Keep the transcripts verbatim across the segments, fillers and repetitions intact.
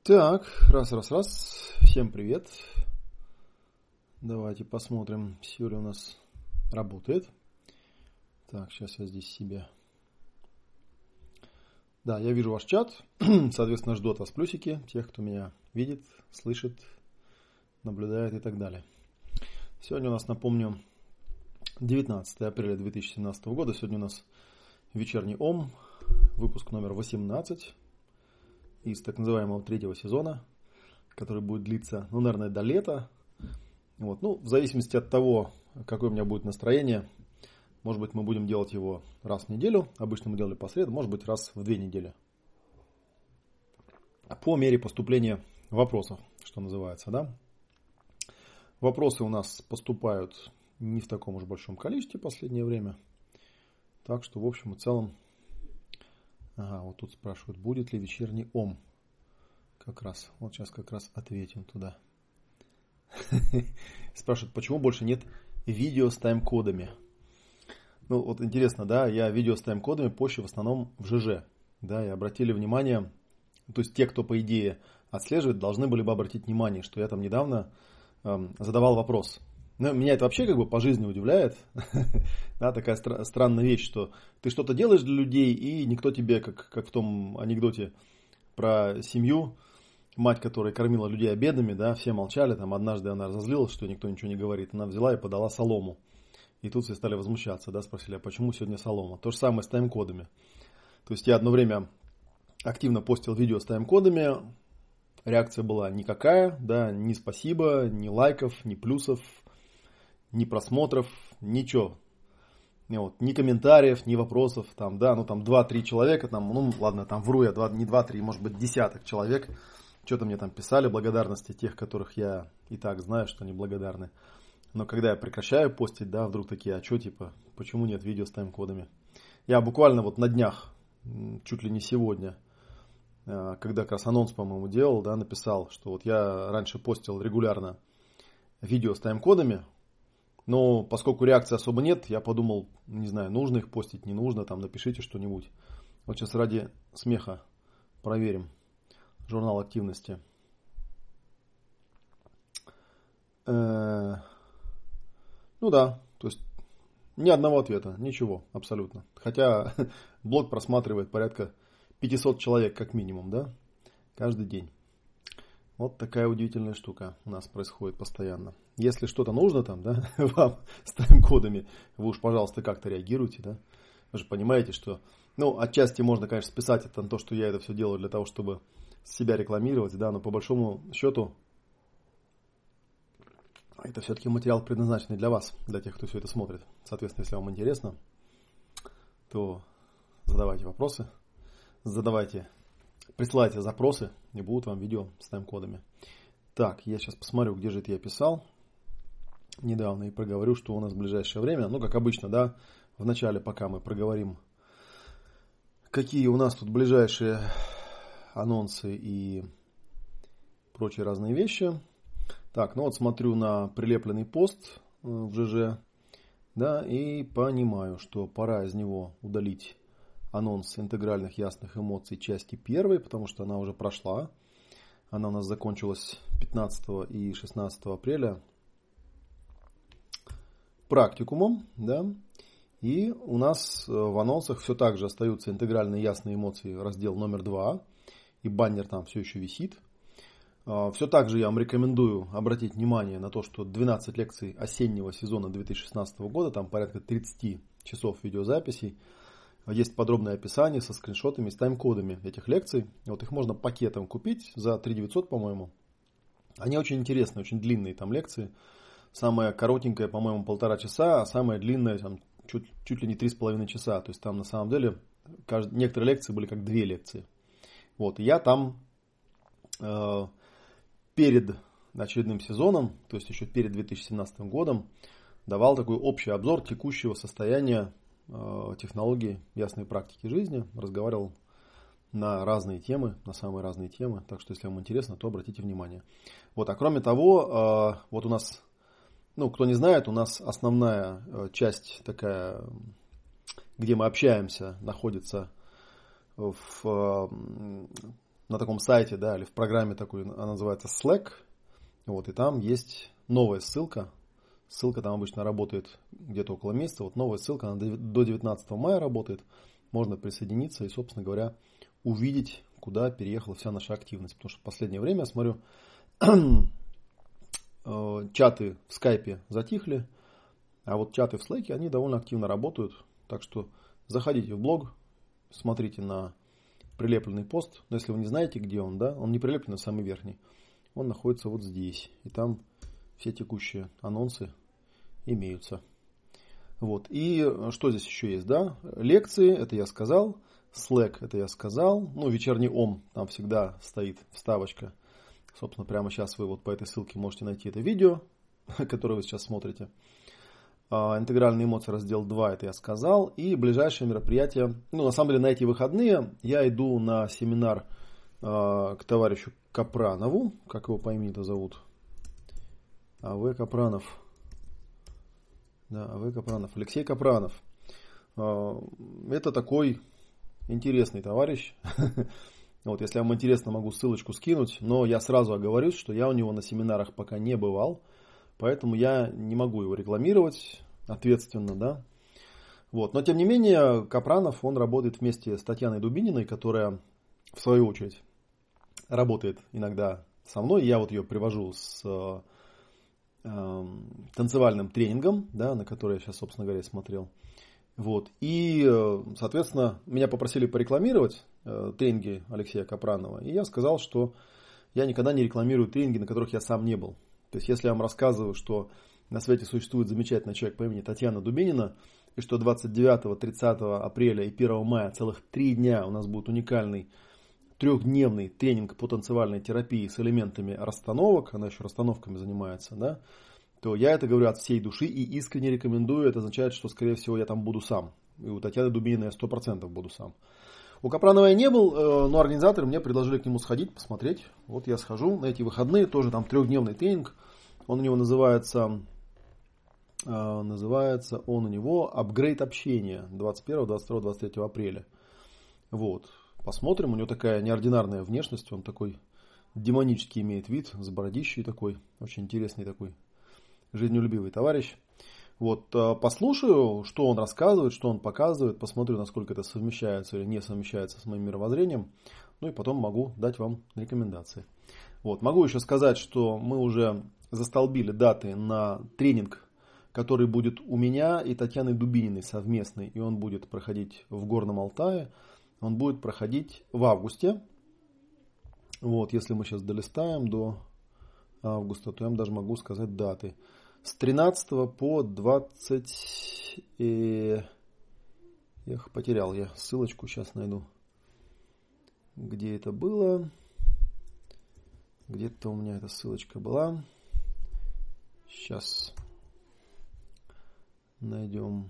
Так, раз, раз, раз. Всем привет. Давайте посмотрим, все ли у нас работает. Так, сейчас я здесь себе... Да, я вижу ваш чат. Соответственно, жду от вас плюсики. Тех, кто меня видит, слышит, наблюдает и так далее. Сегодня у нас, напомню, девятнадцатое апреля две тысячи семнадцатого года. Сегодня у нас вечерний ом. Выпуск номер восемнадцать. Из так называемого третьего сезона, который будет длиться, ну, наверное, до лета. Вот. Ну, в зависимости от того, какое у меня будет настроение, может быть, мы будем делать его раз в неделю. Обычно мы делали по средам, может быть, раз в две недели. По мере поступления вопросов, что называется, да. Вопросы у нас поступают не в таком уж большом количестве в последнее время. Так что, в общем и целом, ага, вот тут спрашивают, будет ли вечерний ом. Как раз, вот сейчас как раз ответим туда. Спрашивают, почему больше нет видео с тайм-кодами. Ну, вот интересно, да, я видео с тайм-кодами пощу в основном в ЖЖ. Да, и обратили внимание, то есть те, кто, по идее, отслеживает, должны были бы обратить внимание, что я там недавно эм, задавал вопрос. Ну, меня это вообще как бы по жизни удивляет. Да, такая стра- странная вещь, что ты что-то делаешь для людей, и никто тебе, как, как в том анекдоте про семью, мать, которая кормила людей обедами, да, все молчали, там однажды она разозлилась, что никто ничего не говорит, она взяла и подала солому. И тут все стали возмущаться, да, спросили, а почему сегодня солома? То же самое с тайм-кодами. То есть я одно время активно постил видео с тайм-кодами, реакция была никакая, да, ни спасибо, ни лайков, ни плюсов, ни просмотров, ничего. Вот, ни комментариев, ни вопросов, там, да, ну там два-три человека, там, ну ладно, там вру я, два, не два-три, может быть десяток человек, что-то мне там писали, благодарности тех, которых я и так знаю, что они благодарны. Но когда я прекращаю постить, да, вдруг такие, а что, типа, почему нет видео с тайм-кодами? Я буквально вот на днях, чуть ли не сегодня, когда как раз анонс, по-моему, делал, да, написал, что вот я раньше постил регулярно видео с тайм-кодами, но поскольку реакции особо нет, я подумал, не знаю, нужно их постить, не нужно, там напишите что-нибудь. Вот сейчас ради смеха проверим журнал активности. Э-э- ну да, то есть ни одного ответа, ничего, абсолютно. Хотя блог просматривает порядка пятьсот человек как минимум, да, каждый день. Вот такая удивительная штука у нас происходит постоянно. Если что-то нужно там, да, вам с тайм-кодами, вы уж, пожалуйста, как-то реагируйте, да. Вы же понимаете, что, ну, отчасти можно, конечно, списать это на то, что я это все делаю для того, чтобы себя рекламировать, да, но по большому счету это все-таки материал, предназначенный для вас, для тех, кто все это смотрит. Соответственно, если вам интересно, то задавайте вопросы, задавайте присылайте запросы, и будут вам видео с тайм-кодами. Так, я сейчас посмотрю, где же это я писал недавно, и проговорю, что у нас в ближайшее время, ну, как обычно, да, в начале, пока мы проговорим, какие у нас тут ближайшие анонсы и прочие разные вещи. Так, ну вот смотрю на прилепленный пост в ЖЖ, да, и понимаю, что пора из него удалить анонс интегральных ясных эмоций части первой, потому что она уже прошла. Она у нас закончилась пятнадцатого и шестнадцатого апреля практикумом, да. И у нас в анонсах все так же остаются интегральные ясные эмоции, раздел номер два. И баннер там все еще висит. Все так же я вам рекомендую обратить внимание на то, что двенадцать лекций осеннего сезона две тысячи шестнадцатого года, там порядка тридцать часов видеозаписей. Есть подробное описание со скриншотами, с тайм-кодами этих лекций. Вот их можно пакетом купить за три тысячи девятьсот, по-моему. Они очень интересные, очень длинные там лекции. Самая коротенькая, по-моему, полтора часа, а самая длинная там, чуть, чуть ли не три с половиной часа. То есть там на самом деле кажд... некоторые лекции были как две лекции. Вот, и я там э, перед очередным сезоном, то есть еще перед две тысячи семнадцатым годом, давал такой общий обзор текущего состояния технологии ясной практики жизни, разговаривал на разные темы, на самые разные темы, так что если вам интересно, то обратите внимание. Вот, а кроме того, вот у нас, ну, кто не знает, у нас основная часть такая, где мы общаемся, находится в на таком сайте, да, или в программе такой, она называется Slack. Вот, и там есть новая ссылка. Ссылка там обычно работает где-то около месяца. Вот новая ссылка, она до девятнадцатого мая работает. Можно присоединиться и, собственно говоря, увидеть, куда переехала вся наша активность. Потому что в последнее время, я смотрю, чаты в скайпе затихли, а вот чаты в Slack, они довольно активно работают. Так что заходите в блог, смотрите на прилепленный пост. Но если вы не знаете, где он, да, он не прилеплен, а самый верхний. Он находится вот здесь. И там все текущие анонсы имеются. Вот. И что здесь еще есть, да? Лекции, это я сказал. Slack, это я сказал. Ну, вечерний ом, там всегда стоит вставочка. Собственно, прямо сейчас вы вот по этой ссылке можете найти это видео, которое вы сейчас смотрите. А, интегральные эмоции, раздел два, это я сказал. И ближайшее мероприятие. Ну, на самом деле, на эти выходные я иду на семинар а, к товарищу Капранову. Как его по имени-то зовут? А.В. Капранов. Да, А.В. Капранов. Алексей Капранов. Это такой интересный товарищ. Вот, если вам интересно, могу ссылочку скинуть. Но я сразу оговорюсь, что я у него на семинарах пока не бывал. Поэтому я не могу его рекламировать ответственно, да. Вот. Но, тем не менее, Капранов, он работает вместе с Татьяной Дубининой, которая, в свою очередь, работает иногда со мной. Я вот ее привожу с танцевальным тренингом, да, на который я сейчас, собственно говоря, смотрел. Вот. И, соответственно, меня попросили порекламировать э, тренинги Алексея Капранова. И я сказал, что я никогда не рекламирую тренинги, на которых я сам не был. То есть, если я вам рассказываю, что на свете существует замечательный человек по имени Татьяна Дубинина, и что двадцать девятого, тридцатого апреля и первого мая целых три дня у нас будет уникальный трехдневный тренинг по танцевальной терапии с элементами расстановок, она еще расстановками занимается, да, то я это говорю от всей души и искренне рекомендую. Это означает, что, скорее всего, я там буду сам. И у Татьяны Дубининой я сто процентов буду сам. У Капранова я не был, но организаторы мне предложили к нему сходить, посмотреть. Вот я схожу на эти выходные, тоже там трехдневный тренинг. Он у него называется, называется он у него «Апгрейд общения» двадцать первого, двадцать второго, двадцать третьего апреля. Вот. Посмотрим, у него такая неординарная внешность, он такой демонический имеет вид, с бородищей такой, очень интересный такой, жизнелюбивый товарищ. Вот, послушаю, что он рассказывает, что он показывает, посмотрю, насколько это совмещается или не совмещается с моим мировоззрением, ну и потом могу дать вам рекомендации. Вот, могу еще сказать, что мы уже застолбили даты на тренинг, который будет у меня и Татьяны Дубининой совместный, и он будет проходить в Горном Алтае. Он будет проходить в августе. Вот, если мы сейчас долистаем до августа, то я вам даже могу сказать даты. С тринадцатого по двадцать... Эх, потерял я ссылочку, сейчас найду. Где это было? Где-то у меня эта ссылочка была. Сейчас найдем.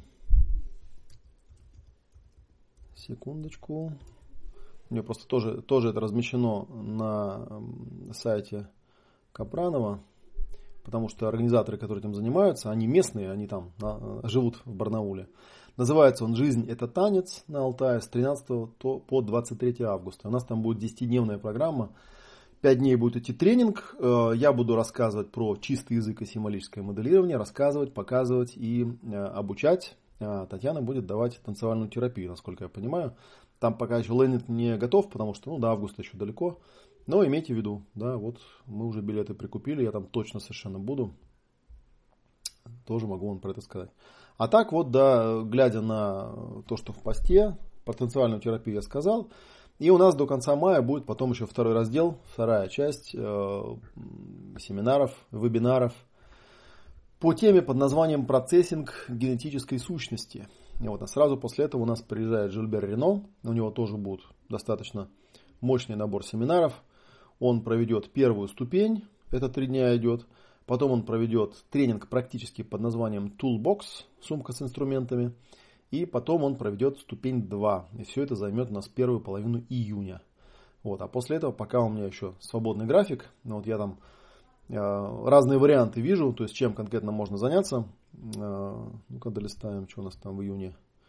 Секундочку. У меня просто тоже, тоже это размещено на сайте Капранова, потому что организаторы, которые этим занимаются, они местные, они там на, живут в Барнауле. Называется он «Жизнь – это танец» на Алтае с тринадцатого по двадцать третьего августа. У нас там будет десятидневная программа. Пять дней будет идти тренинг. Я буду рассказывать про чистый язык и символическое моделирование, рассказывать, показывать и обучать. Татьяна будет давать танцевальную терапию, насколько я понимаю. Там пока еще лендинг не готов, потому что ну, до августа еще далеко. Но имейте в виду, да, вот мы уже билеты прикупили, я там точно совершенно буду. Тоже могу вам про это сказать. А так вот, да, глядя на то, что в посте, про танцевальную терапию я сказал. И у нас до конца мая будет потом еще второй раздел, вторая часть э, семинаров, вебинаров по теме под названием «Процессинг генетической сущности». И вот, а сразу после этого у нас приезжает Жильбер Рено. У него тоже будет достаточно мощный набор семинаров. Он проведет первую ступень, это три дня идет. Потом он проведет тренинг практически под названием Toolbox, сумка с инструментами. И потом он проведет ступень два. И все это займет у нас первую половину июня. Вот. А после этого, пока у меня еще свободный график, ну, вот я там разные варианты вижу, то есть чем конкретно можно заняться. Ну-ка долистаем, что у нас там в июне.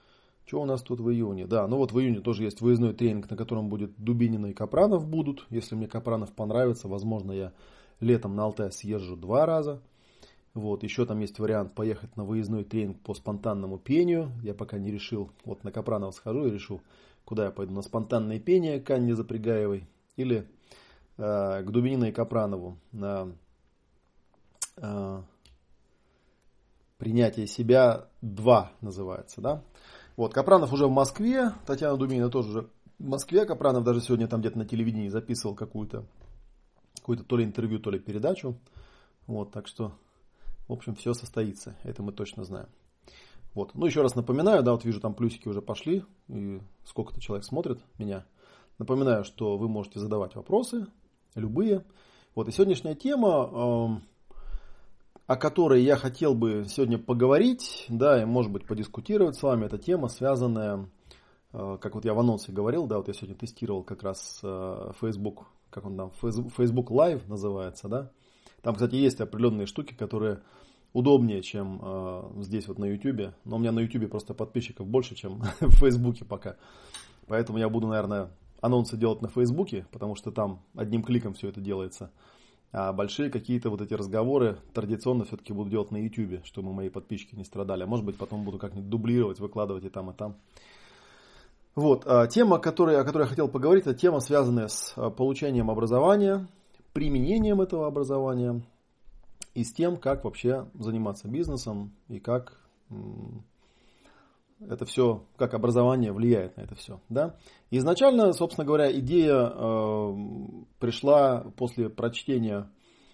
Что у нас тут в июне? Да, ну вот в июне тоже есть выездной тренинг, на котором будет Дубинина и Капранов будут. Если мне Капранов понравится, возможно, я летом на Алтай съезжу два раза. Вот, еще там есть вариант поехать на выездной тренинг по спонтанному пению. Я пока не решил. Вот на Капранова схожу и решу, куда я пойду. На спонтанное пение к Анне Запрягаевой или э, к Дубининой и Капранову на э, принятие себя два называется, да. Вот, Капранов уже в Москве, Татьяна Дубинина тоже уже в Москве. Капранов даже сегодня там где-то на телевидении записывал какую-то, какую-то то ли интервью, то ли передачу. Вот, так что, в общем, все состоится, это мы точно знаем. Вот, ну еще раз напоминаю, да, вот вижу, там плюсики уже пошли, и сколько-то человек смотрит меня. Напоминаю, что вы можете задавать вопросы, любые. Вот, и сегодняшняя тема, о которой я хотел бы сегодня поговорить, да, и, может быть, подискутировать с вами, эта тема, связанная, как вот я в анонсе говорил, да, вот я сегодня тестировал как раз Facebook, как он там, Facebook Live называется, да. Там, кстати, есть определенные штуки, которые удобнее, чем здесь вот на YouTube, но у меня на YouTube просто подписчиков больше, чем в Facebook пока. Поэтому я буду, наверное, анонсы делать на Facebook, потому что там одним кликом все это делается. А большие какие-то вот эти разговоры традиционно все-таки буду делать на YouTube, чтобы мои подписчики не страдали. А может быть, потом буду как-нибудь дублировать, выкладывать и там, и там. Вот. А тема, которой, о которой я хотел поговорить, это тема, связанная с получением образования, применением этого образования и с тем, как вообще заниматься бизнесом и как это все, как образование влияет на это все. Да? Изначально, собственно говоря, идея э, пришла после прочтения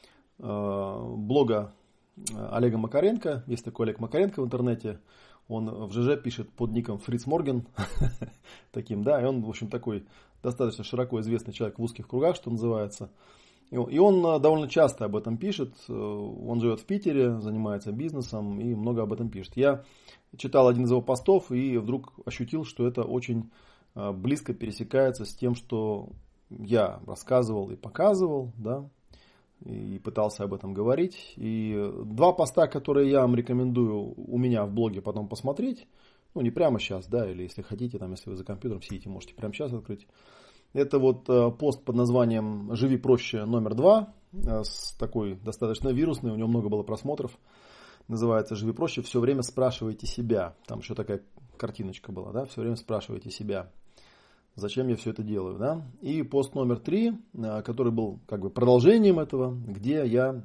э, блога Олега Макаренко. Есть такой Олег Макаренко в интернете. Он в ЖЖ пишет под ником Фриц Морген. Таким, да. И он, в общем, такой достаточно широко известный человек в узких кругах, что называется. И он довольно часто об этом пишет. Он живет в Питере, занимается бизнесом и много об этом пишет. Я читал один из его постов и вдруг ощутил, что это очень близко пересекается с тем, что я рассказывал и показывал, да, и пытался об этом говорить. И два поста, которые я вам рекомендую у меня в блоге потом посмотреть, ну не прямо сейчас, да, или если хотите, там, если вы за компьютером сидите, можете прямо сейчас открыть. Это вот пост под названием «Живи проще» номер два, с такой достаточно вирусной, у него много было просмотров. Называется «Живи проще, все время спрашивайте себя». Там еще такая картиночка была, да, все время спрашивайте себя, зачем я все это делаю, да. И пост номер три, который был как бы продолжением этого, где я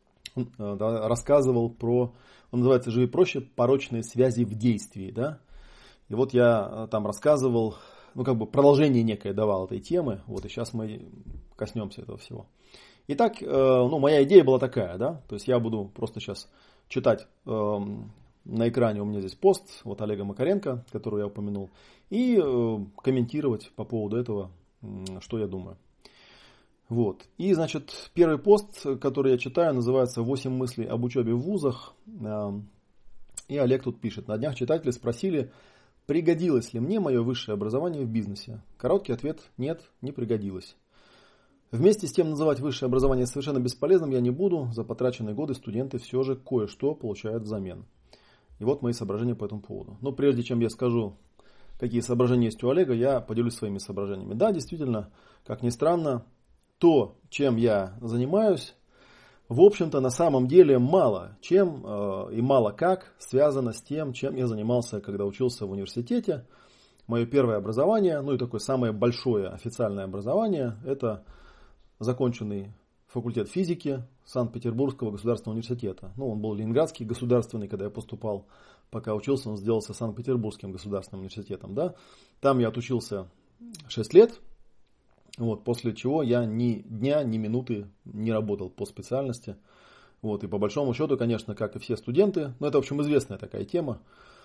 да, рассказывал про, он называется «Живи проще, порочные связи в действии», да. И вот я там рассказывал, ну, как бы продолжение некое давал этой темы. Вот, и сейчас мы коснемся этого всего. Итак, ну, моя идея была такая, да. То есть я буду просто сейчас читать э, на экране у меня здесь пост вот Олега Макаренко, который я упомянул, и э, комментировать по поводу этого, э, что я думаю. Вот. И, значит, первый пост, который я читаю, называется «восемь мыслей об учебе в вузах». Э, и Олег тут пишет. На днях читатели спросили, пригодилось ли мне мое высшее образование в бизнесе? Короткий ответ – нет, не пригодилось. Вместе с тем называть высшее образование совершенно бесполезным я не буду. За потраченные годы студенты все же кое-что получают взамен. И вот мои соображения по этому поводу. Но прежде чем я скажу, какие соображения есть у Олега, я поделюсь своими соображениями. Да, действительно, как ни странно, то, чем я занимаюсь, в общем-то, на самом деле мало чем э, и мало как связано с тем, чем я занимался, когда учился в университете. Мое первое образование, ну и такое самое большое официальное образование, это законченный факультет физики Санкт-Петербургского государственного университета. Ну, он был Ленинградский государственный, когда я поступал. Пока учился, он сделался Санкт-Петербургским государственным университетом. Да? Там я отучился шесть лет. Вот, после чего я ни дня, ни минуты не работал по специальности. Вот, и по большому счету, конечно, как и все студенты, но это, в общем, известная такая тема.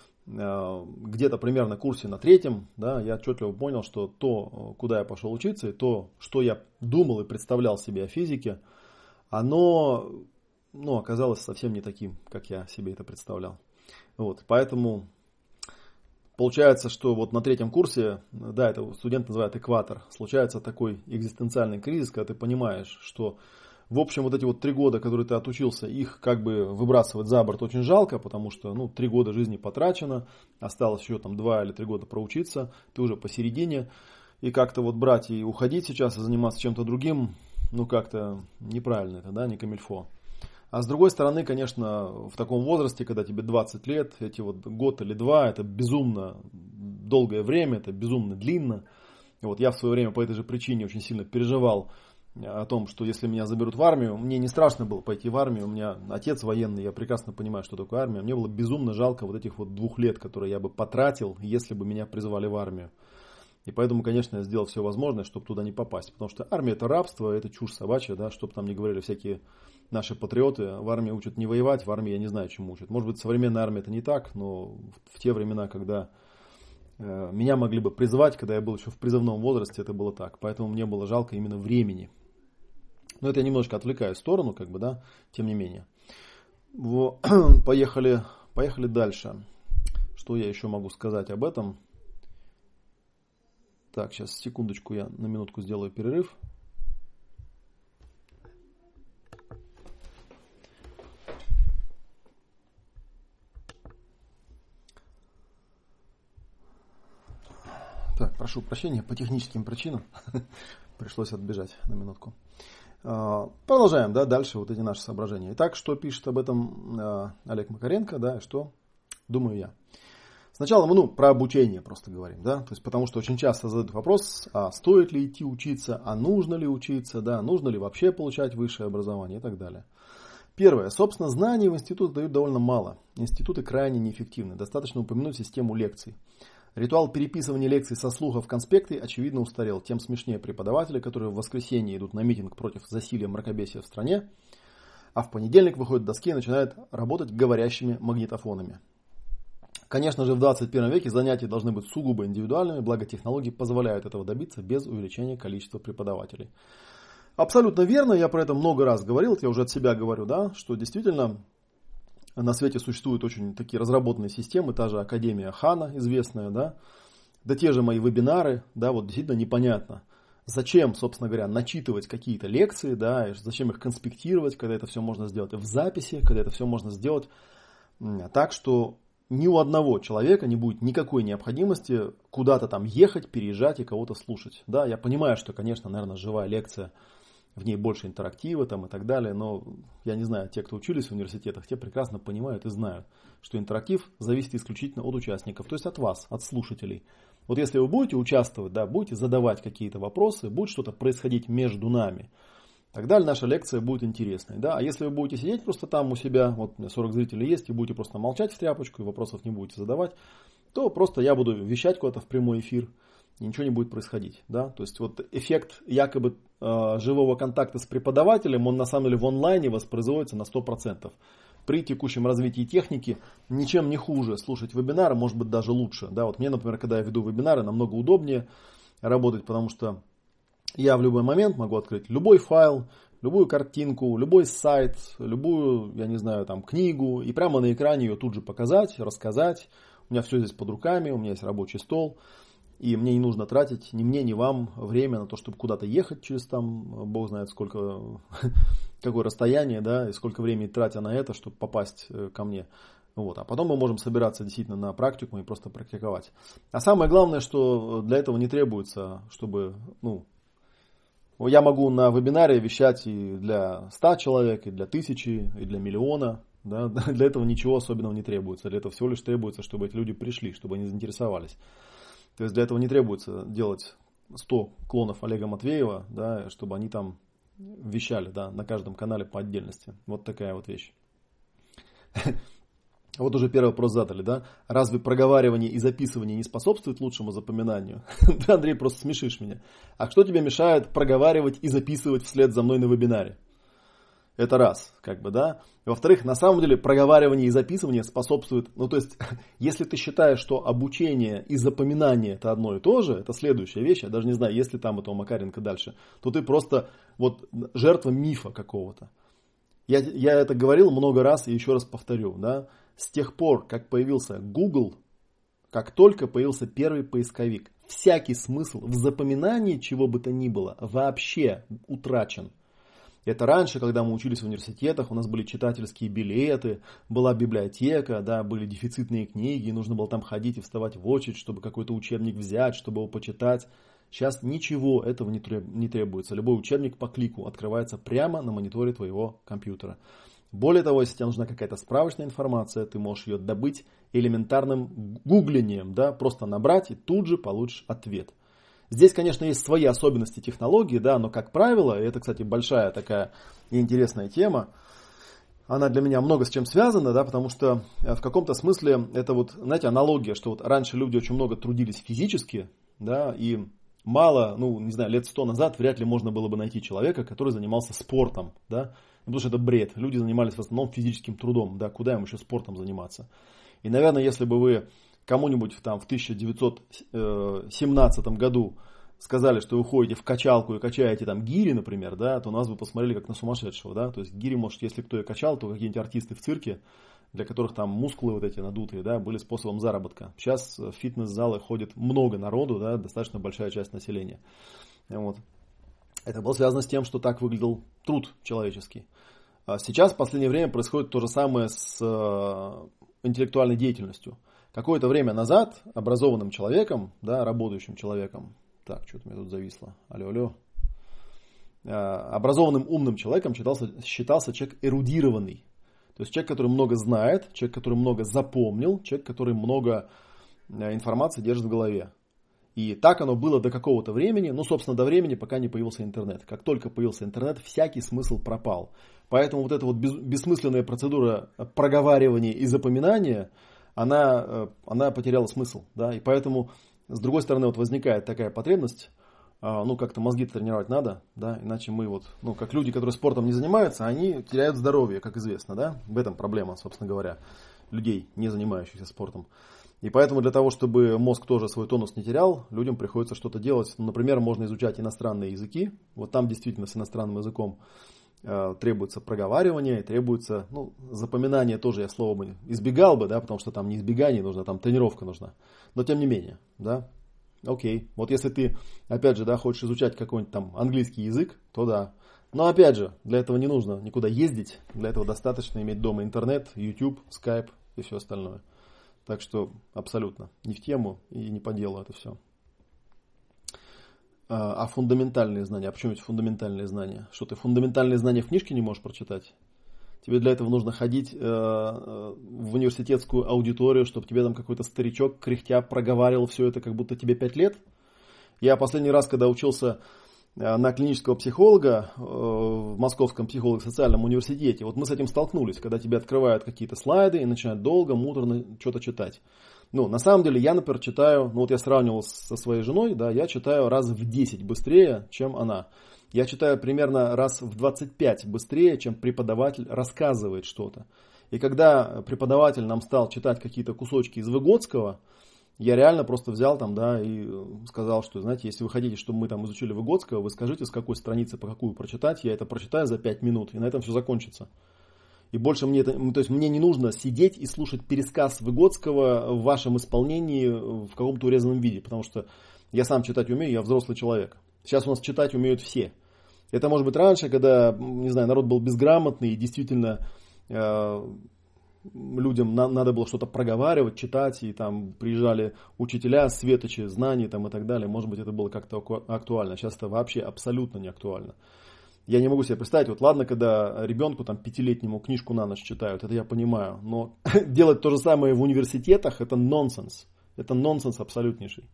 Где-то примерно на курсе на третьем, да, я отчетливо понял, что то, куда я пошел учиться, и то, что я думал и представлял себе о физике, оно, ну, оказалось совсем не таким, как я себе это представлял. Вот, поэтому получается, что вот на третьем курсе, да, это студент называют экватор, случается такой экзистенциальный кризис, когда ты понимаешь, что В общем, вот эти вот три года, которые ты отучился, их как бы выбрасывать за борт очень жалко, потому что, ну, три года жизни потрачено, осталось еще там два или три года проучиться, ты уже посередине, и как-то вот брать и уходить сейчас и заниматься чем-то другим, ну, как-то неправильно это, да, не камильфо. А с другой стороны, конечно, в таком возрасте, когда тебе двадцать лет, эти вот год или два, это безумно долгое время, это безумно длинно. И вот я в свое время по этой же причине очень сильно переживал о том, что если меня заберут в армию, мне не страшно было пойти в армию, у меня отец военный, я прекрасно понимаю, что такое армия, мне было безумно жалко вот этих вот двух лет, которые я бы потратил, если бы меня призвали в армию. И поэтому, конечно, я сделал все возможное, чтобы туда не попасть, потому что армия это рабство, это чушь собачья, да, чтобы там не говорили всякие наши патриоты, в армии учат не воевать, в армии я не знаю, чему учат. Может быть, современная армия это не так, но в те времена, когда э, меня могли бы призвать, когда я был еще в призывном возрасте, это было так. Поэтому мне было жалко именно времени. Но это я немножко отвлекаю в сторону, как бы, да, тем не менее. Во, поехали, поехали дальше. Что я еще могу сказать об этом? Так, сейчас секундочку, я на минутку сделаю перерыв. Так, прошу прощения, по техническим причинам пришлось отбежать на минутку. Продолжаем, да, дальше вот эти наши соображения. Итак, что пишет об этом Олег Макаренко, да, что думаю я. Сначала мы, ну, про обучение просто говорим, да, то есть потому что очень часто задают вопрос, а стоит ли идти учиться, а нужно ли учиться, да, нужно ли вообще получать высшее образование и так далее. Первое. Собственно, знаний в институтах дают довольно мало. Институты крайне неэффективны. Достаточно упомянуть систему лекций. Ритуал переписывания лекций со слуха в конспекты очевидно устарел. Тем смешнее преподаватели, которые в воскресенье идут на митинг против засилия мракобесия в стране, а в понедельник выходят к доске и начинают работать говорящими магнитофонами. Конечно же, в двадцать первом веке занятия должны быть сугубо индивидуальными, благо технологии позволяют этого добиться без увеличения количества преподавателей. Абсолютно верно, я про это много раз говорил, я уже от себя говорю, да, что действительно на свете существуют очень такие разработанные системы, та же Академия Хана известная, да, да те же мои вебинары, да, вот действительно непонятно, зачем, собственно говоря, начитывать какие-то лекции, да, и зачем их конспектировать, когда это все можно сделать в записи, когда это все можно сделать так, что ни у одного человека не будет никакой необходимости куда-то там ехать, переезжать и кого-то слушать. Да, я понимаю, что, конечно, наверное, живая лекция, в ней больше интерактива там и так далее, но я не знаю, те, кто учились в университетах, те прекрасно понимают и знают, что интерактив зависит исключительно от участников, то есть от вас, от слушателей. Вот если вы будете участвовать, да, будете задавать какие-то вопросы, будет что-то происходить между нами, тогда наша лекция будет интересной. Да? А если вы будете сидеть просто там у себя, вот у меня сорок зрителей есть, и будете просто молчать в тряпочку, и вопросов не будете задавать, то просто я буду вещать куда-то в прямой эфир, и ничего не будет происходить. Да? То есть вот эффект якобы э, живого контакта с преподавателем, он на самом деле в онлайне воспроизводится на сто процентов. При текущем развитии техники ничем не хуже слушать вебинары, может быть даже лучше. Да? Вот мне, например, когда я веду вебинары, намного удобнее работать, потому что я в любой момент могу открыть любой файл, любую картинку, любой сайт, любую, я не знаю, там книгу, и прямо на экране ее тут же показать, рассказать. У меня все здесь под руками, у меня есть рабочий стол, и мне не нужно тратить ни мне, ни вам время на то, чтобы куда-то ехать через там, бог знает сколько, какое расстояние, да, и сколько времени тратя на это, чтобы попасть ко мне. Вот. А потом мы можем собираться действительно на практику и просто практиковать. А самое главное, что для этого не требуется, чтобы, ну, я могу на вебинаре вещать и для ста человек, и для тысячи, и для миллиона. Да? Для этого ничего особенного не требуется. Для этого всего лишь требуется, чтобы эти люди пришли, чтобы они заинтересовались. То есть для этого не требуется делать сто клонов Олега Матвеева, да, чтобы они там вещали, да, на каждом канале по отдельности. Вот такая вот вещь. Вот уже первый вопрос задали, да? Разве проговаривание и записывание не способствует лучшему запоминанию? Да, Андрей, просто смешишь меня. А что тебе мешает проговаривать и записывать вслед за мной на вебинаре? Это раз, как бы, да? Во-вторых, на самом деле проговаривание и записывание способствует, ну то есть, если ты считаешь, что обучение и запоминание это одно и то же, это следующая вещь, я даже не знаю, есть ли там это у Макаренко дальше, то ты просто вот жертва мифа какого-то. Я, я это говорил много раз и еще раз повторю, да? С тех пор, как появился Google, как только появился первый поисковик, всякий смысл в запоминании чего бы то ни было вообще утрачен. Это раньше, когда мы учились в университетах, у нас были читательские билеты, была библиотека, да, были дефицитные книги, нужно было там ходить и вставать в очередь, чтобы какой-то учебник взять, чтобы его почитать. Сейчас ничего этого не требуется. Любой учебник по клику открывается прямо на мониторе твоего компьютера. Более того, если тебе нужна какая-то справочная информация, ты можешь ее добыть элементарным гуглением, да, просто набрать и тут же получишь ответ. Здесь, конечно, есть свои особенности технологии, да, но, как правило, и это, кстати, большая такая интересная тема, она для меня много с чем связана, да, потому что в каком-то смысле это вот, знаете, аналогия, что вот раньше люди очень много трудились физически, да, и мало, ну, не знаю, лет сто назад вряд ли можно было бы найти человека, который занимался спортом, да, потому что это бред. Люди занимались в основном физическим трудом, да, куда им еще спортом заниматься. И, наверное, если бы вы кому-нибудь там в тысяча девятьсот семнадцатом году сказали, что вы ходите в качалку и качаете там гири, например, да, то нас бы посмотрели как на сумасшедшего, да, то есть гири, может, если кто и качал, то какие-нибудь артисты в цирке, для которых там мускулы вот эти надутые, да, были способом заработка. Сейчас в фитнес-залы ходит много народу, да, достаточно большая часть населения. Вот. Это было связано с тем, что так выглядел труд человеческий. Сейчас в последнее время происходит то же самое с интеллектуальной деятельностью. Какое-то время назад образованным человеком, да, работающим человеком, так, что-то у меня тут зависло, алло, алло, образованным умным человеком считался, считался человек эрудированный. То есть человек, который много знает, человек, который много запомнил, человек, который много информации держит в голове. И так оно было до какого-то времени, ну, собственно, до времени, пока не появился интернет. Как только появился интернет, всякий смысл пропал. Поэтому вот эта вот бессмысленная процедура проговаривания и запоминания, она, она потеряла смысл. Да? И поэтому, с другой стороны, вот возникает такая потребность, ну, как-то мозги тренировать надо, да, иначе мы вот, ну, как люди, которые спортом не занимаются, они теряют здоровье, как известно, да, в этом проблема, собственно говоря, людей, не занимающихся спортом. И поэтому для того, чтобы мозг тоже свой тонус не терял, людям приходится что-то делать. Ну, например, можно изучать иностранные языки. Вот там действительно с иностранным языком э, требуется проговаривание, требуется, ну, запоминание тоже я слово бы избегал бы, да, потому что там не избегание нужно, там тренировка нужна. Но тем не менее, да, окей. Вот если ты, опять же, да, хочешь изучать какой-нибудь там английский язык, то да. Но опять же, для этого не нужно никуда ездить, для этого достаточно иметь дома интернет, YouTube, Skype и все остальное. Так что абсолютно не в тему и не по делу это все. А, а фундаментальные знания? А почему эти фундаментальные знания? Что ты фундаментальные знания в книжке не можешь прочитать? Тебе для этого нужно ходить э, в университетскую аудиторию, чтобы тебе там какой-то старичок кряхтя проговаривал все это, как будто тебе пять лет. Я последний раз, когда учился на клинического психолога в Московском психолого-социальном университете, вот мы с этим столкнулись, когда тебе открывают какие-то слайды и начинают долго, муторно что-то читать. Ну, на самом деле, я, например, читаю, ну вот я сравнивал со своей женой, да, я читаю раз в десять быстрее, чем она. Я читаю примерно раз в двадцать пять быстрее, чем преподаватель рассказывает что-то. И когда преподаватель нам стал читать какие-то кусочки из Выгодского, я реально просто взял там, да, и сказал, что, знаете, если вы хотите, чтобы мы там изучили Выгодского, вы скажите, с какой страницы по какую прочитать, я это прочитаю за пять минут, и на этом все закончится. И больше мне, это, то есть мне не нужно сидеть и слушать пересказ Выгодского в вашем исполнении в каком-то урезанном виде, потому что я сам читать умею, я взрослый человек. Сейчас у нас читать умеют все. Это может быть раньше, когда, не знаю, народ был безграмотный и действительно э, людям на, надо было что-то проговаривать, читать, и там приезжали учителя, светочи, знаний там, и так далее. Может быть, это было как-то актуально. Сейчас это вообще абсолютно не актуально. Я не могу себе представить, вот ладно, когда ребенку там пятилетнему книжку на ночь читают, это я понимаю, но делать то же самое в университетах, это нонсенс. Это нонсенс абсолютнейший.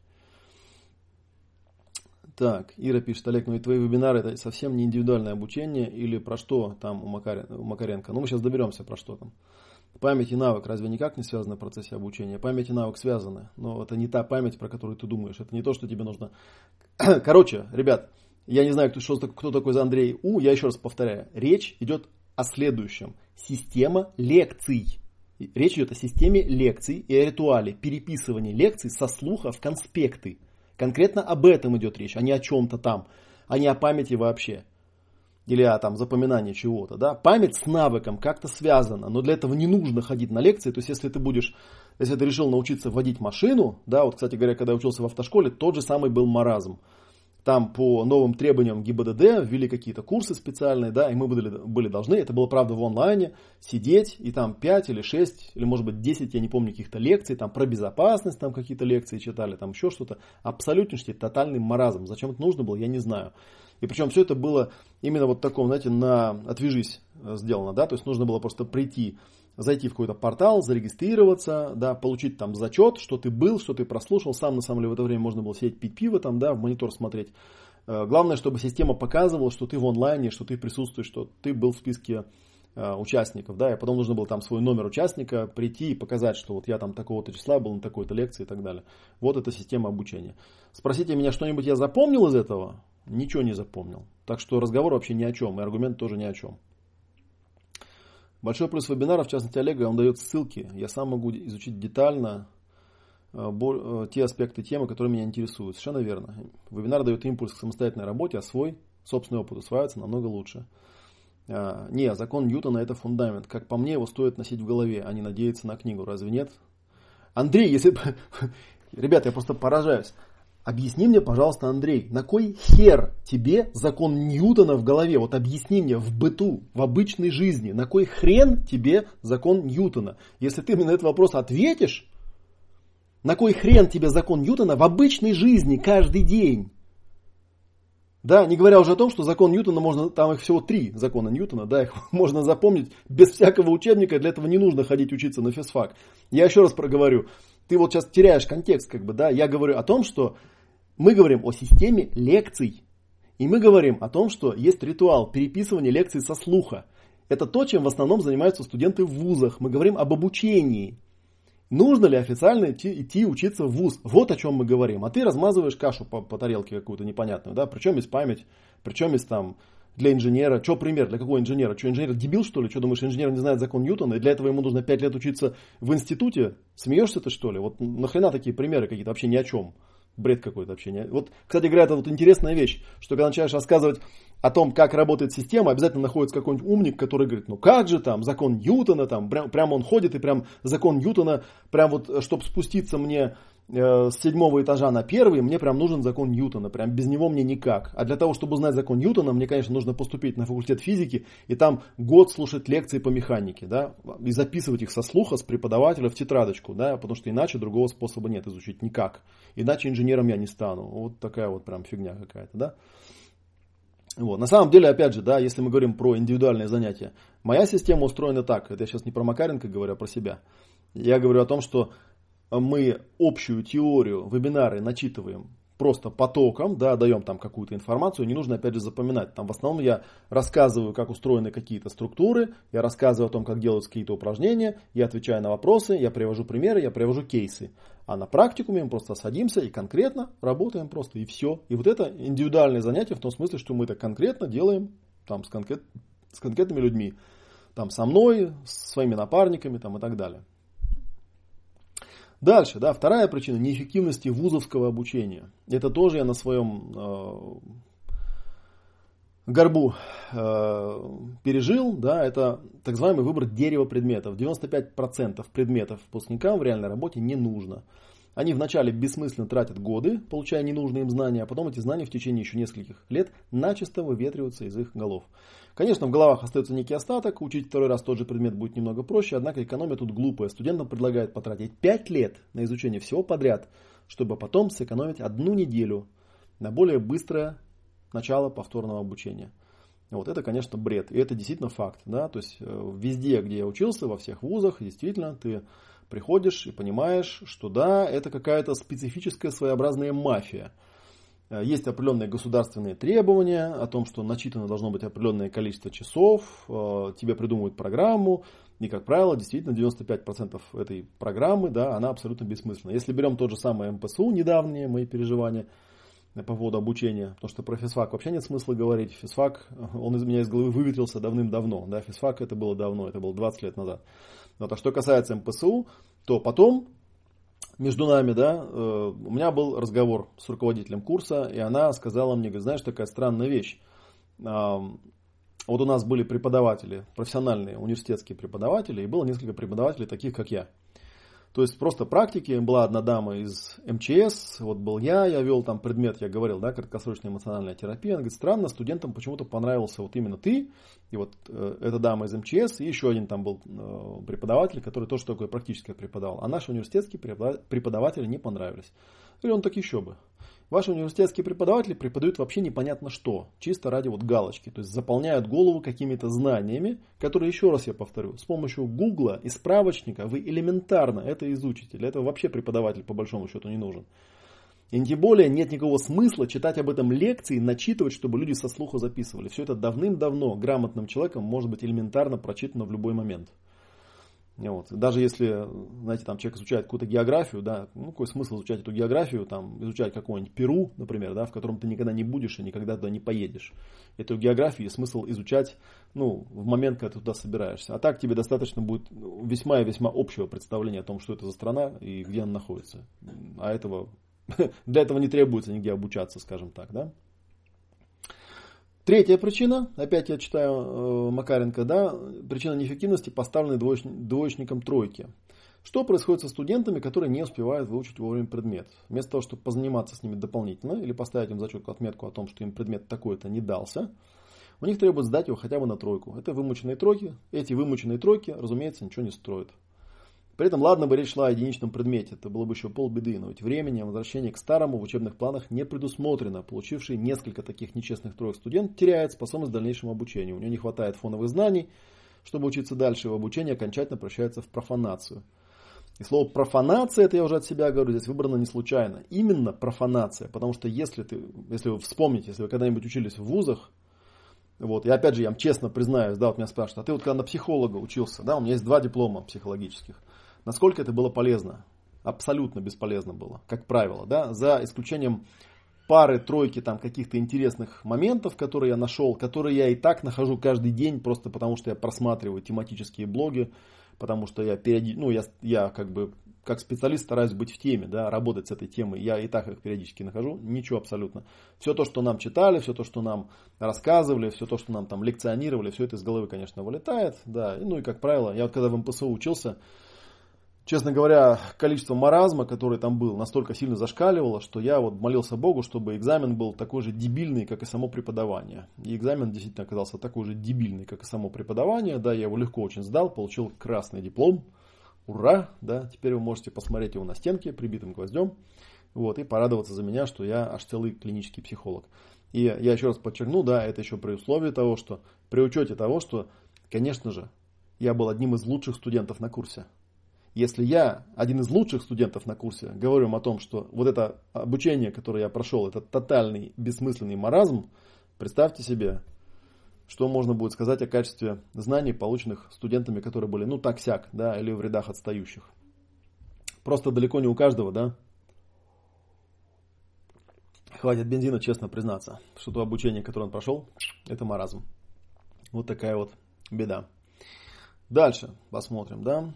Так, Ира пишет: Олег, ну и твои вебинары это совсем не индивидуальное обучение или про что там у Макаренко? Ну мы сейчас доберемся, про что там. Память и навык разве никак не связаны в процессе обучения? Память и навык связаны, но это не та память, про которую ты думаешь. Это не то, что тебе нужно. Короче, ребят, я не знаю, кто, что, кто такой за Андрей У. Я еще раз повторяю. Речь идет о следующем. Система лекций. Речь идет о системе лекций и о ритуале переписывания лекций со слуха в конспекты. Конкретно об этом идет речь, а не о чем-то там, а не о памяти вообще. Или о там, запоминании чего-то. Да? Память с навыком как-то связана, но для этого не нужно ходить на лекции. То есть, если ты будешь, если ты решил научиться водить машину, да, вот, кстати говоря, когда я учился в автошколе, тот же самый был маразм. там по новым требованиям ГИБДД ввели какие-то курсы специальные, да, и мы были, были должны, это было, правда, в онлайне, сидеть, и там пять или шесть, или, может быть, десять, я не помню, каких-то лекций, там про безопасность, там какие-то лекции читали, там еще что-то. Абсолютнейший тотальный маразм. Зачем это нужно было, я не знаю. И причем все это было именно вот таком, знаете, на отвяжись сделано, да, то есть нужно было просто прийти, зайти в какой-то портал, зарегистрироваться, да, получить там зачет, что ты был, что ты прослушал. Сам, на самом деле, в это время можно было сидеть пить пиво там, да, в монитор смотреть. Главное, чтобы система показывала, что ты в онлайне, что ты присутствуешь, что ты был в списке э, участников, да, и потом нужно было там свой номер участника прийти и показать, что вот я там такого-то числа был на такой-то лекции и так далее. Вот эта система обучения. Спросите меня, что-нибудь я запомнил из этого? Ничего не запомнил. Так что разговор вообще ни о чем, и аргумент тоже ни о чем. Большой плюс вебинара, в частности Олега, он дает ссылки. Я сам могу изучить детально э, те аспекты темы, которые меня интересуют. Совершенно верно. Вебинар дает импульс к самостоятельной работе, а свой собственный опыт усваивается намного лучше. Э, не, закон Ньютона это фундамент. Как по мне, его стоит носить в голове, а не надеяться на книгу. Разве нет? Андрей, если... Ребята, я просто поражаюсь. Объясни мне, пожалуйста, Андрей, на кой хер тебе закон Ньютона в голове? Вот объясни мне в быту, в обычной жизни, на кой хрен тебе закон Ньютона? Если ты мне на этот вопрос ответишь, на кой хрен тебе закон Ньютона в обычной жизни каждый день? Да, не говоря уже о том, что закон Ньютона можно, там их всего три закона Ньютона, да, их можно запомнить без всякого учебника, для этого не нужно ходить учиться на физфак. Я еще раз проговорю. Ты вот сейчас теряешь контекст, как бы, да, я говорю о том, что мы говорим о системе лекций. И мы говорим о том, что есть ритуал переписывания лекций со слуха. Это то, чем в основном занимаются студенты в вузах. Мы говорим об обучении. Нужно ли официально идти, идти учиться в вуз? Вот о чем мы говорим. А ты размазываешь кашу по, по тарелке какую-то непонятную, да, причем есть память, причем есть там для инженера. Что пример? Для какого инженера? Что, инженер дебил, что ли? Что, думаешь, инженер не знает закон Ньютона, и для этого ему нужно пять лет учиться в институте? Смеешься ты, что ли? Вот нахрена такие примеры какие-то вообще ни о чем? Бред какой-то вообще. Не? Вот, кстати говоря, это вот интересная вещь, что когда начинаешь рассказывать о том, как работает система, обязательно находится какой-нибудь умник, который говорит, ну как же там, закон Ньютона, там, прям, прям он ходит, и прям закон Ньютона, прям вот, чтобы спуститься мне э, с седьмого этажа на первый, мне прям нужен закон Ньютона, прям без него мне никак. А для того, чтобы узнать закон Ньютона, мне, конечно, нужно поступить на факультет физики, и там год слушать лекции по механике, да, и записывать их со слуха, с преподавателя в тетрадочку, да, потому что иначе другого способа нет изучить никак. Иначе инженером я не стану. Вот такая вот прям фигня какая-то, да. Вот. На самом деле, опять же, да, если мы говорим про индивидуальные занятия, моя система устроена так, это я сейчас не про Макаренко говорю, а про себя. Я говорю о том, что мы общую теорию, вебинары начитываем просто потоком, да, даем там какую-то информацию, не нужно опять же запоминать. Там в основном я рассказываю, как устроены какие-то структуры, я рассказываю о том, как делаются какие-то упражнения, я отвечаю на вопросы, я привожу примеры, я привожу кейсы. А на практикуме мы просто садимся и конкретно работаем просто, и все. И вот это индивидуальное занятие в том смысле, что мы это конкретно делаем там, с, конкрет, с конкретными людьми. Там, со мной, с своими напарниками там, и так далее. Дальше, да, вторая причина неэффективности вузовского обучения. Это тоже я на своем э, горбу э, пережил, да, это так называемый выбор дерева предметов. девяносто пять процентов предметов выпускникам в реальной работе не нужно. Они вначале бессмысленно тратят годы, получая ненужные им знания, а потом эти знания в течение еще нескольких лет начисто выветриваются из их голов. Конечно, в головах остается некий остаток, учить второй раз тот же предмет будет немного проще, однако экономия тут глупая. Студентам предлагают потратить пять лет на изучение всего подряд, чтобы потом сэкономить одну неделю на более быстрое начало повторного обучения. Вот это, конечно, бред. И это действительно факт. Да? То есть везде, где я учился, во всех вузах, действительно, ты приходишь и понимаешь, что да, это какая-то специфическая своеобразная мафия. Есть определенные государственные требования о том, что начитано должно быть определенное количество часов, тебе придумывают программу, и, как правило, действительно девяносто пять процентов этой программы, да, она абсолютно бессмысленна. Если берем тот же самый эм пэ эс у, недавние мои переживания по поводу обучения, потому что про физфак вообще нет смысла говорить. Физфак, он из меня из головы выветрился давным-давно. Да, физфак это было давно, это было двадцать лет назад. Вот, а что касается эм пэ эс у, то потом между нами, да, э, у меня был разговор с руководителем курса, и она сказала мне, говорит, знаешь, такая странная вещь. Э, вот у нас были преподаватели, профессиональные университетские преподаватели, и было несколько преподавателей таких, как я. То есть просто практики. Была одна дама из эм че эс, вот был я, я вел там предмет, я говорил, да, краткосрочная эмоциональная терапия. Она говорит, странно, студентам почему-то понравился вот именно ты, и вот э, эта дама из эм че эс, и еще один там был э, преподаватель, который тоже такое практическое преподавал. А наши университетские преподаватели не понравились. Или он так еще бы. Ваши университетские преподаватели преподают вообще непонятно что, чисто ради вот галочки, то есть заполняют голову какими-то знаниями, которые, еще раз я повторю, с помощью гугла и справочника вы элементарно это изучите. Для этого вообще преподаватель по большому счету не нужен. И тем более нет никакого смысла читать об этом лекции, начитывать, чтобы люди со слуха записывали. Все это давным-давно грамотным человеком может быть элементарно прочитано в любой момент. Вот. Даже если, знаете, там человек изучает какую-то географию, да, ну какой смысл изучать эту географию, там, изучать какой-нибудь Перу, например, да, в котором ты никогда не будешь и никогда туда не поедешь. Эту географию смысл изучать, ну, в момент, когда ты туда собираешься. А так тебе достаточно будет весьма и весьма общего представления о том, что это за страна и где она находится. А этого, для этого не требуется нигде обучаться, скажем так, да. Третья причина, опять я читаю э, Макаренко, да, причина неэффективности поставленной двоеч, двоечником тройки. Что происходит со студентами, которые не успевают выучить вовремя предмет? Вместо того, чтобы позаниматься с ними дополнительно или поставить им зачетку отметку о том, что им предмет такой-то не дался, у них требуется сдать его хотя бы на тройку. Это вымученные тройки. Эти вымученные тройки, разумеется, ничего не стоят. При этом, ладно бы речь шла о единичном предмете, это было бы еще полбеды, но ведь времени возвращения к старому в учебных планах не предусмотрено. Получивший несколько таких нечестных троек студент теряет способность к дальнейшему обучению. У него не хватает фоновых знаний, чтобы учиться дальше, в обучении окончательно превращается в профанацию. И слово профанация, это я уже от себя говорю, здесь выбрано не случайно. Именно профанация, потому что если, ты, если вы вспомните, если вы когда-нибудь учились в вузах, вот, и опять же, я вам честно признаюсь, да, вот меня спрашивают, а ты вот когда на психолога учился, да, у меня есть два диплома психологических. Насколько это было полезно? Абсолютно бесполезно было, как правило, да, за исключением пары-тройки там каких-то интересных моментов, которые я нашел, которые я и так нахожу каждый день, просто потому что я просматриваю тематические блоги, потому что я, периоди... ну, я, я как бы как специалист стараюсь быть в теме, да, работать с этой темой, я и так их периодически нахожу, ничего абсолютно. Все то, что нам читали, все то, что нам рассказывали, все то, что нам там лекционировали, все это из головы, конечно, вылетает, да, ну и как правило, я вот когда в эм пэ эс у учился, честно говоря, количество маразма, которое там было, настолько сильно зашкаливало, что я вот молился Богу, чтобы экзамен был такой же дебильный, как и само преподавание. И экзамен действительно оказался такой же дебильный, как и само преподавание. Да, я его легко очень сдал, получил красный диплом. Ура! Да, теперь вы можете посмотреть его на стенке, прибитым гвоздем. Вот, и порадоваться за меня, что я аж целый клинический психолог. И я еще раз подчеркну, да, это еще при условии того, что при учете того, что, конечно же, я был одним из лучших студентов на курсе. Если я, один из лучших студентов на курсе, говорю им о том, что вот это обучение, которое я прошел, это тотальный бессмысленный маразм, представьте себе, что можно будет сказать о качестве знаний, полученных студентами, которые были, ну, так-сяк, да, или в рядах отстающих. Просто далеко не у каждого, да, хватит бензина, честно признаться, что то обучение, которое он прошел, это маразм. Вот такая вот беда. Дальше посмотрим, да.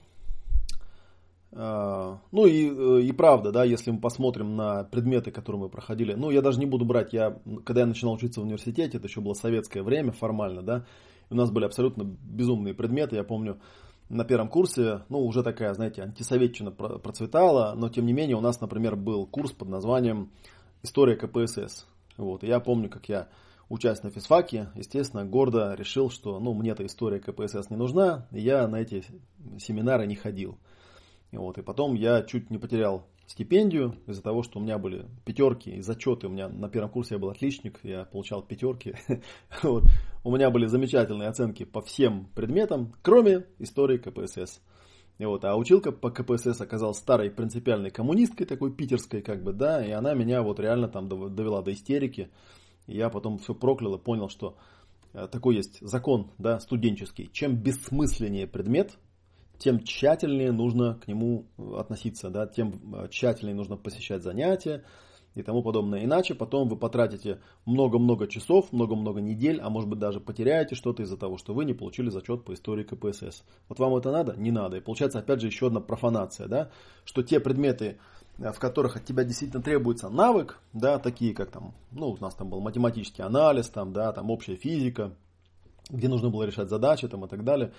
Ну и, и правда, да, если мы посмотрим на предметы, которые мы проходили, ну я даже не буду брать, я, когда я начинал учиться в университете, это еще было советское время формально, да, у нас были абсолютно безумные предметы, я помню, на первом курсе, ну уже такая, знаете, антисоветчина процветала, но тем не менее у нас, например, был курс под названием «История ка пэ эс эс», вот, и я помню, как я, учась на физфаке, естественно, гордо решил, что, ну, мне эта история ка пэ эс эс не нужна, и я на эти семинары не ходил. Вот, и потом я чуть не потерял стипендию из-за того, что у меня были пятерки и зачеты. У меня на первом курсе я был отличник, я получал пятерки. Вот. У меня были замечательные оценки по всем предметам, кроме истории ка пэ эс эс. И вот, а училка по ка пэ эс эс оказалась старой принципиальной коммунисткой, такой питерской, как бы, да, и она меня вот реально там довела до истерики. И я потом все проклял и понял, что такой есть закон, да, студенческий. Чем бессмысленнее предмет, тем тщательнее нужно к нему относиться, да, тем тщательнее нужно посещать занятия и тому подобное. Иначе потом вы потратите много-много часов, много-много недель, а может быть даже потеряете что-то из-за того, что вы не получили зачет по истории ка пэ эс эс. Вот вам это надо? Не надо. И получается опять же еще одна профанация, да, что те предметы, в которых от тебя действительно требуется навык, да, такие как там, ну, у нас там был математический анализ, там, да, там общая физика, где нужно было решать задачи там, и так далее.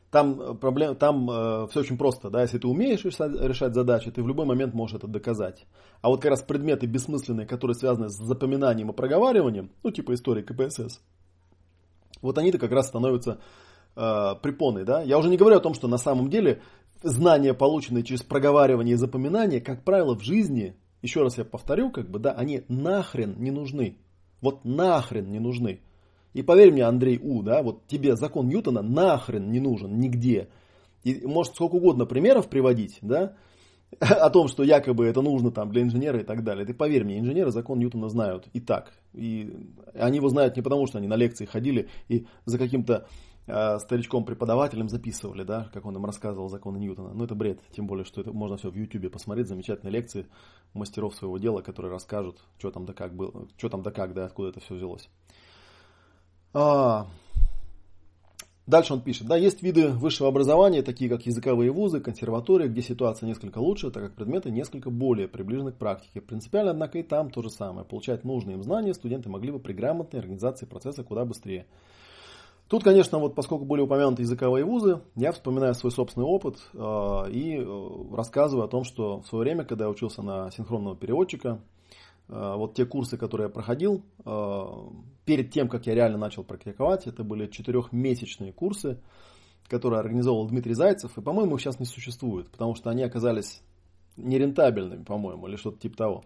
там, проблем, там э, все очень просто, да, если ты умеешь решать, решать задачи, ты в любой момент можешь это доказать. А вот как раз предметы бессмысленные, которые связаны с запоминанием и проговариванием, ну типа истории ка пэ эс эс, вот они-то как раз становятся э, препоной, да. Я уже не говорю о том, что на самом деле знания, полученные через проговаривание и запоминание, как правило, в жизни, еще раз я повторю, как бы, да, они нахрен не нужны. Вот нахрен не нужны. И поверь мне, Андрей У, да, вот тебе закон Ньютона нахрен не нужен нигде. И может сколько угодно примеров приводить, да, о том, что якобы это нужно там для инженера и так далее. Ты поверь мне, инженеры закон Ньютона знают и так. И они его знают не потому, что они на лекции ходили и за каким-то э, старичком-преподавателем записывали, да, как он им рассказывал законы Ньютона. Ну это бред, тем более, что это можно все в Ютубе посмотреть, замечательные лекции мастеров своего дела, которые расскажут, что там да как было, что там да как, да, откуда это все взялось. А, дальше он пишет, да, есть виды высшего образования, такие как языковые вузы, консерватории, где ситуация несколько лучше, так как предметы несколько более приближены к практике. Принципиально, однако, и там то же самое. Получать нужные им знания студенты могли бы при грамотной организации процесса куда быстрее. Тут, конечно, вот поскольку были упомянуты языковые вузы, я вспоминаю свой собственный опыт э, и э, рассказываю о том, что в свое время, когда я учился на синхронного переводчика, вот те курсы, которые я проходил, перед тем, как я реально начал практиковать, это были четырехмесячные курсы, которые организовал Дмитрий Зайцев, и, по-моему, их сейчас не существует, потому что они оказались нерентабельными, по-моему, или что-то типа того.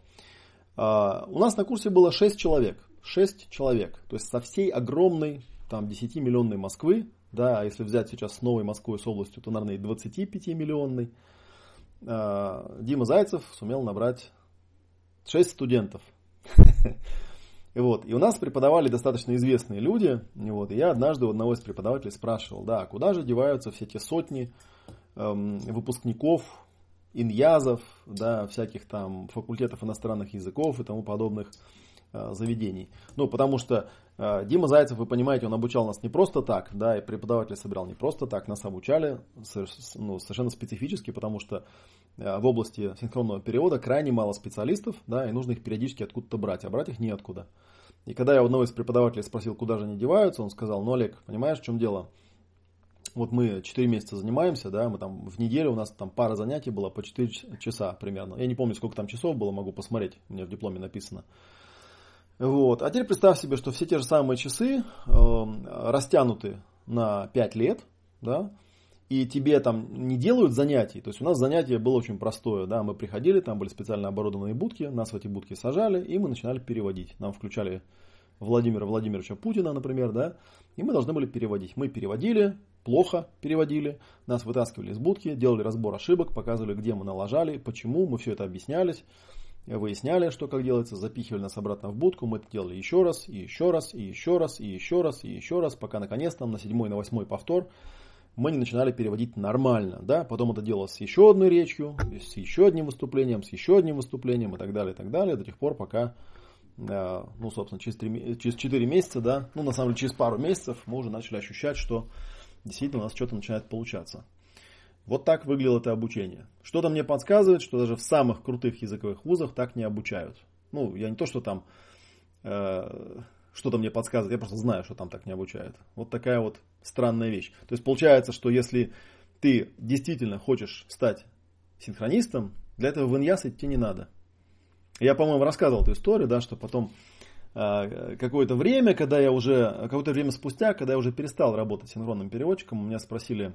У нас на курсе было шесть человек, шесть человек, то есть со всей огромной, там, десятимиллионной Москвы, да, а если взять сейчас с новой Москвой с областью, то, наверное, и двадцатипятимиллионной, Дима Зайцев сумел набрать шесть студентов. И, вот, и у нас преподавали достаточно известные люди. И, вот, и я однажды у одного из преподавателей спрашивал, да, куда же деваются все те сотни эм, выпускников, иньязов, да, всяких там факультетов иностранных языков и тому подобных э, заведений. Ну, потому что э, Дима Зайцев, вы понимаете, он обучал нас не просто так, да, и преподавателей собирал не просто так, нас обучали ну, совершенно специфически, потому что в области синхронного перевода крайне мало специалистов, да, и нужно их периодически откуда-то брать, а брать их неоткуда. И когда я у одного из преподавателей спросил, куда же они деваются, он сказал, ну, Олег, понимаешь, в чем дело? Вот мы четыре месяца занимаемся, да, мы там в неделю, у нас там пара занятий было по четыре часа примерно. Я не помню, сколько там часов было, могу посмотреть, у меня в дипломе написано. Вот. А теперь представь себе, что все те же самые часы э, растянуты на пять лет, да, и тебе там не делают занятий. То есть у нас занятие было очень простое. Да? Мы приходили, там были специально оборудованные будки, нас в эти будки сажали, и мы начинали переводить. Нам включали Владимира Владимировича Путина, например, да, и мы должны были переводить. Мы переводили, плохо переводили, нас вытаскивали из будки, делали разбор ошибок, показывали, где мы налажали, почему, мы все это объяснялись, выясняли, что как делается, запихивали нас обратно в будку, мы это делали еще раз, и еще раз, и еще раз, и еще раз, и еще раз, пока наконец там на седьмой, на восьмой повтор мы не начинали переводить нормально, да, потом это делалось с еще одной речью, с еще одним выступлением, с еще одним выступлением и так далее, и так далее, до тех пор, пока, ну, собственно, через, три, через четыре месяца, да, ну, на самом деле, через пару месяцев мы уже начали ощущать, что действительно у нас что-то начинает получаться. Вот так выглядело это обучение. Что-то мне подсказывает, что даже в самых крутых языковых вузах так не обучают. Ну, я не то, что там э, что-то мне подсказывает, я просто знаю, что там так не обучают. Вот такая вот странная вещь. То есть получается, что если ты действительно хочешь стать синхронистом, для этого в иньяс идти не надо. Я, по-моему, рассказывал эту историю, да, что потом э, какое-то время, когда я уже, какое-то время спустя, когда я уже перестал работать синхронным переводчиком, у меня спросили,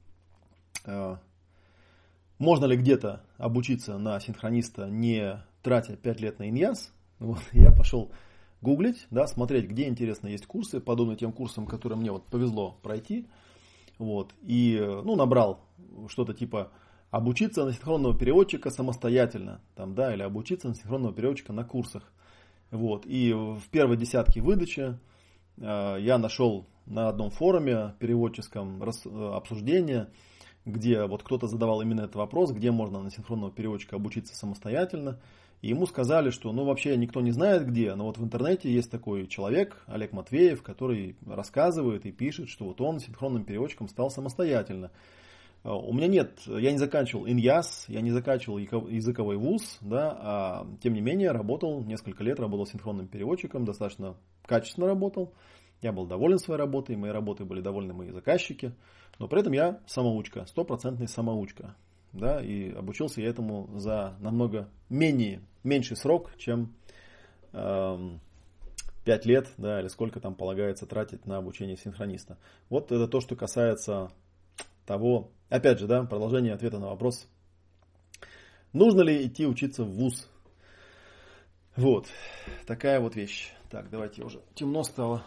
э, можно ли где-то обучиться на синхрониста, не тратя пять лет на иньяс. Вот, я пошел гуглить, да, смотреть, где, интересно, есть курсы, подобные тем курсам, которые мне вот повезло пройти. Вот, и, ну, набрал что-то типа обучиться на синхронного переводчика самостоятельно, там, да, или обучиться на синхронного переводчика на курсах. Вот, и в первой десятке выдачи э, я нашел на одном форуме переводческом рас, обсуждение, где вот кто-то задавал именно этот вопрос, где можно на синхронного переводчика обучиться самостоятельно. И ему сказали, что ну вообще никто не знает где, но вот в интернете есть такой человек, Олег Матвеев, который рассказывает и пишет, что вот он синхронным переводчиком стал самостоятельно. У меня нет, я не заканчивал иньяс, я не заканчивал языковой вуз, да, а тем не менее работал, несколько лет работал синхронным переводчиком, достаточно качественно работал. Я был доволен своей работой, моей работой были довольны мои заказчики, но при этом я самоучка, стопроцентный самоучка. Да, и обучился я этому за намного менее, меньший срок, чем эм, пять лет, да, или сколько там полагается тратить на обучение синхрониста. Вот это то, что касается того, опять же, да, продолжение ответа на вопрос, нужно ли идти учиться в вуз. Вот, такая вот вещь. Так, давайте уже темно стало.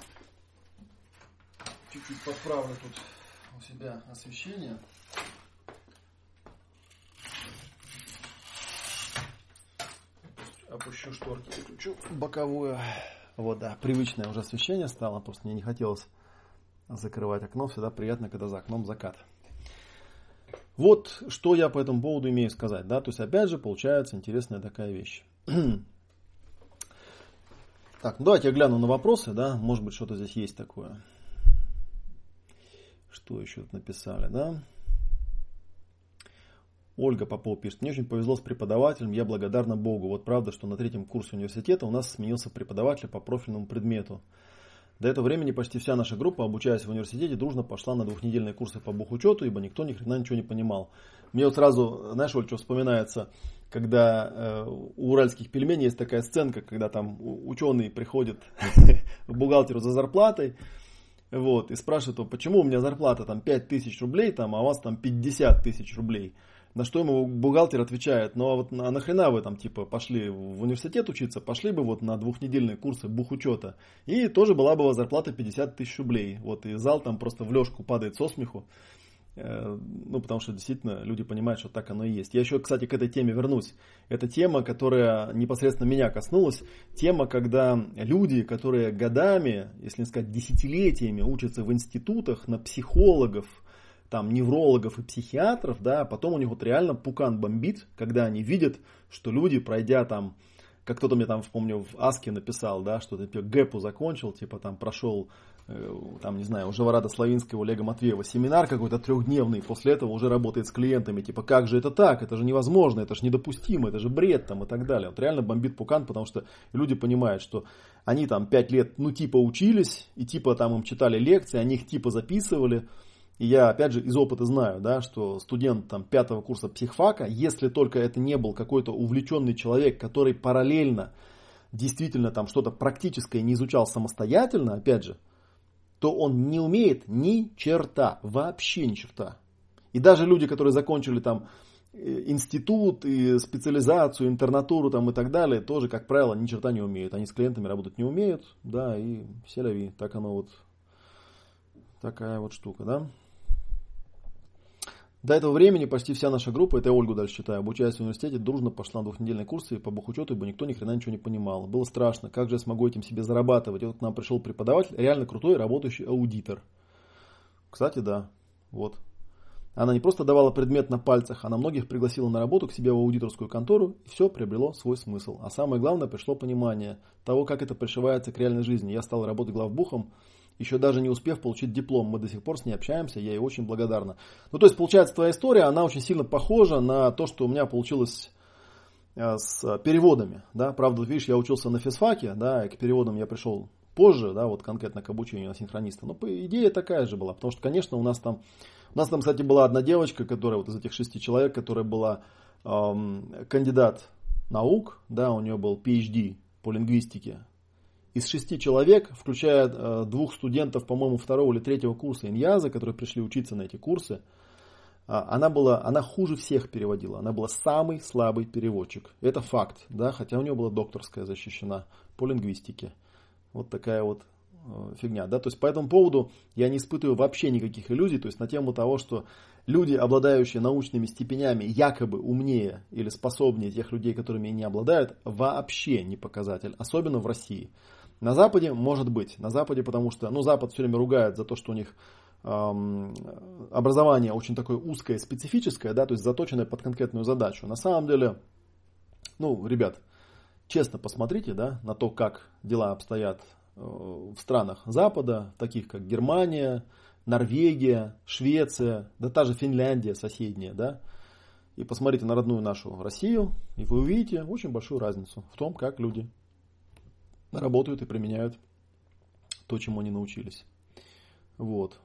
Чуть-чуть подправлю тут у себя освещение. Опущу шторки, выключу боковую. Вот, да, привычное уже освещение стало, просто мне не хотелось закрывать окно. Всегда приятно, когда за окном закат. Вот, что я по этому поводу имею сказать, да, то есть, опять же, получается интересная такая вещь. Так, ну давайте я гляну на вопросы, да, может быть, что-то здесь есть такое. Что еще тут написали, да? Ольга Попова пишет, мне очень повезло с преподавателем, я благодарна Богу. Вот правда, что на третьем курсе университета у нас сменился преподаватель по профильному предмету. До этого времени почти вся наша группа, обучаясь в университете, дружно пошла на двухнедельные курсы по бухучету, ибо никто ни хрена ничего не понимал. Мне вот сразу, знаешь, Оль, что вспоминается, когда э, у уральских пельменей есть такая сценка, когда там ученый приходит к бухгалтеру за зарплатой, вот, и спрашивает, почему у меня зарплата там пять тысяч рублей, там, а у вас там пятьдесят тысяч рублей. На что ему бухгалтер отвечает, ну а вот а нахрена вы там типа пошли в университет учиться, пошли бы вот на двухнедельные курсы бухучета, и тоже была бы зарплата пятьдесят тысяч рублей. Вот, и зал там просто в лёжку падает со смеху, э, ну потому что действительно люди понимают, что так оно и есть. Я еще, кстати, к этой теме вернусь. Это тема, которая непосредственно меня коснулась, тема, когда люди, которые годами, если не сказать десятилетиями, учатся в институтах на психологов, там, неврологов и психиатров, да, потом у них вот реально пукан бомбит, когда они видят, что люди, пройдя там, как кто-то мне там, помню, в Аске написал, да, что-то типа ГЭПу закончил, типа там прошел, э, там, не знаю, у Живорада Славинского, Олега Матвеева семинар какой-то трехдневный, после этого уже работает с клиентами, типа, как же это так, это же невозможно, это же недопустимо, это же бред там и так далее. Вот реально бомбит пукан, потому что люди понимают, что они там пять лет, ну, типа учились, и типа там им читали лекции, они их типа записывали. И я, опять же, из опыта знаю, да, что студент там, пятого курса психфака, если только это не был какой-то увлеченный человек, который параллельно действительно там что-то практическое не изучал самостоятельно, опять же, то он не умеет ни черта, вообще ни черта. И даже люди, которые закончили там институт, и специализацию, интернатуру там, и так далее, тоже, как правило, ни черта не умеют. Они с клиентами работать не умеют, да, и селяви, так оно вот, такая вот штука, да. До этого времени почти вся наша группа, это я Ольгу дальше читаю, обучаясь в университете, дружно пошла на двухнедельные курсы по бухучету, ибо никто ни хрена ничего не понимал. Было страшно, как же я смогу этим себе зарабатывать. И вот к нам пришел преподаватель, реально крутой работающий аудитор. Кстати, да, вот. Она не просто давала предмет на пальцах, она многих пригласила на работу к себе в аудиторскую контору, и все приобрело свой смысл. А самое главное, пришло понимание того, как это пришивается к реальной жизни. Я стал работать главбухом, еще даже не успев получить диплом, мы до сих пор с ней общаемся, я ей очень благодарна. Ну, то есть, получается, твоя история, она очень сильно похожа на то, что у меня получилось с переводами, да, правда, видишь, я учился на физфаке, да, и к переводам я пришел позже, да, вот конкретно к обучению на синхрониста, но по идее такая же была, потому что, конечно, у нас там, у нас там, кстати, была одна девочка, которая вот из этих шести человек, которая была эм, кандидат наук, да, у нее был пи эйч ди по лингвистике. Из шести человек, включая э, двух студентов, по-моему, второго или третьего курса Иньяза, которые пришли учиться на эти курсы, э, она была, она хуже всех переводила. Она была самый слабый переводчик. Это факт, да, хотя у нее была докторская защищена по лингвистике. Вот такая вот э, фигня, да. То есть по этому поводу я не испытываю вообще никаких иллюзий, то есть на тему того, что люди, обладающие научными степенями, якобы умнее или способнее тех людей, которыми не обладают, вообще не показатель, особенно в России. На Западе может быть. На Западе, потому что, ну, Запад все время ругает за то, что у них эм, образование очень такое узкое, специфическое, да, то есть заточенное под конкретную задачу. На самом деле, ну, ребят, честно посмотрите, да, на то, как дела обстоят э, в странах Запада, таких как Германия, Норвегия, Швеция, да та же Финляндия соседняя, да, и посмотрите на родную нашу Россию, и вы увидите очень большую разницу в том, как люди работают и применяют то, чему они научились. Вот.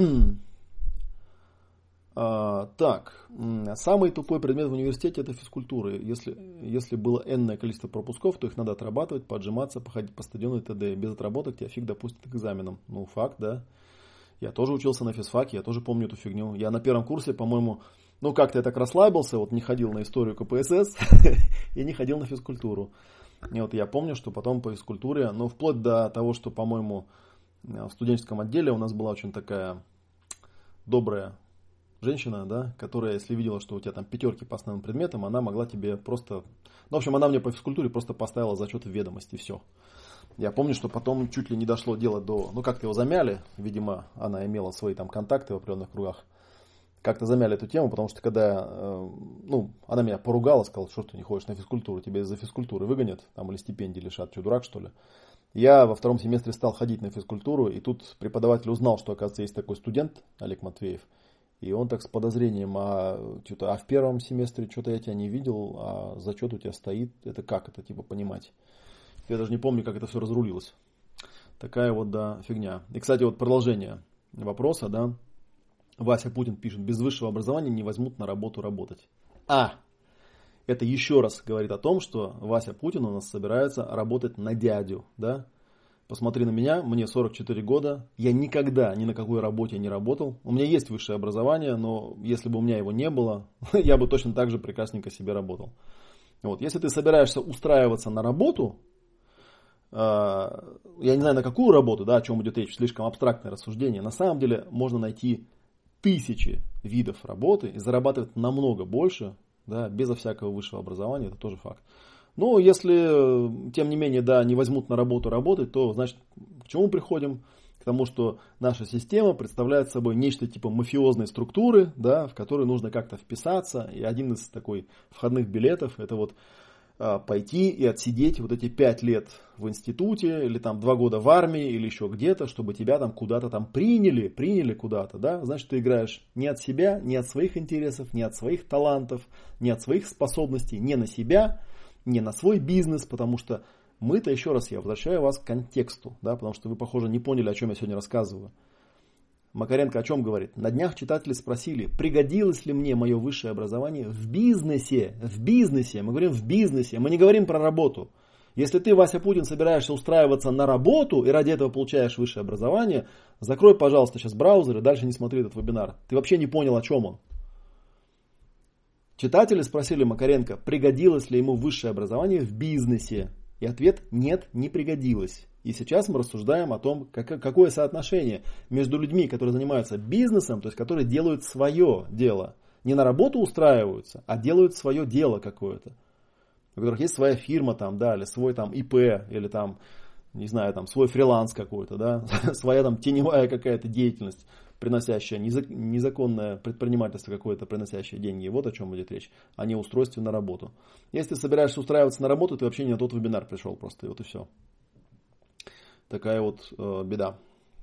А, так, самый тупой предмет в университете — это физкультура. Если, если было энное количество пропусков, то их надо отрабатывать, поджиматься, походить по стадиону и т.д. Без отработок тебя фиг допустят к экзаменам. Ну, факт, да. Я тоже учился на физфаке, я тоже помню эту фигню. Я на первом курсе, по-моему, ну как-то я так расслабился, вот не ходил на историю ка пэ эс эс и не ходил на физкультуру. И вот я помню, что потом по физкультуре, ну вплоть до того, что, по-моему, в студенческом отделе у нас была очень такая добрая женщина, да, которая, если видела, что у тебя там пятерки по основным предметам, она могла тебе просто... Ну, в общем, она мне по физкультуре просто поставила зачет в ведомости, все. Я помню, что потом чуть ли не дошло дело до... Ну, как-то его замяли, видимо, она имела свои там контакты в определенных кругах. Как-то замяли эту тему, потому что когда... Э, ну, она меня поругала, сказала, что ты не ходишь на физкультуру, тебя из-за физкультуры выгонят, там, или стипендии лишат, что, дурак, что ли? Я во втором семестре стал ходить на физкультуру, и тут преподаватель узнал, что, оказывается, есть такой студент, Олег Матвеев. И он так с подозрением, а, что-то, а в первом семестре что-то я тебя не видел, а зачет у тебя стоит. Это как это типа понимать? Я даже не помню, как это все разрулилось. Такая вот, да, фигня. И, кстати, вот продолжение вопроса, да. Вася Путин пишет, без высшего образования не возьмут на работу работать. А, это еще раз говорит о том, что Вася Путин у нас собирается работать на дядю, да. Посмотри на меня, мне сорок четыре года, я никогда ни на какой работе не работал. У меня есть высшее образование, но если бы у меня его не было, я бы точно так же прекрасненько себе работал. Вот. Если ты собираешься устраиваться на работу, э, я не знаю на какую работу, да, о чем идет речь, слишком абстрактное рассуждение, на самом деле можно найти тысячи видов работы и зарабатывать намного больше, да, безо всякого высшего образования, это тоже факт. Но если, тем не менее, да, не возьмут на работу работать, то, значит, к чему приходим? К тому, что наша система представляет собой нечто типа мафиозной структуры, да, в которую нужно как-то вписаться. И один из такой входных билетов — это вот а, пойти и отсидеть вот эти пять лет в институте, или там два года в армии, или еще где-то, чтобы тебя там куда-то там приняли, приняли куда-то, да. Значит, ты играешь не от себя, не от своих интересов, не от своих талантов, не от своих способностей, не на себя, не на свой бизнес, потому что мы-то, еще раз я возвращаю вас к контексту, да, потому что вы, похоже, не поняли, о чем я сегодня рассказываю. Макаренко о чем говорит? На днях читатели спросили, пригодилось ли мне мое высшее образование в бизнесе, в бизнесе, мы говорим в бизнесе, мы не говорим про работу. Если ты, Вася Путин, собираешься устраиваться на работу и ради этого получаешь высшее образование, закрой, пожалуйста, сейчас браузер и дальше не смотри этот вебинар. Ты вообще не понял, о чем он. Читатели спросили Макаренко, пригодилось ли ему высшее образование в бизнесе. И ответ – нет, не пригодилось. И сейчас мы рассуждаем о том, как, какое соотношение между людьми, которые занимаются бизнесом, то есть которые делают свое дело. Не на работу устраиваются, а делают свое дело какое-то. У которых есть своя фирма там, да, или свой там ИП, или там, не знаю, там свой фриланс какой-то, да, своя там теневая какая-то деятельность, приносящее незаконное предпринимательство какое-то, приносящее деньги. Вот о чем идет речь, а не устройстве на работу. Если ты собираешься устраиваться на работу, ты вообще не на тот вебинар пришел просто, и вот и все. Такая вот э, беда.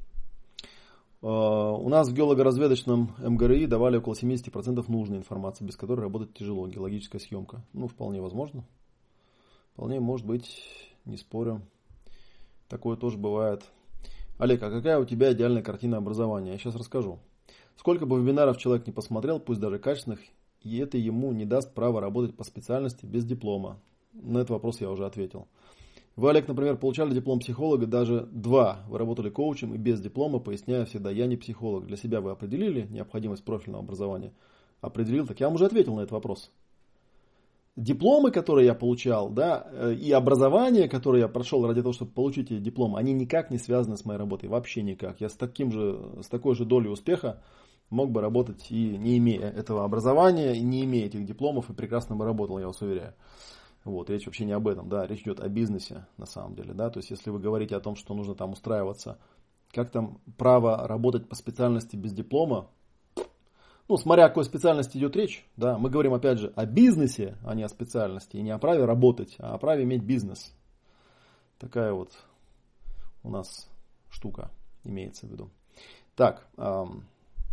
Э, у нас в геолого-разведочном эм гэ эр и давали около семьдесят процентов нужной информации, без которой работать тяжело. Геологическая съемка. Ну, вполне возможно. Вполне может быть, не спорю. Такое тоже бывает. Олег, а какая у тебя идеальная картина образования? Я сейчас расскажу. Сколько бы вебинаров человек не посмотрел, пусть даже качественных, и это ему не даст права работать по специальности без диплома. На этот вопрос я уже ответил. Вы, Олег, например, получали диплом психолога, даже два. Вы работали коучем и без диплома, поясняя всегда, я не психолог. Для себя вы определили необходимость профильного образования? Определил, так я вам уже ответил на этот вопрос. Дипломы, которые я получал, да, и образование, которое я прошел ради того, чтобы получить эти дипломы, они никак не связаны с моей работой, вообще никак. Я с, таким же, с такой же долей успеха мог бы работать и не имея этого образования, и не имея этих дипломов, и прекрасно бы работал, я вас уверяю. Вот, речь вообще не об этом, да, речь идет о бизнесе на самом деле, да, то есть если вы говорите о том, что нужно там устраиваться, как там право работать по специальности без диплома, ну, смотря о какой специальности идет речь, да, мы говорим опять же о бизнесе, а не о специальности, и не о праве работать, а о праве иметь бизнес. Такая вот у нас штука имеется в виду. Так, эм,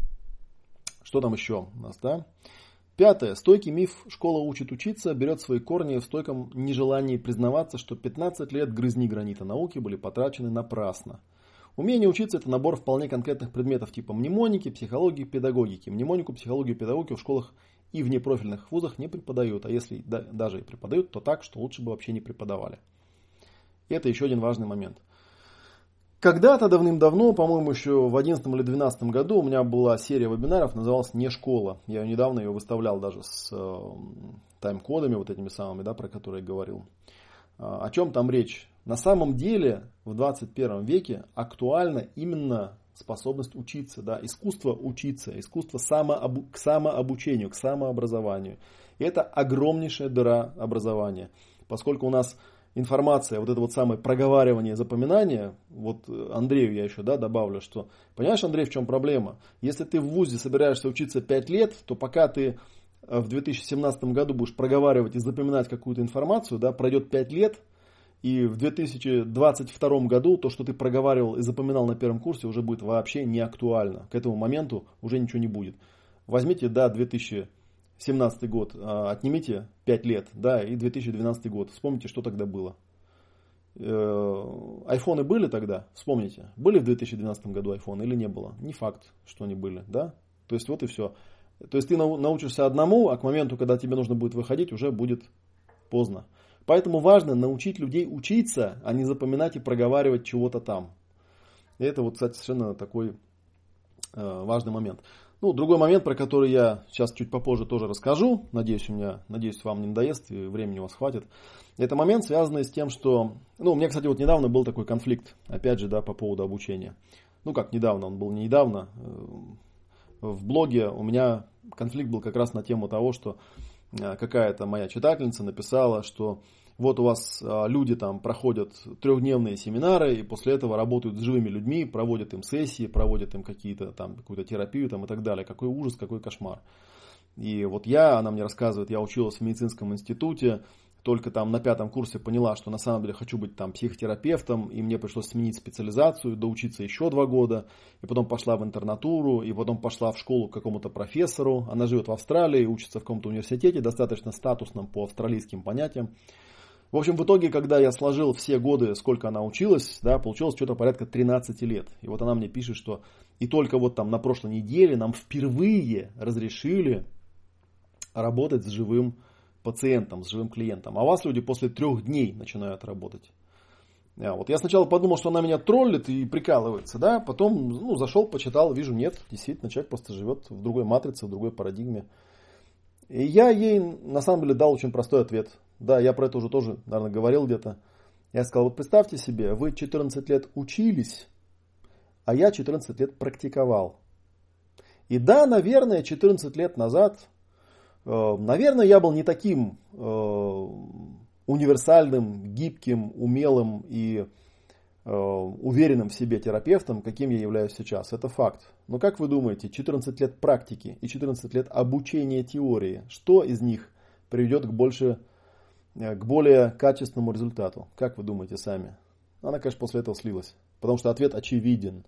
что там еще у нас, да? Пятое. Стойкий миф «школа учит учиться» берет свои корни в стойком нежелании признаваться, что пятнадцать лет грызни гранита науки были потрачены напрасно. Умение учиться – это набор вполне конкретных предметов типа мнемоники, психологии, педагогики. Мнемонику, психологию, педагогику в школах и в непрофильных вузах не преподают, а если да, даже и преподают, то так, что лучше бы вообще не преподавали. И это еще один важный момент. Когда-то давным-давно, по-моему, еще в одиннадцатом или двенадцатом году у меня была серия вебинаров, называлась «Не школа». Я недавно ее выставлял даже с э, тайм-кодами, вот этими самыми, да, про которые я говорил. Э, о чем там речь? На самом деле в двадцать первом веке актуальна именно способность учиться, да, искусство учиться, искусство самообу- к самообучению, к самообразованию. И это огромнейшая дыра образования, поскольку у нас информация, вот это вот самое проговаривание, запоминание, вот Андрею я еще, да, добавлю, что, понимаешь, Андрей, в чем проблема? Если ты в вузе собираешься учиться пять лет, то пока ты в две тысячи семнадцатом году будешь проговаривать и запоминать какую-то информацию, да, пройдет пять лет, и в две тысячи двадцать втором году то, что ты проговаривал и запоминал на первом курсе, уже будет вообще не актуально. К этому моменту уже ничего не будет. Возьмите, да, две тысячи семнадцатый год, отнимите пять лет, да, и две тысячи двенадцатый год. Вспомните, что тогда было. Айфоны были тогда? Вспомните. Были в две тысячи двенадцатом году айфоны или не было? Не факт, что они были, да? То есть вот и все. То есть ты научишься одному, а к моменту, когда тебе нужно будет выходить, уже будет поздно. Поэтому важно научить людей учиться, а не запоминать и проговаривать чего-то там. И это вот, кстати, совершенно такой э, важный момент. Ну, другой момент, про который я сейчас чуть попозже тоже расскажу. Надеюсь, у меня, надеюсь, вам не надоест и времени у вас хватит. Это момент, связанный с тем, что... Ну, у меня, кстати, вот недавно был такой конфликт, опять же, да, по поводу обучения. Ну, как недавно, он был не недавно. В блоге у меня конфликт был как раз на тему того, что какая-то моя читательница написала, что вот у вас люди там проходят трехдневные семинары и после этого работают с живыми людьми, проводят им сессии, проводят им какие-то там какую-то терапию там и так далее. Какой ужас, какой кошмар. И вот я, она мне рассказывает, я училась в медицинском институте, только там на пятом курсе поняла, что на самом деле хочу быть там психотерапевтом, и мне пришлось сменить специализацию, доучиться еще два года, и потом пошла в интернатуру, и потом пошла в школу к какому-то профессору. Она живет в Австралии, учится в каком-то университете, достаточно статусном по австралийским понятиям. В общем, в итоге, когда я сложил все годы, сколько она училась, да, получилось что-то порядка тринадцать лет. И вот она мне пишет, что и только вот там на прошлой неделе нам впервые разрешили работать с живым пациентом, с живым клиентом. А у вас люди после трех дней начинают работать. А вот я сначала подумал, что она меня троллит и прикалывается, да, потом ну, зашел, почитал, вижу, нет, действительно, человек просто живет в другой матрице, в другой парадигме. И я ей на самом деле дал очень простой ответ. Да, я про это уже тоже, наверное, говорил где-то. Я сказал, вот представьте себе, вы четырнадцать лет учились, а я четырнадцать лет практиковал. И да, наверное, четырнадцать лет назад, э, наверное, я был не таким э, универсальным, гибким, умелым и э, уверенным в себе терапевтом, каким я являюсь сейчас. Это факт. Но как вы думаете, четырнадцать лет практики и четырнадцать лет обучения теории, что из них приведет к больше... к более качественному результату. Как вы думаете сами? Она, конечно, после этого слилась. Потому что ответ очевиден.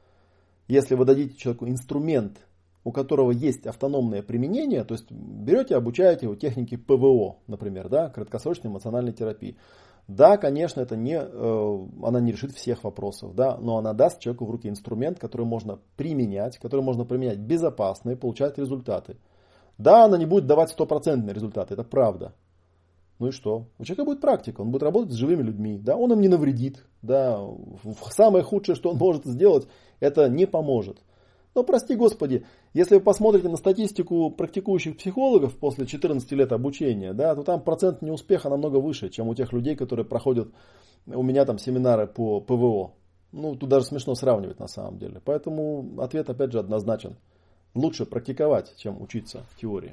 Если вы дадите человеку инструмент, у которого есть автономное применение, то есть берете, обучаете его технике ПВО, например, да, краткосрочной эмоциональной терапии. Да, конечно, это не, э, она не решит всех вопросов, да, но она даст человеку в руки инструмент, который можно применять, который можно применять безопасно и получать результаты. Да, она не будет давать стопроцентные результаты, это правда. Ну и что? У человека будет практика, он будет работать с живыми людьми, да, он им не навредит, да, самое худшее, что он может сделать, это не поможет. Но прости господи, если вы посмотрите на статистику практикующих психологов после четырнадцати лет обучения, да, то там процент неуспеха намного выше, чем у тех людей, которые проходят у меня там семинары по ПВО. Ну, тут даже смешно сравнивать на самом деле. Поэтому ответ опять же однозначен. Лучше практиковать, чем учиться в теории.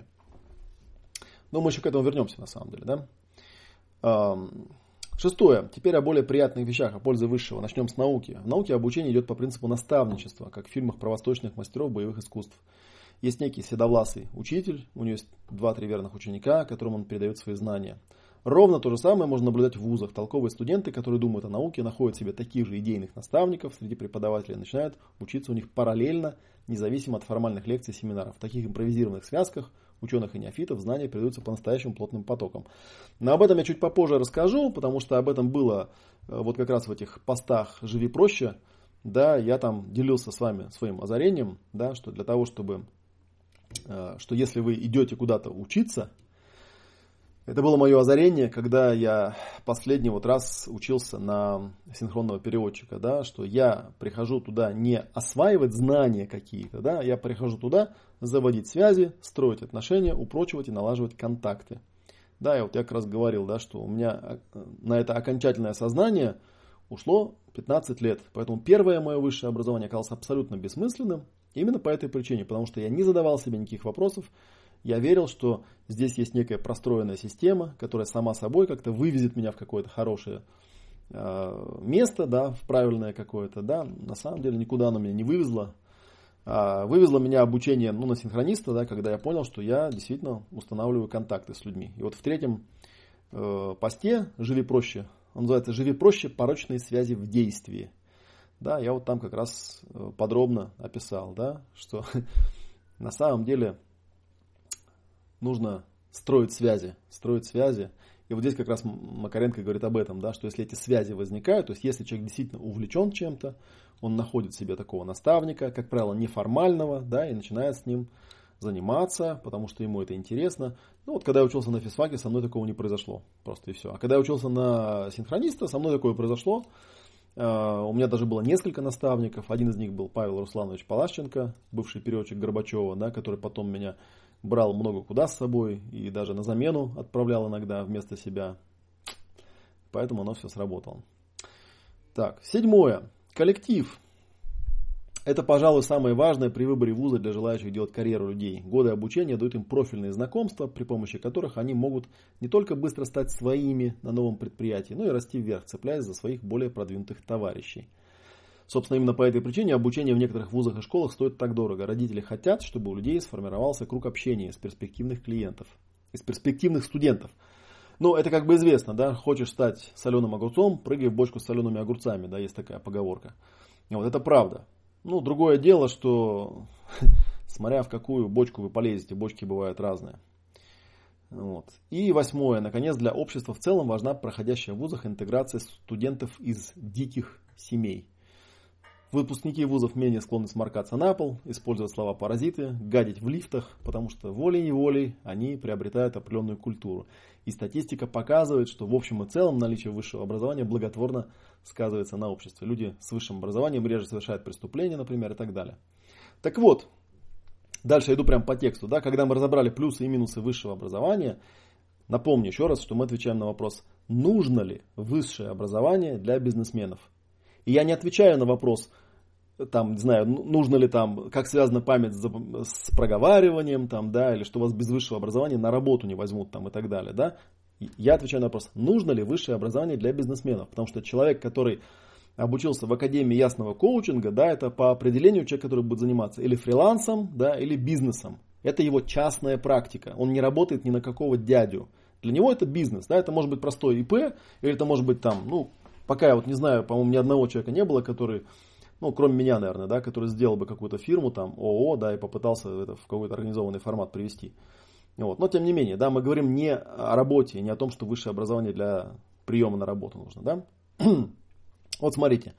Но мы еще к этому вернемся на самом деле, да. Шестое. Теперь о более приятных вещах, о пользе высшего. Начнем с науки. В науке обучение идет по принципу наставничества, как в фильмах про восточных мастеров боевых искусств. Есть некий седовласый учитель, у него есть два-три верных ученика, которым он передает свои знания. Ровно то же самое можно наблюдать в вузах. Толковые студенты, которые думают о науке, находят себе таких же идейных наставников среди преподавателей и начинают учиться у них параллельно, независимо от формальных лекций и семинаров. В таких импровизированных связках ученых и неофитов знания передаются по-настоящему плотным потоком. Но об этом я чуть попозже расскажу, потому что об этом было вот как раз в этих постах «Живи проще». да, я там делился с вами своим озарением, да, что для того, чтобы, что если вы идете куда-то учиться, это было мое озарение, когда я последний вот раз учился на синхронного переводчика, да, что я прихожу туда не осваивать знания какие-то, да, я прихожу туда заводить связи, строить отношения, упрочивать и налаживать контакты. Да, я вот я как раз говорил, да, что у меня на это окончательное осознание ушло пятнадцать лет. Поэтому первое мое высшее образование оказалось абсолютно бессмысленным именно по этой причине, потому что я не задавал себе никаких вопросов. Я верил, что здесь есть некая простроенная система, которая сама собой как-то вывезет меня в какое-то хорошее э, место, да, в правильное какое-то. Да. На самом деле никуда оно меня не вывезло. А, вывезло меня обучение ну, на синхрониста, да, когда я понял, что я действительно устанавливаю контакты с людьми. И вот в третьем э, посте «Живи проще», он называется «Живи проще. Порочные связи в действии». Да, я вот там как раз подробно описал, да, что на самом деле нужно строить связи, строить связи. И вот здесь как раз Макаренко говорит об этом, да, что если эти связи возникают, то есть если человек действительно увлечен чем-то, он находит себе такого наставника, как правило, неформального, да, и начинает с ним заниматься, потому что ему это интересно. Ну вот когда я учился на физфаке, со мной такого не произошло, просто и все. А когда я учился на синхрониста, со мной такое произошло. У меня даже было несколько наставников. Один из них был Павел Русланович Палащенко, бывший переводчик Горбачева, да, который потом меня брал много куда с собой и даже на замену отправлял иногда вместо себя. Поэтому оно все сработало. Так, седьмое. Коллектив. Это, пожалуй, самое важное при выборе вуза для желающих делать карьеру людей. Годы обучения дают им профильные знакомства, при помощи которых они могут не только быстро стать своими на новом предприятии, но и расти вверх, цепляясь за своих более продвинутых товарищей. Собственно, именно по этой причине обучение в некоторых вузах и школах стоит так дорого. Родители хотят, чтобы у людей сформировался круг общения из перспективных клиентов, из перспективных студентов. Ну, это как бы известно, да, хочешь стать соленым огурцом, прыгай в бочку с солеными огурцами, да, есть такая поговорка. Вот это правда. Ну, другое дело, что смотря в какую бочку вы полезете, бочки бывают разные. Вот. И восьмое. Наконец, для общества в целом важна проходящая в вузах интеграция студентов из диких семей. Выпускники вузов менее склонны сморкаться на пол, использовать слова-паразиты, гадить в лифтах, потому что волей-неволей они приобретают определенную культуру. И статистика показывает, что в общем и целом наличие высшего образования благотворно сказывается на обществе. Люди с высшим образованием реже совершают преступления, например, и так далее. Так вот, дальше я иду прямо по тексту. Да, когда мы разобрали плюсы и минусы высшего образования, напомню еще раз, что мы отвечаем на вопрос, нужно ли высшее образование для бизнесменов. И я не отвечаю на вопрос, там, не знаю, нужно ли там, как связана память с проговариванием, там, да, или что вас без высшего образования на работу не возьмут там, и так далее. Да. Я отвечаю на вопрос, нужно ли высшее образование для бизнесменов. Потому что человек, который обучился в Академии ясного коучинга, да, это по определению человек, который будет заниматься или фрилансом, да, или бизнесом. Это его частная практика. Он не работает ни на какого дядю. Для него это бизнес. Да, это может быть простой ИП, или это может быть там, ну, пока я вот не знаю, по-моему, ни одного человека не было, который, ну, кроме меня, наверное, да, который сделал бы какую-то фирму, там, ООО, да, и попытался это в какой-то организованный формат привести. Вот. Но, тем не менее, да, мы говорим не о работе, не о том, что высшее образование для приема на работу нужно, да. Вот смотрите,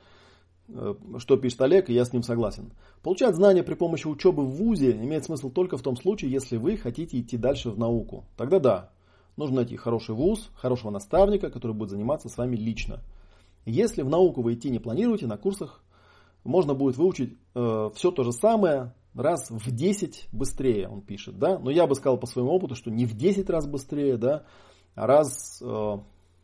что пишет Олег, и я с ним согласен. Получать знания при помощи учебы в вузе имеет смысл только в том случае, если вы хотите идти дальше в науку. Тогда да, нужно найти хороший вуз, хорошего наставника, который будет заниматься с вами лично. Если в науку вы идти не планируете, на курсах можно будет выучить э, все то же самое раз в десять быстрее, он пишет. Да? Но я бы сказал по своему опыту, что не в десять раз быстрее, да, а раз, э,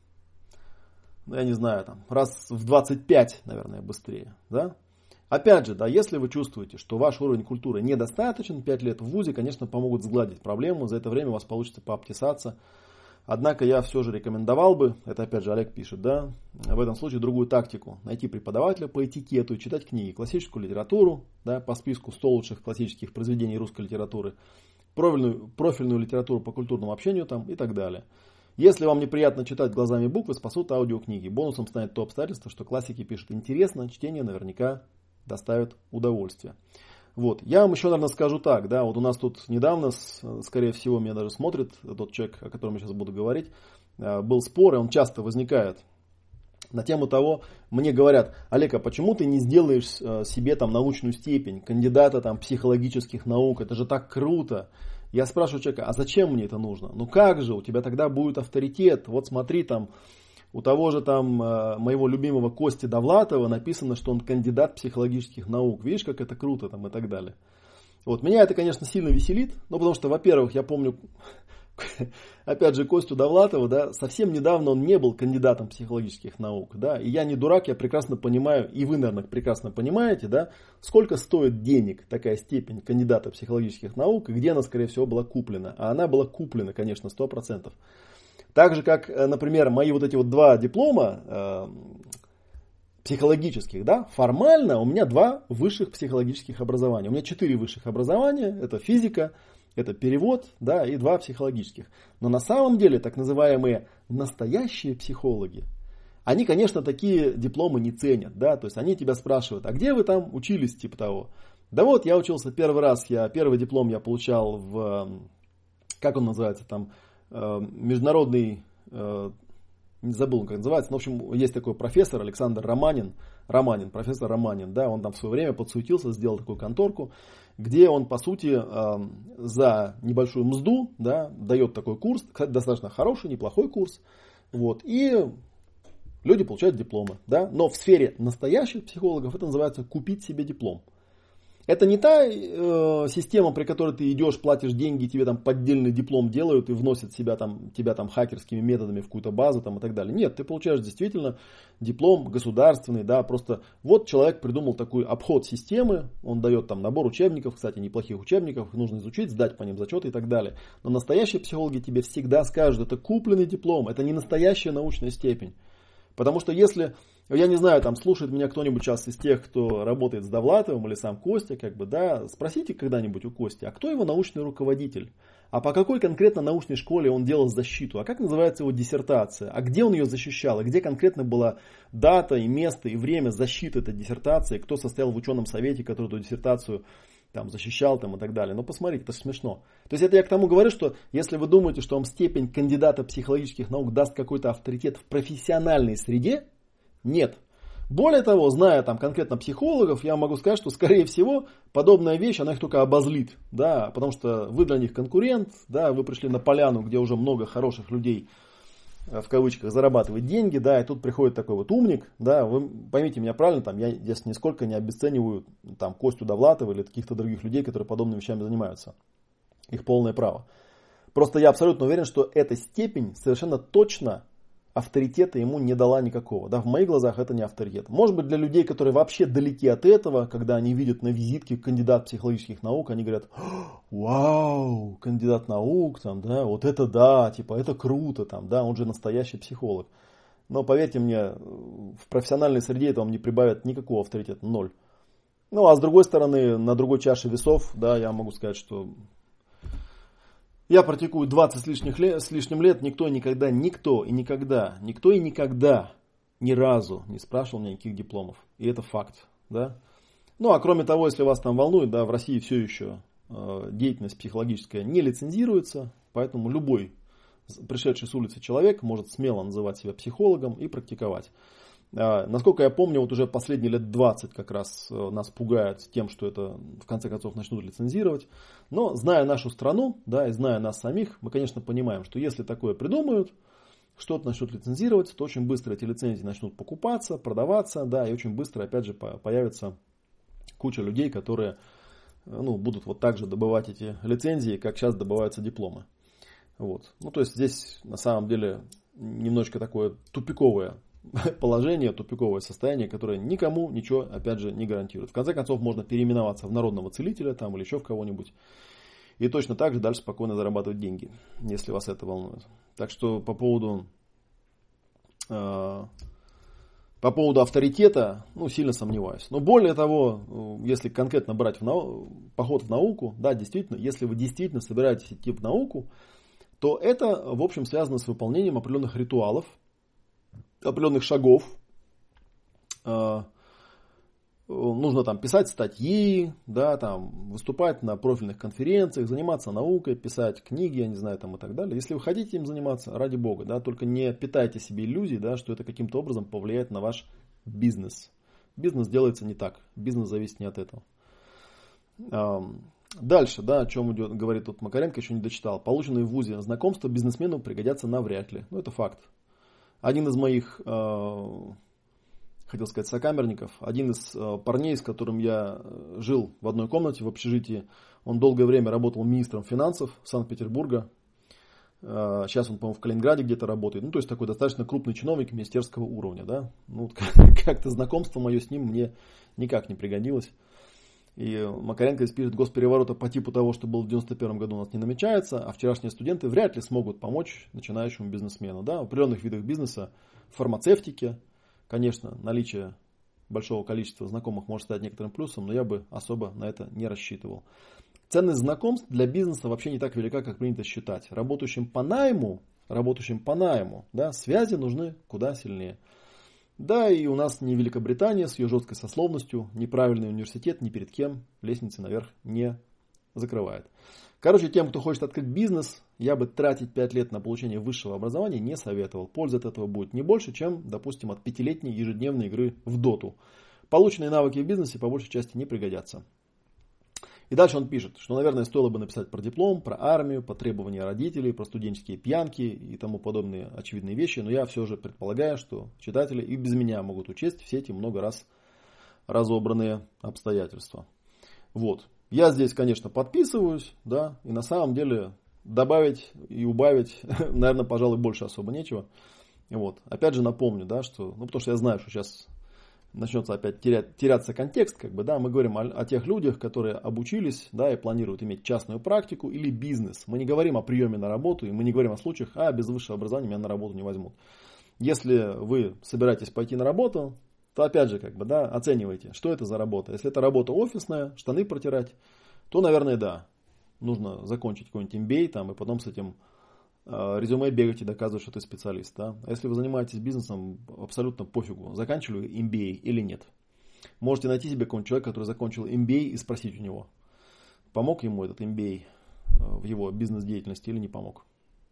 я не знаю, там, раз в двадцать пять, наверное, быстрее. Да? Опять же, да, если вы чувствуете, что ваш уровень культуры недостаточен, пять лет в вузе, конечно, помогут сгладить проблему, за это время у вас получится пообтесаться. Однако я все же рекомендовал бы, это опять же Олег пишет, да, в этом случае другую тактику. Найти преподавателя по этикету и читать книги, классическую литературу, да, по списку сто лучших классических произведений русской литературы, профильную, профильную литературу по культурному общению там, и так далее. Если вам неприятно читать глазами буквы, спасут аудиокниги. Бонусом станет то обстоятельство, что классики пишут интересно, чтение наверняка доставит удовольствие. Вот. Я вам еще, наверное, скажу так, да, вот у нас тут недавно, скорее всего, меня даже смотрит тот человек, о котором я сейчас буду говорить, был спор, и он часто возникает на тему того, мне говорят: Олег, а почему ты не сделаешь себе там научную степень кандидата там психологических наук, это же так круто. Я спрашиваю человека: а зачем мне это нужно? Ну как же, у тебя тогда будет авторитет. Вот смотри, там у того же там моего любимого Кости Довлатова написано, что он кандидат психологических наук. Видишь, как это круто там и так далее. Вот меня это, конечно, сильно веселит, ну потому что, во-первых, я помню, опять же, Костю Довлатова, да, совсем недавно он не был кандидатом психологических наук, да, и я не дурак, я прекрасно понимаю, и вы, наверное, прекрасно понимаете, да, сколько стоит денег такая степень кандидата психологических наук, и где она, скорее всего, была куплена. А она была куплена, конечно, сто процентов. Так же, как, например, мои вот эти вот два диплома э, психологических, да, формально у меня два высших психологических образования. У меня четыре высших образования, это физика, это перевод, да, и два психологических. Но на самом деле так называемые настоящие психологи, они, конечно, такие дипломы не ценят, да, то есть они тебя спрашивают: а где вы там учились, типа того? Да вот, я учился первый раз, я первый диплом я получал в, как он называется там, международный, не забыл, как называется, но, в общем, есть такой профессор Александр Романин, Романин, профессор Романин, да, он там в свое время подсуетился, сделал такую конторку, где он, по сути, за небольшую мзду, да, дает такой курс, кстати, достаточно хороший, неплохой курс, вот, и люди получают дипломы, да, но в сфере настоящих психологов это называется купить себе диплом. Это не та э, система, при которой ты идешь, платишь деньги, тебе там поддельный диплом делают и вносят себя, там, тебя там хакерскими методами в какую-то базу там, и так далее. Нет, ты получаешь действительно диплом государственный, да, просто вот человек придумал такой обход системы, он дает там набор учебников, кстати, неплохих учебников, их нужно изучить, сдать по ним зачеты и так далее. Но настоящие психологи тебе всегда скажут: это купленный диплом, это не настоящая научная степень. Потому что если, я не знаю, там слушает меня кто-нибудь сейчас из тех, кто работает с Довлатовым или сам Костя, как бы, да, спросите когда-нибудь у Кости: а кто его научный руководитель? А по какой конкретно научной школе он делал защиту? А как называется его диссертация? А где он ее защищал? И где конкретно была дата и место и время защиты этой диссертации? Кто состоял в ученом совете, который эту диссертацию там защищал там, и так далее. Ну, посмотрите, это смешно. То есть это я к тому говорю, что если вы думаете, что вам степень кандидата психологических наук даст какой-то авторитет в профессиональной среде, нет. Более того, зная там конкретно психологов, я могу сказать, что, скорее всего, подобная вещь, она их только обозлит, да, потому что вы для них конкурент, да, вы пришли на поляну, где уже много хороших людей, в кавычках, зарабатывает деньги, да, и тут приходит такой вот умник, да, вы поймите меня правильно, там, я здесь нисколько не обесцениваю там Костю Довлатова или каких-то других людей, которые подобными вещами занимаются. Их полное право. Просто я абсолютно уверен, что эта степень совершенно точно авторитета ему не дала никакого. Да, в моих глазах это не авторитет. Может быть, для людей, которые вообще далеки от этого, когда они видят на визитке кандидат психологических наук, они говорят: вау, кандидат наук, там, да, вот это да, типа, это круто, там, да, он же настоящий психолог. Но поверьте мне, в профессиональной среде это вам не прибавит никакого авторитета, ноль. Ну, а с другой стороны, на другой чаше весов, да, я могу сказать, что я практикую двадцать с лишним лет, с лишним лет, никто никогда, никто и никогда, никто и никогда ни разу не спрашивал меня никаких дипломов. И это факт, да. Ну, а кроме того, если вас там волнует, да, в России все еще э, деятельность психологическая не лицензируется, поэтому любой пришедший с улицы человек может смело называть себя психологом и практиковать. Насколько я помню, вот уже последние лет двадцать как раз нас пугают тем, что это в конце концов начнут лицензировать. Но зная нашу страну, да, и зная нас самих, мы, конечно, понимаем, что если такое придумают, что-то начнут лицензировать, то очень быстро эти лицензии начнут покупаться, продаваться, да, и очень быстро, опять же, появится куча людей, которые, ну, будут вот так же добывать эти лицензии, как сейчас добываются дипломы. Вот. Ну, то есть здесь на самом деле немножечко такое тупиковое положение, тупиковое состояние, которое никому ничего, опять же, не гарантирует. В конце концов, можно переименоваться в народного целителя там, или еще в кого-нибудь. И точно так же дальше спокойно зарабатывать деньги, если вас это волнует. Так что по поводу, э, по поводу авторитета, ну, сильно сомневаюсь. Но более того, если конкретно брать в нау- поход в науку, да, действительно, если вы действительно собираетесь идти в науку, то это, в общем, связано с выполнением определенных ритуалов, определенных шагов, нужно там писать статьи, да, там, выступать на профильных конференциях, заниматься наукой, писать книги, я не знаю, там и так далее. Если вы хотите им заниматься, ради бога, да, только не питайте себе иллюзий, да, что это каким-то образом повлияет на ваш бизнес. Бизнес делается не так, бизнес зависит не от этого. Дальше, да, о чем идет, говорит тут Макаренко, еще не дочитал. Полученные в вузе знакомства бизнесмену пригодятся навряд ли. Ну, это факт. Один из моих, э, хотел сказать, сокамерников, один из э, парней, с которым я жил в одной комнате в общежитии, он долгое время работал министром финансов Санкт-Петербурга. Э, сейчас он, по-моему, в Калининграде где-то работает. Ну, то есть такой достаточно крупный чиновник министерского уровня, да. Ну, как-то знакомство мое с ним мне никак не пригодилось. И Макаренко пишет, госпереворота по типу того, что был в девяносто первом году, у нас не намечается, а вчерашние студенты вряд ли смогут помочь начинающему бизнесмену. Да? В определенных видах бизнеса, фармацевтике, конечно, наличие большого количества знакомых может стать некоторым плюсом, но я бы особо на это не рассчитывал. Ценность знакомств для бизнеса вообще не так велика, как принято считать. Работающим по найму, работающим по найму, да, связи нужны куда сильнее. Да, и у нас не Великобритания с ее жесткой сословностью, неправильный университет ни перед кем лестницы наверх не закрывает. Короче, тем, кто хочет открыть бизнес, я бы тратить пять лет на получение высшего образования не советовал. Польза от этого будет не больше, чем, допустим, от пятилетней ежедневной игры в доту. Полученные навыки в бизнесе по большей части не пригодятся. И дальше он пишет, что, наверное, стоило бы написать про диплом, про армию, про требования родителей, про студенческие пьянки и тому подобные очевидные вещи. Но я все же предполагаю, что читатели и без меня могут учесть все эти много раз разобранные обстоятельства. Вот. Я здесь, конечно, подписываюсь, да, и на самом деле добавить и убавить, наверное, пожалуй, больше особо нечего. Вот. Опять же напомню, да, что, ну, потому что я знаю, что сейчас начнется опять терять, теряться контекст, как бы, да, мы говорим о, о тех людях, которые обучились, да, и планируют иметь частную практику или бизнес. Мы не говорим о приеме на работу, и мы не говорим о случаях, а без высшего образования меня на работу не возьмут. Если вы собираетесь пойти на работу, то опять же, как бы, да, оценивайте, что это за работа. Если это работа офисная, штаны протирать, то, наверное, да, нужно закончить какой-нибудь эм би эй там, и потом с этим резюме бегать и доказывать, что ты специалист. Да? А если вы занимаетесь бизнесом, абсолютно пофигу, заканчивали эм би эй или нет. Можете найти себе какого-нибудь человека, который закончил эм би эй, и спросить у него, помог ему этот эм би эй в его бизнес-деятельности или не помог.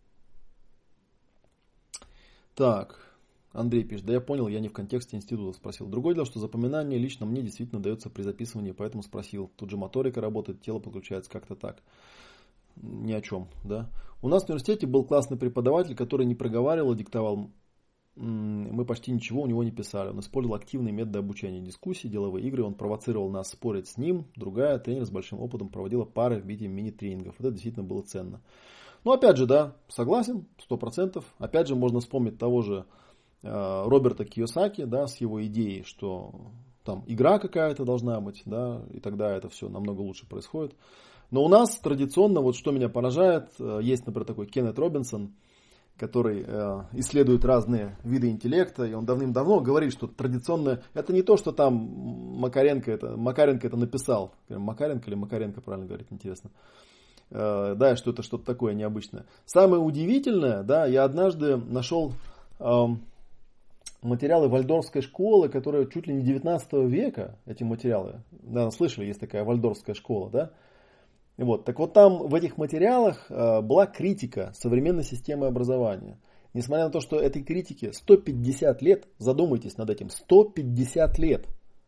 Так, Андрей пишет, да я понял, я не в контексте института спросил. Другое дело, что запоминание лично мне действительно дается при записывании, поэтому спросил. Тут же моторика работает, тело подключается как-то так. Ни о чем, да. У нас в университете был классный преподаватель, который не проговаривал, диктовал. Мы почти ничего у него не писали. Он использовал активные методы обучения, дискуссии, деловые игры. Он провоцировал нас спорить с ним. Другая, тренер с большим опытом, проводила пары в виде мини-тренингов. Это действительно было ценно. Но опять же, да, согласен, сто процентов. Опять же, можно вспомнить того же э, Роберта Кийосаки, да, с его идеей, что там игра какая-то должна быть, да, и тогда это все намного лучше происходит. Но у нас традиционно, вот что меня поражает, есть, например, такой Кеннет Робинсон, который э, исследует разные виды интеллекта, и он давным-давно говорит, что традиционно, это не то, что там Макаренко это, Макаренко это написал, Макаренко или Макаренко, правильно говорить, интересно, э, да, что это что-то такое необычное. Самое удивительное, да, я однажды нашел э, материалы Вальдорфской школы, которые чуть ли не девятнадцатого века, эти материалы, наверное, слышали, есть такая Вальдорфская школа, да. Вот. Так вот там в этих материалах э, была критика современной системы образования. Несмотря на то, что этой критике сто пятьдесят лет, задумайтесь над этим, сто пятьдесят лет.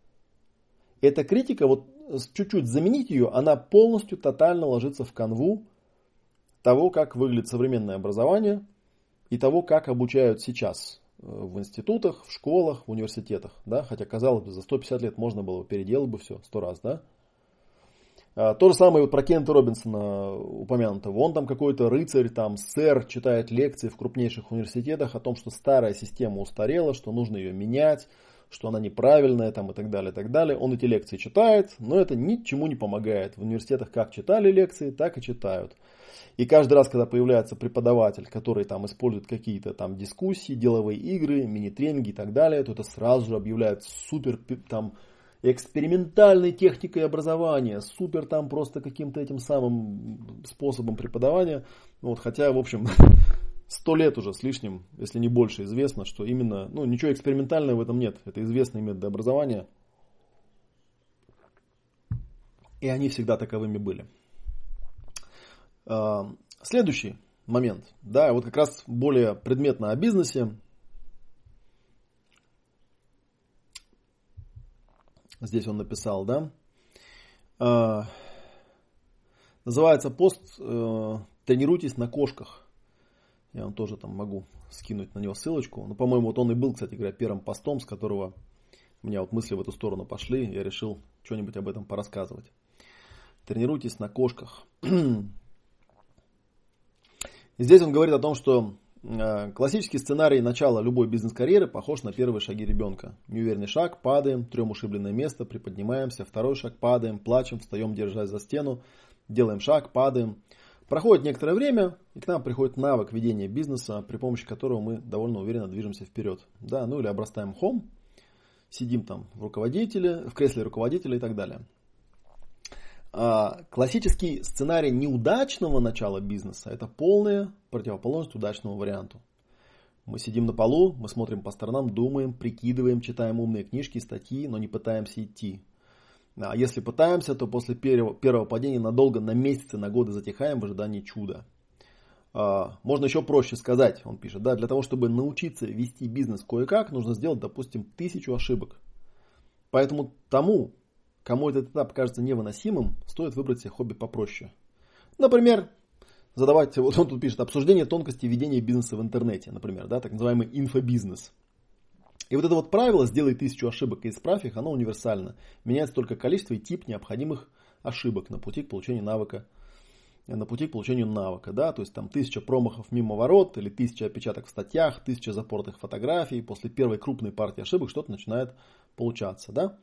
Эта критика, вот чуть-чуть заменить ее, она полностью, тотально ложится в канву того, как выглядит современное образование и того, как обучают сейчас в институтах, в школах, в университетах. Да? Хотя, казалось бы, за сто пятьдесят лет можно было переделать бы все сто раз, да? То же самое вот про Кеннета Робинсона упомянутого. Он там какой-то рыцарь, там сэр, читает лекции в крупнейших университетах о том, что старая система устарела, что нужно ее менять, что она неправильная там, и так далее, и так далее. Он эти лекции читает, но это ничему не помогает. В университетах как читали лекции, так и читают. И каждый раз, когда появляется преподаватель, который там использует какие-то там дискуссии, деловые игры, мини-тренинги и так далее, то это сразу же объявляют супер там экспериментальной техникой образования, супер там просто каким-то этим самым способом преподавания. Вот, хотя, в общем, сто лет уже с лишним, если не больше, известно, что именно, ну, ничего экспериментального в этом нет. Это известный метод образования. И они всегда таковыми были. Следующий момент. Да, вот как раз более предметно о бизнесе. Здесь он написал, да. Называется пост «Тренируйтесь на кошках». Я вам тоже там могу скинуть на него ссылочку. Ну, по-моему, вот он и был, кстати говоря, первым постом, с которого у меня вот мысли в эту сторону пошли. Я решил что-нибудь об этом порассказывать. Тренируйтесь на кошках. И здесь он говорит о том, что э, классический сценарий начала любой бизнес-карьеры похож на первые шаги ребенка. Неуверенный шаг, падаем, трем ушибленное место, приподнимаемся, второй шаг, падаем, плачем, встаем, держась за стену, делаем шаг, падаем. Проходит некоторое время, и к нам приходит навык ведения бизнеса, при помощи которого мы довольно уверенно движемся вперед. Да, ну или обрастаем мхом, сидим там в руководителе, в кресле руководителя и так далее. Классический сценарий неудачного начала бизнеса – это полная противоположность удачному варианту. Мы сидим на полу, мы смотрим по сторонам, думаем, прикидываем, читаем умные книжки, статьи, но не пытаемся идти. А если пытаемся, то после первого, первого падения надолго, на месяцы, на годы затихаем в ожидании чуда. Можно еще проще сказать, он пишет, да, для того, чтобы научиться вести бизнес кое-как, нужно сделать, допустим, тысячу ошибок. Поэтому тому, кому этот этап кажется невыносимым, стоит выбрать себе хобби попроще. Например, задавать, вот он тут пишет, обсуждение тонкостей ведения бизнеса в интернете, например, да, так называемый инфобизнес. И вот это вот правило «сделай тысячу ошибок и исправь их», оно универсально. Меняется только количество и тип необходимых ошибок на пути к получению навыка. На пути к получению навыка, да, то есть там тысяча промахов мимо ворот, или тысяча опечаток в статьях, тысяча запортых фотографий, после первой крупной партии ошибок что-то начинает получаться, да.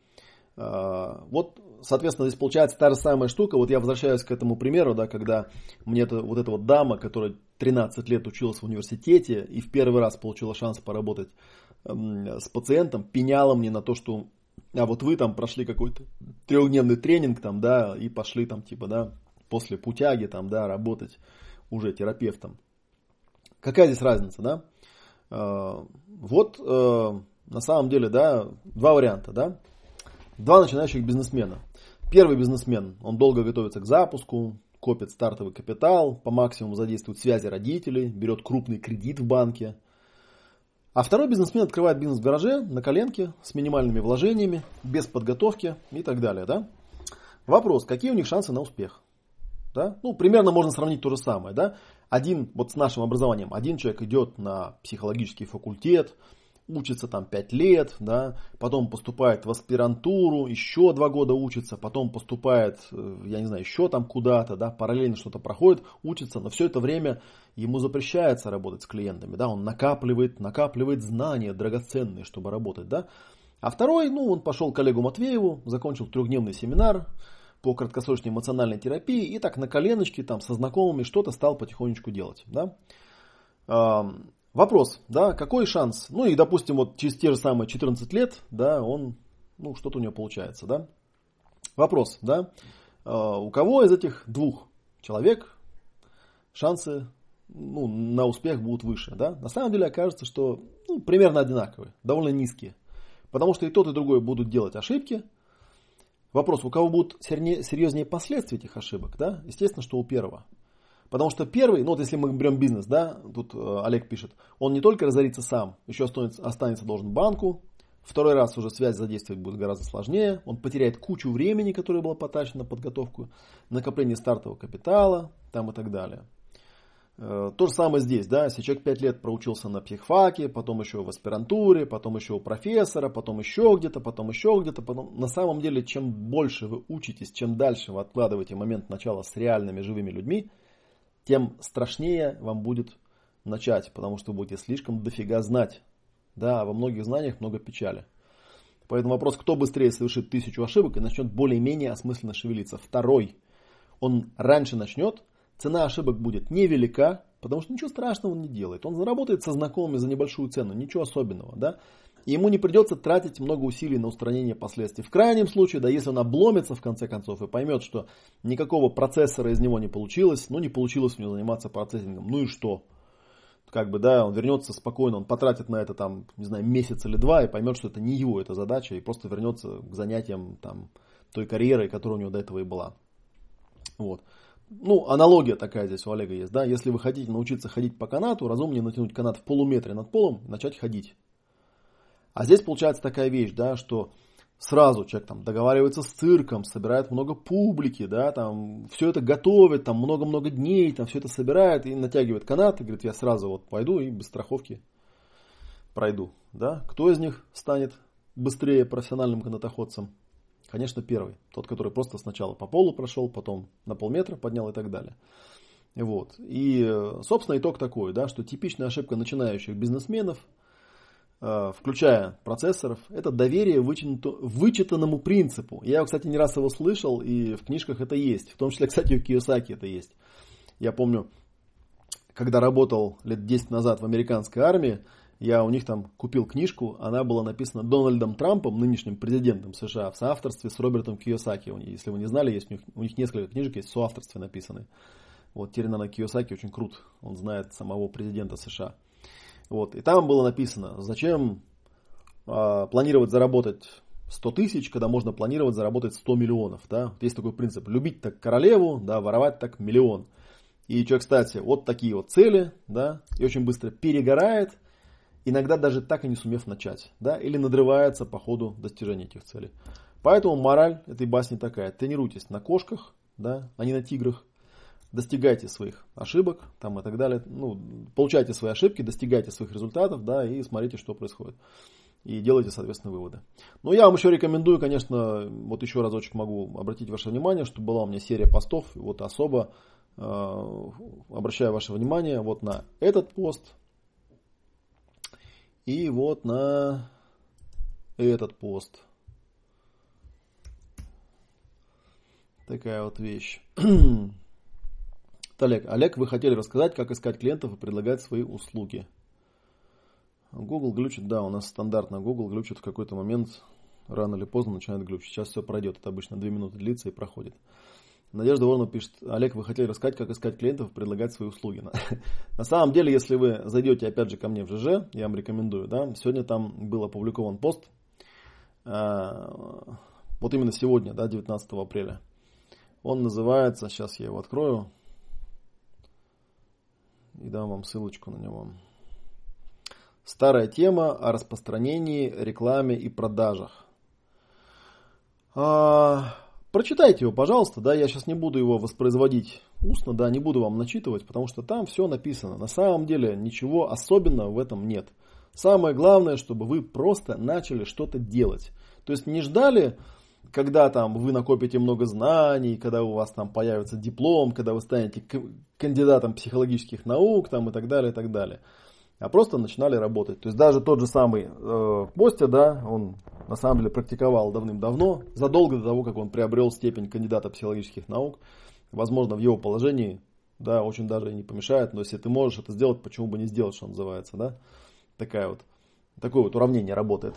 Вот, соответственно, здесь получается та же самая штука. Вот я возвращаюсь к этому примеру, да, когда мне это, вот эта вот дама, которая тринадцать лет училась в университете и в первый раз получила шанс поработать эм, с пациентом, пеняла мне на то, что а вот вы там прошли какой-то трехдневный тренинг там, да, и пошли там типа, да, после путяги там, да, работать уже терапевтом. Какая здесь разница, да? Э, вот э, на самом деле, да, два варианта, да. Два начинающих бизнесмена. Первый бизнесмен, он долго готовится к запуску, копит стартовый капитал, по максимуму задействует связи родителей, берет крупный кредит в банке. А второй бизнесмен открывает бизнес в гараже, на коленке, с минимальными вложениями, без подготовки и так далее. Да? Вопрос, какие у них шансы на успех? Да? Ну, примерно можно сравнить то же самое. Да? Один, вот с нашим образованием, один человек идет на психологический факультет, учится там пять лет, да, потом поступает в аспирантуру, еще два года учится, потом поступает, я не знаю, еще там куда-то, да, параллельно что-то проходит, учится, но все это время ему запрещается работать с клиентами, да, он накапливает, накапливает знания драгоценные, чтобы работать, да. А второй, ну, он пошел к Олегу Матвееву, закончил трехдневный семинар по краткосрочной эмоциональной терапии и так на коленочке там со знакомыми что-то стал потихонечку делать, да. Вопрос, да, какой шанс? Ну и, допустим, вот через те же самые четырнадцать лет, да, он, ну, что-то у него получается, да. Вопрос, да, у кого из этих двух человек шансы, ну, на успех будут выше, да? На самом деле окажется, что, ну, примерно одинаковые, довольно низкие. Потому что и тот, и другой будут делать ошибки. Вопрос, у кого будут серьезнее последствия этих ошибок, да? Естественно, что у первого. Потому что первый, ну вот если мы берем бизнес, да, тут э, Олег пишет, он не только разорится сам, еще останется, останется должен банку, второй раз уже связь задействовать будет гораздо сложнее, он потеряет кучу времени, которое было потрачено на подготовку, накопление стартового капитала, там и так далее. Э, то же самое здесь, да, если человек пять лет проучился на психфаке, потом еще в аспирантуре, потом еще у профессора, потом еще где-то, потом еще где-то, потом... на самом деле, чем больше вы учитесь, чем дальше вы откладываете момент начала с реальными живыми людьми, тем страшнее вам будет начать, потому что вы будете слишком дофига знать. Да, во многих знаниях много печали. Поэтому вопрос, кто быстрее совершит тысячу ошибок и начнет более-менее осмысленно шевелиться. Второй, он раньше начнет, цена ошибок будет невелика, потому что ничего страшного он не делает. Он заработает со знакомыми за небольшую цену, ничего особенного, да. И ему не придется тратить много усилий на устранение последствий. В крайнем случае, да, если он обломится в конце концов и поймет, что никакого процессора из него не получилось, ну не получилось у него заниматься процессингом, ну и что? Как бы, да, он вернется спокойно, он потратит на это там, не знаю, месяц или два и поймет, что это не его эта задача, и просто вернется к занятиям там той карьерой, которая у него до этого и была. Вот. Ну, аналогия такая здесь у Олега есть, да, если вы хотите научиться ходить по канату, разумнее натянуть канат в полуметре над полом и начать ходить. А здесь получается такая вещь, да, что сразу человек там договаривается с цирком, собирает много публики, да, там все это готовит, там много-много дней, там все это собирает и натягивает канат и говорит, я сразу вот пойду и без страховки пройду, да. Кто из них станет быстрее профессиональным канатоходцем? Конечно, первый. Тот, который просто сначала по полу прошел, потом на полметра поднял и так далее. Вот. И, собственно, итог такой, да, что типичная ошибка начинающих бизнесменов, включая процессоров, это доверие вычитанному принципу. Я, кстати, не раз его слышал, и в книжках это есть. В том числе, кстати, у Кийосаки это есть. Я помню, когда работал лет десять назад в американской армии, я у них там купил книжку, она была написана Дональдом Трампом, нынешним президентом США, в соавторстве с Робертом Кийосаки. Если вы не знали, есть у них, у них несколько книжек есть в соавторстве написаны. Вот теперь, наверное, Кийосаки очень крут, он знает самого президента США. Вот, и там было написано, зачем э, планировать заработать сто тысяч, когда можно планировать заработать сто миллионов. Да? Вот есть такой принцип, любить так королеву, да, воровать так миллион. И человек, кстати, вот такие вот цели, да, и очень быстро перегорает, иногда даже так и не сумев начать, да, или надрывается по ходу достижения этих целей. Поэтому мораль этой басни такая: тренируйтесь на кошках, да, а не на тиграх, достигайте своих ошибок там, и так далее, ну, получайте свои ошибки, достигайте своих результатов, да, и смотрите, что происходит. И делайте, соответственно, выводы. Но я вам еще рекомендую, конечно, вот еще разочек могу обратить ваше внимание, что была у меня серия постов, вот особо э, обращаю ваше внимание вот на этот пост, и вот на этот пост. Такая вот вещь. Олег, Олег, вы хотели рассказать, как искать клиентов и предлагать свои услуги. Google глючит, да, у нас стандартно Google глючит в какой-то момент, рано или поздно начинает глючить. Сейчас все пройдет, это обычно две минуты длится и проходит. Надежда Воронова пишет: Олег, вы хотели рассказать, как искать клиентов и предлагать свои услуги. На самом деле, если вы зайдете опять же ко мне в ЖЖ, я вам рекомендую, да, сегодня там был опубликован пост, вот именно сегодня, да, девятнадцатого апреля. Он называется, сейчас я его открою и дам вам ссылочку на него. Старая тема о распространении, рекламе и продажах. А, прочитайте его, пожалуйста, да, я сейчас не буду его воспроизводить устно, да, не буду вам начитывать, потому что там все написано. На самом деле ничего особенного в этом нет. Самое главное, чтобы вы просто начали что-то делать. То есть не ждали, когда там вы накопите много знаний, когда у вас там появится диплом, когда вы станете кандидатом психологических наук там, и так далее, и так далее. А просто начинали работать. То есть даже тот же самый э, Костя, да, он на самом деле практиковал давным-давно, задолго до того, как он приобрел степень кандидата психологических наук. Возможно, в его положении, да, очень даже и не помешает, но если ты можешь это сделать, почему бы не сделать, что называется, да. Такая вот, такое вот уравнение работает.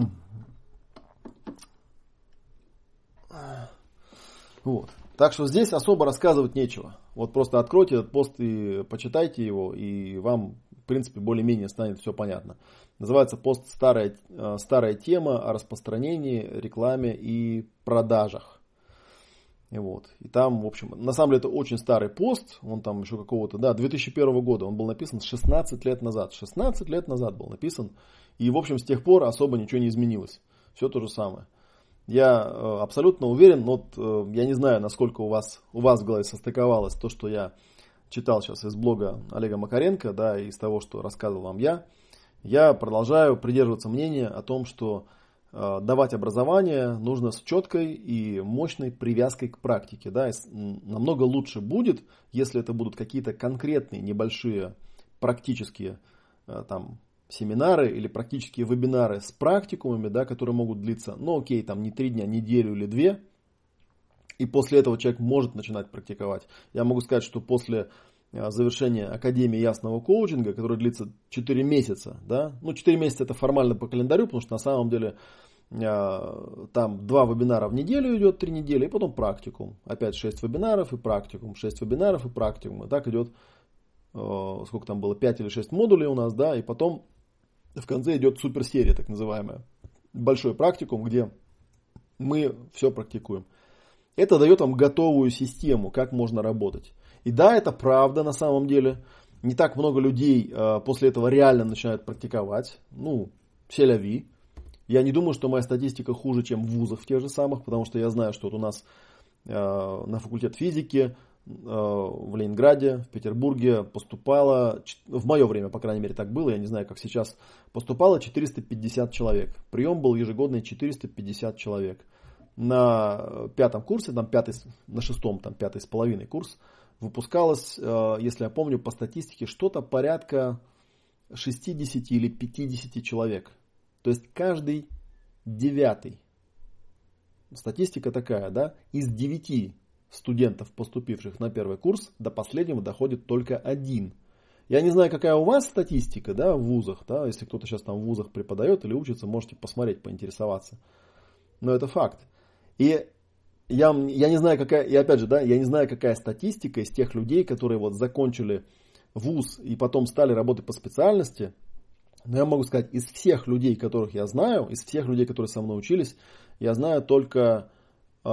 Вот. Так что здесь особо рассказывать нечего. Вот просто откройте этот пост и почитайте его, и вам, в принципе, более-менее станет все понятно. Называется пост «Старая, старая тема о распространении, рекламе и продажах». И вот. И там, в общем, на самом деле это очень старый пост, он там еще какого-то, да, две тысячи первого года, он был написан шестнадцать лет назад. шестнадцать лет назад был написан, и, в общем, с тех пор особо ничего не изменилось. Все то же самое. Я э, абсолютно уверен, но вот, э, я не знаю, насколько у вас, у вас в голове состыковалось то, что я читал сейчас из блога Олега Макаренко, да, и из того, что рассказывал вам я. Я продолжаю придерживаться мнения о том, что э, давать образование нужно с четкой и мощной привязкой к практике. Да, и намного лучше будет, если это будут какие-то конкретные небольшие практические э, там, семинары или практические вебинары с практикумами, да, которые могут длиться, ну окей, там не три дня, неделю или две. И после этого человек может начинать практиковать. Я могу сказать, что после завершения Академии ясного коучинга, которая длится четыре месяца, да, ну четыре месяца это формально по календарю, потому что на самом деле там два вебинара в неделю идет, три недели, и потом практикум. Опять шесть вебинаров и практикум, шесть вебинаров и практикум. И так идет, сколько там было, пять или шесть модулей у нас, да, и потом в конце идет суперсерия, так называемая. Большой практикум, где мы все практикуем. Это дает вам готовую систему, как можно работать. И да, это правда на самом деле. Не так много людей э, после этого реально начинают практиковать. Ну, селяви. Я не думаю, что моя статистика хуже, чем в вузах в тех же самых, потому что я знаю, что вот у нас э, на факультет физики э, в Ленинграде, в Петербурге поступало, в мое время, по крайней мере, так было, я не знаю, как сейчас, поступало четыреста пятьдесят человек. Прием был ежегодный четыреста пятьдесят человек. На пятом курсе, там пятый, на шестом, там пятый с половиной курс, выпускалось, если я помню, по статистике, что-то порядка шестьдесят или пятьдесят человек. То есть каждый девятый. Статистика такая, да, из девяти студентов, поступивших на первый курс, до последнего доходит только один. Я не знаю, какая у вас статистика, да, в вузах, да, если кто-то сейчас там в вузах преподает или учится, можете посмотреть, поинтересоваться. Но это факт. И я, я не знаю, какая, и опять же, да, я не знаю, какая статистика из тех людей, которые вот закончили вуз и потом стали работать по специальности. Но я могу сказать, из всех людей, которых я знаю, из всех людей, которые со мной учились, я знаю только, э,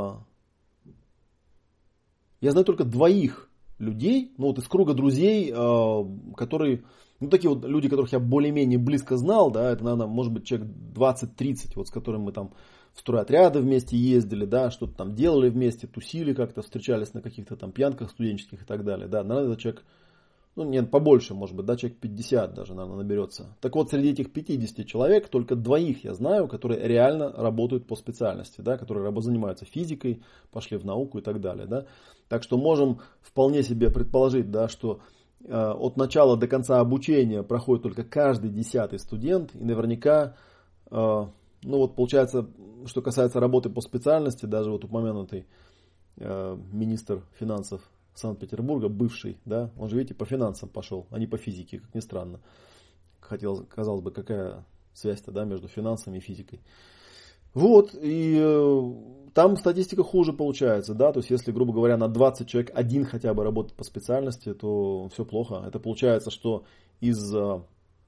я знаю только двоих людей, ну вот из круга друзей, э, которые, ну такие вот люди, которых я более-менее близко знал, да, это, наверное, может быть человек двадцать-тридцать, вот с которыми мы там в стройотряды вместе ездили, да, что-то там делали вместе, тусили как-то, встречались на каких-то там пьянках студенческих и так далее, да, наверное, это человек, ну нет, побольше, может быть, да, человек пятьдесят даже, наверное, наберется. Так вот, среди этих пятидесяти человек только двоих я знаю, которые реально работают по специальности, да, которые занимаются физикой, пошли в науку и так далее, да. Так что можем вполне себе предположить, да, что э, от начала до конца обучения проходит только каждый десятый студент, и наверняка, э, ну вот получается, что касается работы по специальности, даже вот упомянутый э, министр финансов Санкт-Петербурга, бывший, да, он же, видите, по финансам пошел, а не по физике, как ни странно. Хотел, казалось бы, какая связь-то, да, между финансами и физикой. Вот, и э, там статистика хуже получается, да, то есть если, грубо говоря, на двадцать человек один хотя бы работает по специальности, то все плохо. Это получается, что из, э, ну,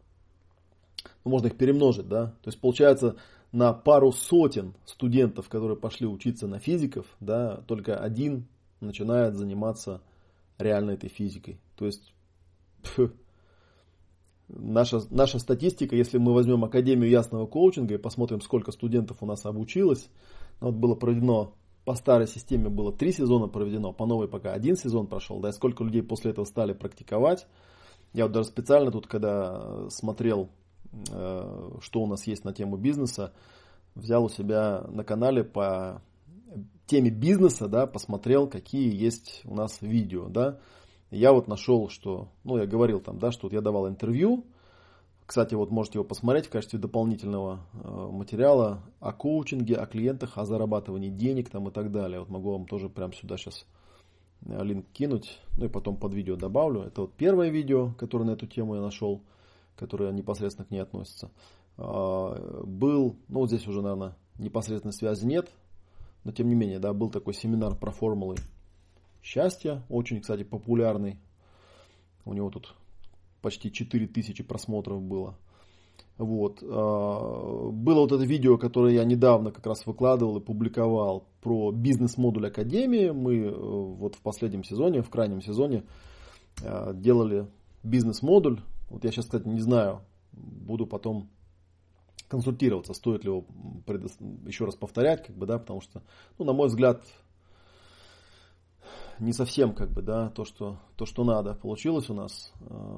можно их перемножить, да, то есть получается на пару сотен студентов, которые пошли учиться на физиков, да, только один начинает заниматься реально этой физикой. То есть пф, наша, наша статистика, если мы возьмем Академию ясного коучинга и посмотрим, сколько студентов у нас обучилось, вот было проведено по старой системе, было три сезона проведено, по новой пока один сезон прошел, да, и сколько людей после этого стали практиковать. Я вот даже специально тут, когда смотрел, что у нас есть на тему бизнеса, взял у себя на канале по теме бизнеса, да, посмотрел, какие есть у нас видео, да. Я вот нашел, что, ну, я говорил там, да, что вот я давал интервью. Кстати, вот можете его посмотреть в качестве дополнительного э, материала о коучинге, о клиентах, о зарабатывании денег там и так далее. Вот могу вам тоже прямо сюда сейчас линк кинуть, ну и потом под видео добавлю. Это вот первое видео, которое на эту тему я нашел, которое непосредственно к ней относится. Э, был, ну вот здесь уже, наверное, непосредственной связи нет. Но тем не менее, да, был такой семинар про формулы счастья, очень, кстати, популярный. У него тут почти четыре тысячи просмотров было. Вот. Было вот это видео, которое я недавно как раз выкладывал и публиковал про бизнес-модуль Академии. Мы вот в последнем сезоне, в крайнем сезоне делали бизнес-модуль. Вот я сейчас, кстати, не знаю, буду потом консультироваться, стоит ли его предо... еще раз повторять, как бы, да, потому что, ну, на мой взгляд, не совсем, как бы, да, то, что, то, что надо, получилось у нас.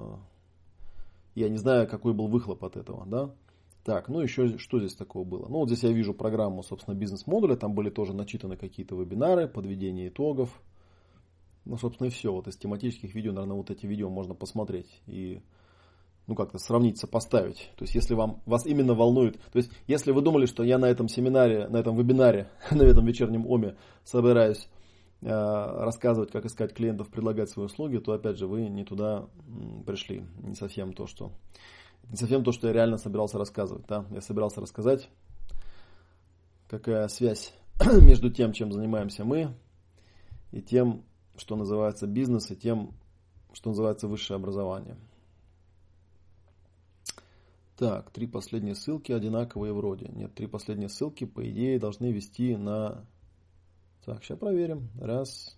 Я не знаю, какой был выхлоп от этого, да. Так, ну еще что здесь такого было? Ну, вот здесь я вижу программу, собственно, бизнес-модуля, там были тоже начитаны какие-то вебинары, подведение итогов. Ну, собственно, и все. Вот из тематических видео, наверное, вот эти видео можно посмотреть и, ну, как-то сравнить, сопоставить. То есть, если вам, вас именно волнует, то есть, если вы думали, что я на этом семинаре, на этом вебинаре, на этом вечернем ОМе собираюсь э, рассказывать, как искать клиентов, предлагать свои услуги, то, опять же, вы не туда пришли. Не совсем то, что, не совсем то, что я реально собирался рассказывать. Да? Я собирался рассказать, какая связь между тем, чем занимаемся мы, и тем, что называется бизнес, и тем, что называется высшее образование. Так, три последние ссылки одинаковые вроде. Нет, три последние ссылки, по идее, должны вести на... Так, сейчас проверим. Раз.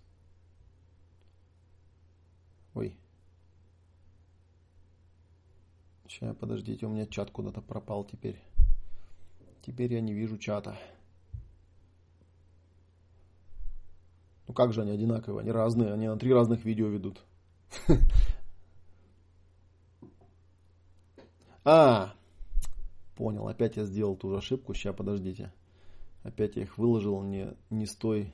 Ой. Сейчас, подождите, у меня чат куда-то пропал теперь. Теперь я не вижу чата. Ну как же они одинаковые? Они разные, они на три разных видео ведут. А, понял, опять я сделал ту же ошибку. Сейчас, подождите. Опять я их выложил не, не с той.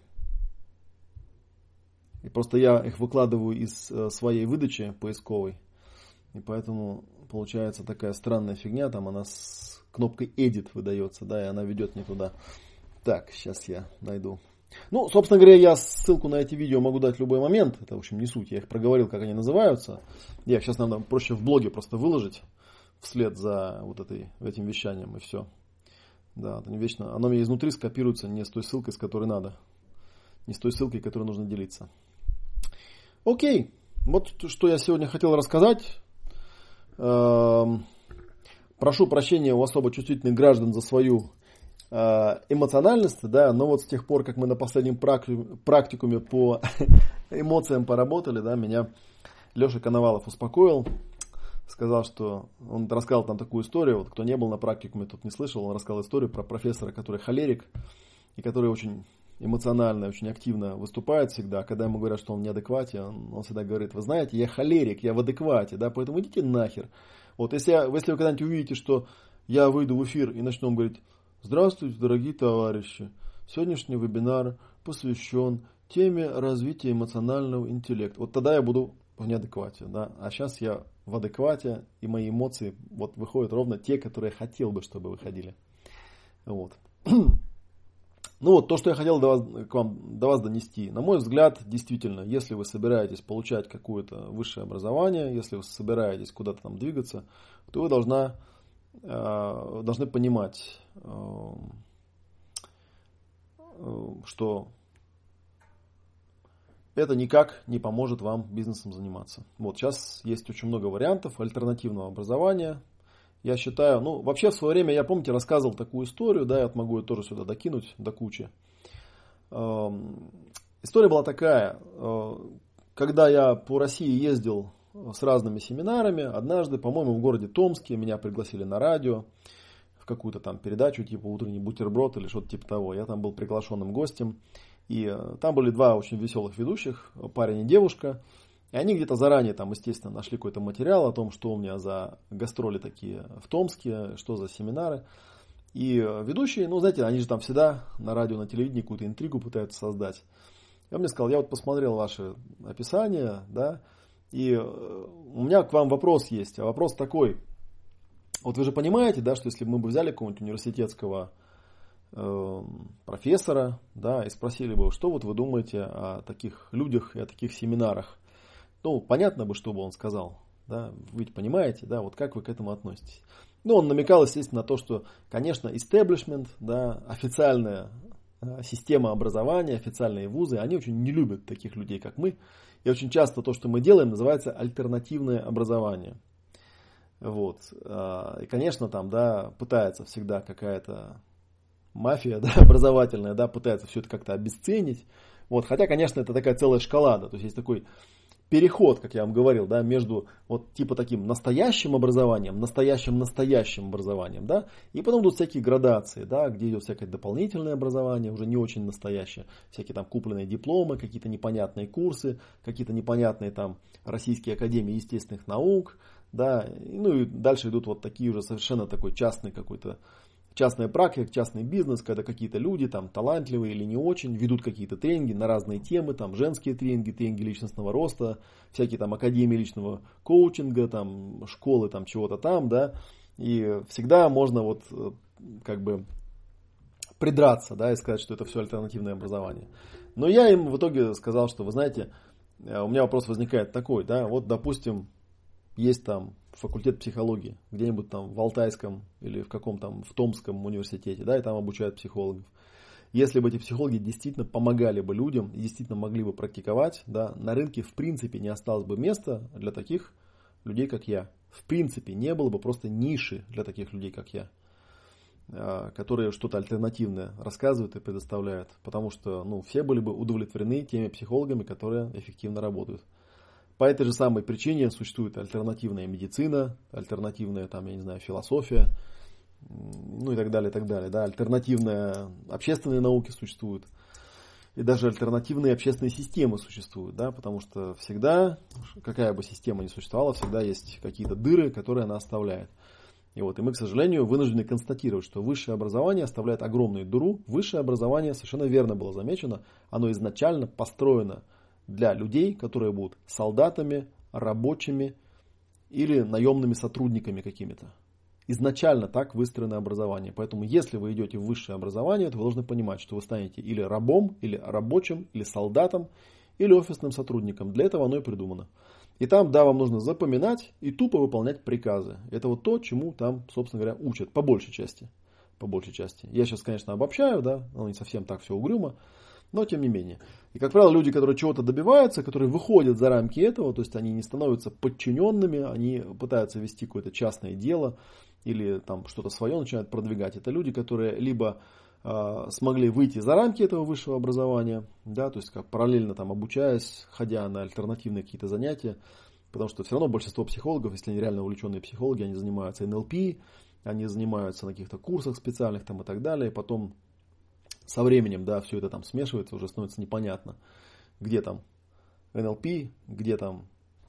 И просто я их выкладываю из э, своей выдачи поисковой. И поэтому получается такая странная фигня. Там она с кнопкой Edit выдается, да, и она ведет не туда. Так, сейчас я найду. Ну, собственно говоря, я ссылку на эти видео могу дать в любой момент. Это, в общем, не суть. Я их проговорил, как они называются. Я их сейчас надо проще в блоге просто выложить вслед за вот этой, этим вещанием, и все. Да, это не вечно. Оно мне изнутри скопируется не с той ссылкой, с которой надо. Не с той ссылкой, которой нужно делиться. Окей. Вот что я сегодня хотел рассказать. Эм, прошу прощения у особо чувствительных граждан за свою э, эмоциональность, да, но вот с тех пор, как мы на последнем практикуме по эмоциям поработали, да, меня Леша Коновалов успокоил. Сказал, что он рассказал там такую историю, вот кто не был на практикуме, тот не слышал, он рассказал историю про профессора, который холерик, и который очень эмоционально, очень активно выступает всегда. Когда ему говорят, что он в неадеквате, он, он всегда говорит: вы знаете, я холерик, я в адеквате, да, поэтому идите нахер. Вот если, я, если вы когда-нибудь увидите, что я выйду в эфир и начну говорить: здравствуйте, дорогие товарищи, сегодняшний вебинар посвящен теме развития эмоционального интеллекта. Вот тогда я буду в неадеквате, да, а сейчас я в адеквате, и мои эмоции вот выходят ровно те, которые я хотел бы, чтобы выходили. Вот. Ну вот, то, что я хотел до вас, к вам, до вас донести. На мой взгляд, действительно, если вы собираетесь получать какое-то высшее образование, если вы собираетесь куда-то там двигаться, то вы должна, э, должны понимать, э, э, что это никак не поможет вам бизнесом заниматься. Вот сейчас есть очень много вариантов альтернативного образования. Я считаю, ну, вообще в свое время, я, помните, рассказывал такую историю, да, я могу ее тоже сюда докинуть до кучи. Эм, история была такая, э, когда я по России ездил с разными семинарами, однажды, по-моему, в городе Томске меня пригласили на радио, в какую-то там передачу, типа «Утренний бутерброд» или что-то типа того. Я там был приглашенным гостем. И там были два очень веселых ведущих, парень и девушка. И они где-то заранее там, естественно, нашли какой-то материал о том, что у меня за гастроли такие в Томске, что за семинары. И ведущие, ну, знаете, они же там всегда на радио, на телевидении какую-то интригу пытаются создать. Я мне сказал: я вот посмотрел ваше описание, да, и у меня к вам вопрос есть. А вопрос такой: вот вы же понимаете, да, что если бы мы бы взяли какого-нибудь университетского профессора, да, и спросили бы, что вот вы думаете о таких людях и о таких семинарах, ну, понятно бы, что бы он сказал, да, вы ведь понимаете, да, вот как вы к этому относитесь. Ну, он намекал, естественно, на то, что, конечно, истеблишмент, да, официальная система образования, официальные вузы, они очень не любят таких людей, как мы, и очень часто то, что мы делаем, называется альтернативное образование. Вот, и, конечно, там, да, пытается всегда какая-то мафия, да, образовательная, да, пытается все это как-то обесценить. Вот, хотя, конечно, это такая целая шкала, да, то есть есть такой переход, как я вам говорил, да, между вот типа таким настоящим образованием, настоящим-настоящим образованием, да, и потом идут всякие градации, да, где идет всякое дополнительное образование, уже не очень настоящее, всякие там купленные дипломы, какие-то непонятные курсы, какие-то непонятные там российские академии естественных наук, да, ну и дальше идут вот такие уже совершенно такой частный какой-то, частная практика, частный бизнес, когда какие-то люди там талантливые или не очень ведут какие-то тренинги на разные темы, там женские тренинги, тренинги личностного роста, всякие там академии личного коучинга, там школы там чего-то там, да, и всегда можно вот как бы придраться, да, и сказать, что это все альтернативное образование. Но я им в итоге сказал, что, вы знаете, у меня вопрос возникает такой, да, вот допустим, есть там факультет психологии, где-нибудь там в Алтайском или в каком там, в Томском университете, да, и там обучают психологов. Если бы эти психологи действительно помогали бы людям, и действительно могли бы практиковать, да, на рынке в принципе не осталось бы места для таких людей, как я. в принципе не было бы просто ниши для таких людей, как я, которые что-то альтернативное рассказывают и предоставляют. Потому что ну, все были бы удовлетворены теми психологами, которые эффективно работают. По этой же самой причине существует альтернативная медицина, альтернативная там, я не знаю, философия, ну и так далее, и так далее. Да, альтернативные общественные науки существуют. И даже альтернативные общественные системы существуют, да, потому что всегда, какая бы система ни существовала, всегда есть какие-то дыры, которые она оставляет. И, вот, и мы, к сожалению, вынуждены констатировать, что высшее образование оставляет огромную дыру. Высшее образование, совершенно верно было замечено, оно изначально построено для людей, которые будут солдатами, рабочими или наемными сотрудниками какими-то. Изначально так выстроено образование. Поэтому, если вы идете в высшее образование, то вы должны понимать, что вы станете или рабом, или рабочим, или солдатом, или офисным сотрудником. Для этого оно и придумано. И там, да, вам нужно запоминать и тупо выполнять приказы. Это вот то, чему там, собственно говоря, учат. По большей части. По большей части. Я сейчас, конечно, обобщаю, да, но не совсем так все угрюмо. Но тем не менее. И, как правило, люди, которые чего-то добиваются, которые выходят за рамки этого, то есть они не становятся подчиненными, они пытаются вести какое-то частное дело, или там что-то свое начинают продвигать. Это люди, которые либо э, смогли выйти за рамки этого высшего образования, да, то есть как параллельно там обучаясь, ходя на альтернативные какие-то занятия, потому что все равно большинство психологов, если они реально увлеченные психологи, они занимаются эн эл пи, они занимаются на каких-то курсах специальных там и так далее, и потом со временем, да, все это там смешивается, уже становится непонятно, где там эн эл пи, где там,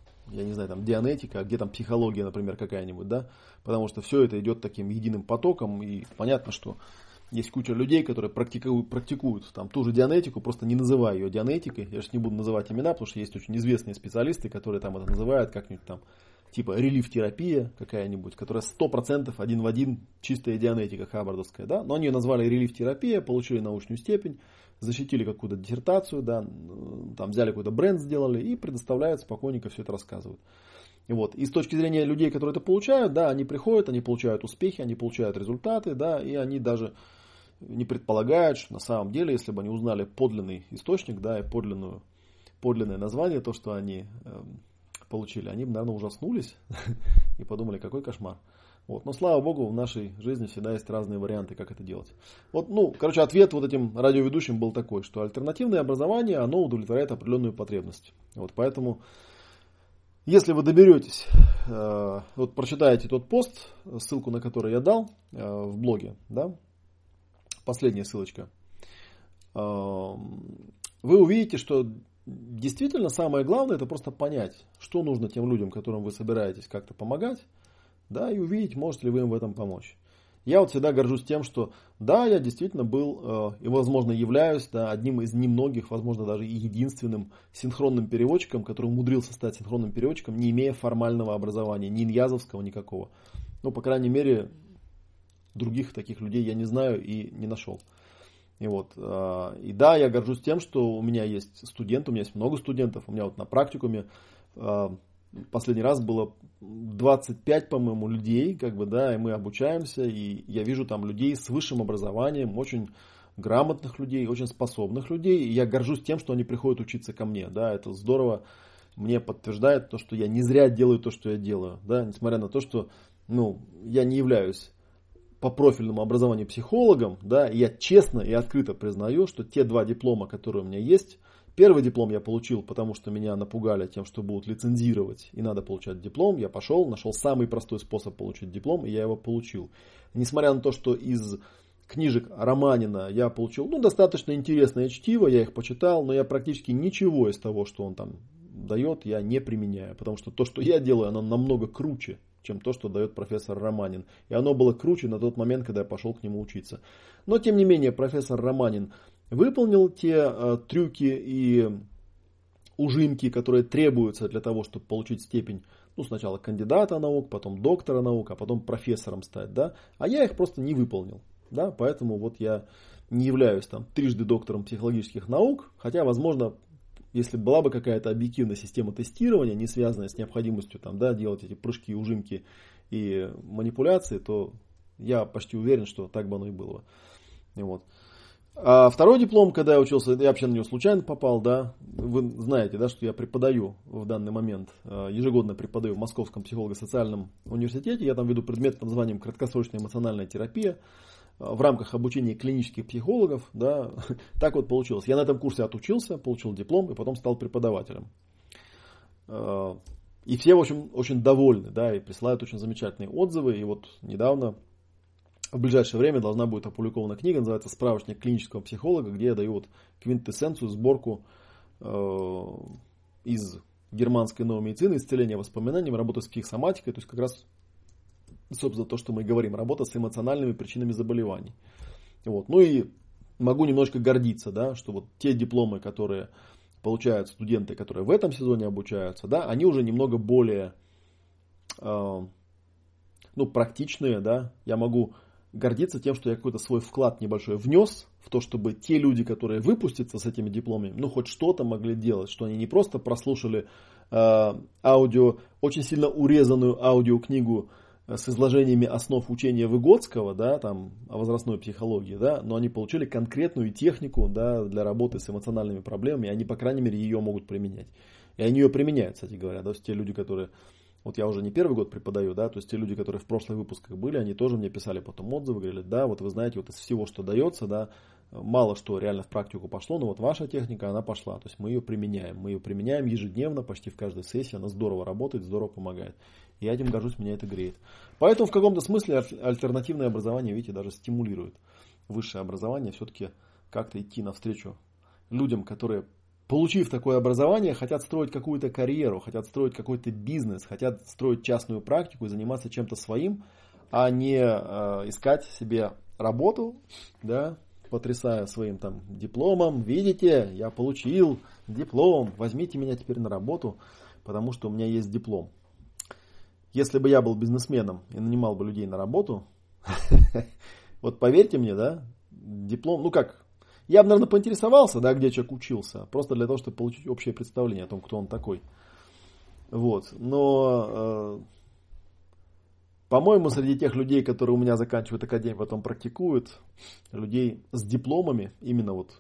я не знаю, там дианетика, где там психология, например, какая-нибудь, да, потому что все это идет таким единым потоком, и понятно, что есть куча людей, которые практикуют, практикуют там ту же дианетику, просто не называя ее дианетикой, я же не буду называть имена, потому что есть очень известные специалисты, которые там это называют как-нибудь там, типа релиф-терапия какая-нибудь, которая сто процентов один в один чистая дианетика хаббардовская, да, но они ее назвали релиф-терапия, получили научную степень, защитили какую-то диссертацию, да, там взяли какой-то бренд, сделали и предоставляют спокойненько, все это рассказывают. И, вот. И с точки зрения людей, которые это получают, да, они приходят, они получают успехи, они получают результаты, да, и они даже не предполагают, что на самом деле, если бы они узнали подлинный источник, да, и подлинную, подлинное название, то, что они э, получили, они бы, наверное, ужаснулись и подумали, какой кошмар. Вот. Но, слава богу, в нашей жизни всегда есть разные варианты, как это делать. Вот, ну, короче, ответ вот этим радиоведущим был такой, что альтернативное образование, оно удовлетворяет определенную потребность. Вот, поэтому, если вы доберетесь, э, вот прочитаете тот пост, ссылку на который я дал э, в блоге, да, последняя ссылочка, э, вы увидите, что действительно самое главное, это просто понять, что нужно тем людям, которым вы собираетесь как-то помогать, да, и увидеть, можете ли вы им в этом помочь. Я вот всегда горжусь тем, что да, я действительно был э, и, возможно, являюсь да, одним из немногих, возможно, даже и единственным синхронным переводчиком, который умудрился стать синхронным переводчиком, не имея формального образования, ни иньязовского никакого. Ну, по крайней мере, других таких людей я не знаю и не нашел. И, вот, э, и да, я горжусь тем, что у меня есть студенты, у меня есть много студентов, у меня вот на практикуме э, последний раз было двадцать пять, по-моему, людей, как бы, да, и мы обучаемся, и я вижу там людей с высшим образованием, очень грамотных людей, очень способных людей, и я горжусь тем, что они приходят учиться ко мне, да, это здорово, мне подтверждает то, что я не зря делаю то, что я делаю, да, несмотря на то, что, ну, я не являюсь по профильному образованию психологом, да, и я честно и открыто признаю, что те два диплома, которые у меня есть, первый диплом я получил, потому что меня напугали тем, что будут лицензировать, и надо получать диплом. Я пошел, нашел самый простой способ получить диплом, и я его получил. Несмотря на то, что из книжек Романина я получил ну, достаточно интересное чтиво, я их почитал, но я практически ничего из того, что он там дает, я не применяю. Потому что то, что я делаю, оно намного круче, чем то, что дает профессор Романин. И оно было круче на тот момент, когда я пошел к нему учиться. Но, тем не менее, профессор Романин выполнил те э, трюки и ужимки, которые требуются для того, чтобы получить степень, ну, сначала кандидата наук, потом доктора наук, а потом профессором стать, да, а я их просто не выполнил, да, поэтому вот я не являюсь там трижды доктором психологических наук, хотя, возможно, если была бы какая-то объективная система тестирования, не связанная с необходимостью там, да, делать эти прыжки, ужимки и манипуляции, то я почти уверен, что так бы оно и было. Вот. А второй диплом, когда я учился, я вообще на него случайно попал, да, вы знаете, да, что я преподаю в данный момент, ежегодно преподаю в Московском психолого-социальном университете, я там веду предмет под названием краткосрочная эмоциональная терапия в рамках обучения клинических психологов, да, так вот получилось. Я на этом курсе отучился, получил диплом и потом стал преподавателем. И все, в общем, очень довольны, да, и присылают очень замечательные отзывы, и вот недавно в ближайшее время должна будет опубликована книга, называется «Справочник клинического психолога», где я даю вот квинтэссенцию, сборку э, из германской новой медицины, исцеления воспоминаний, работа с психосоматикой, то есть как раз, собственно, то, что мы говорим, работа с эмоциональными причинами заболеваний. Вот. Ну и могу немножко гордиться, да, что вот те дипломы, которые получают студенты, которые в этом сезоне обучаются, да, они уже немного более э, ну, практичные, да, я могу гордиться тем, что я какой-то свой вклад небольшой внес в то, чтобы те люди, которые выпустятся с этими дипломами, ну, хоть что-то могли делать, что они не просто прослушали э, аудио, очень сильно урезанную аудиокнигу с изложениями основ учения Выгодского, да, там, о возрастной психологии, да, но они получили конкретную технику, да, для работы с эмоциональными проблемами, и они, по крайней мере, ее могут применять. И они ее применяют, кстати говоря, да, то есть те люди, которые... Вот я уже не первый год преподаю, да, то есть те люди, которые в прошлых выпусках были, они тоже мне писали потом отзывы, говорили, да, вот вы знаете, вот из всего, что дается, да, мало что реально в практику пошло, но вот ваша техника, она пошла, то есть мы ее применяем, мы ее применяем ежедневно, почти в каждой сессии, она здорово работает, здорово помогает. Я этим горжусь, меня это греет. Поэтому в каком-то смысле альтернативное образование, видите, даже стимулирует высшее образование все-таки как-то идти навстречу людям, которые... Получив такое образование, хотят строить какую-то карьеру, хотят строить какой-то бизнес, хотят строить частную практику и заниматься чем-то своим, а не э, искать себе работу, да, потрясая своим там дипломом. Видите, я получил диплом, возьмите меня теперь на работу, потому что у меня есть диплом. Если бы я был бизнесменом и нанимал бы людей на работу, вот поверьте мне, да, диплом, ну как... Я бы, наверное, поинтересовался, да, где человек учился, просто для того, чтобы получить общее представление о том, кто он такой. Вот. Но, э, по-моему, среди тех людей, которые у меня заканчивают академию, потом практикуют, людей с дипломами, именно вот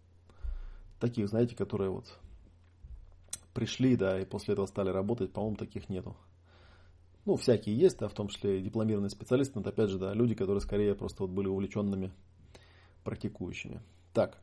таких, знаете, которые вот пришли, да, и после этого стали работать, по-моему, таких нету. Ну, всякие есть, да, в том числе и дипломированные специалисты, но это, опять же, да, люди, которые скорее просто вот были увлеченными практикующими. Так,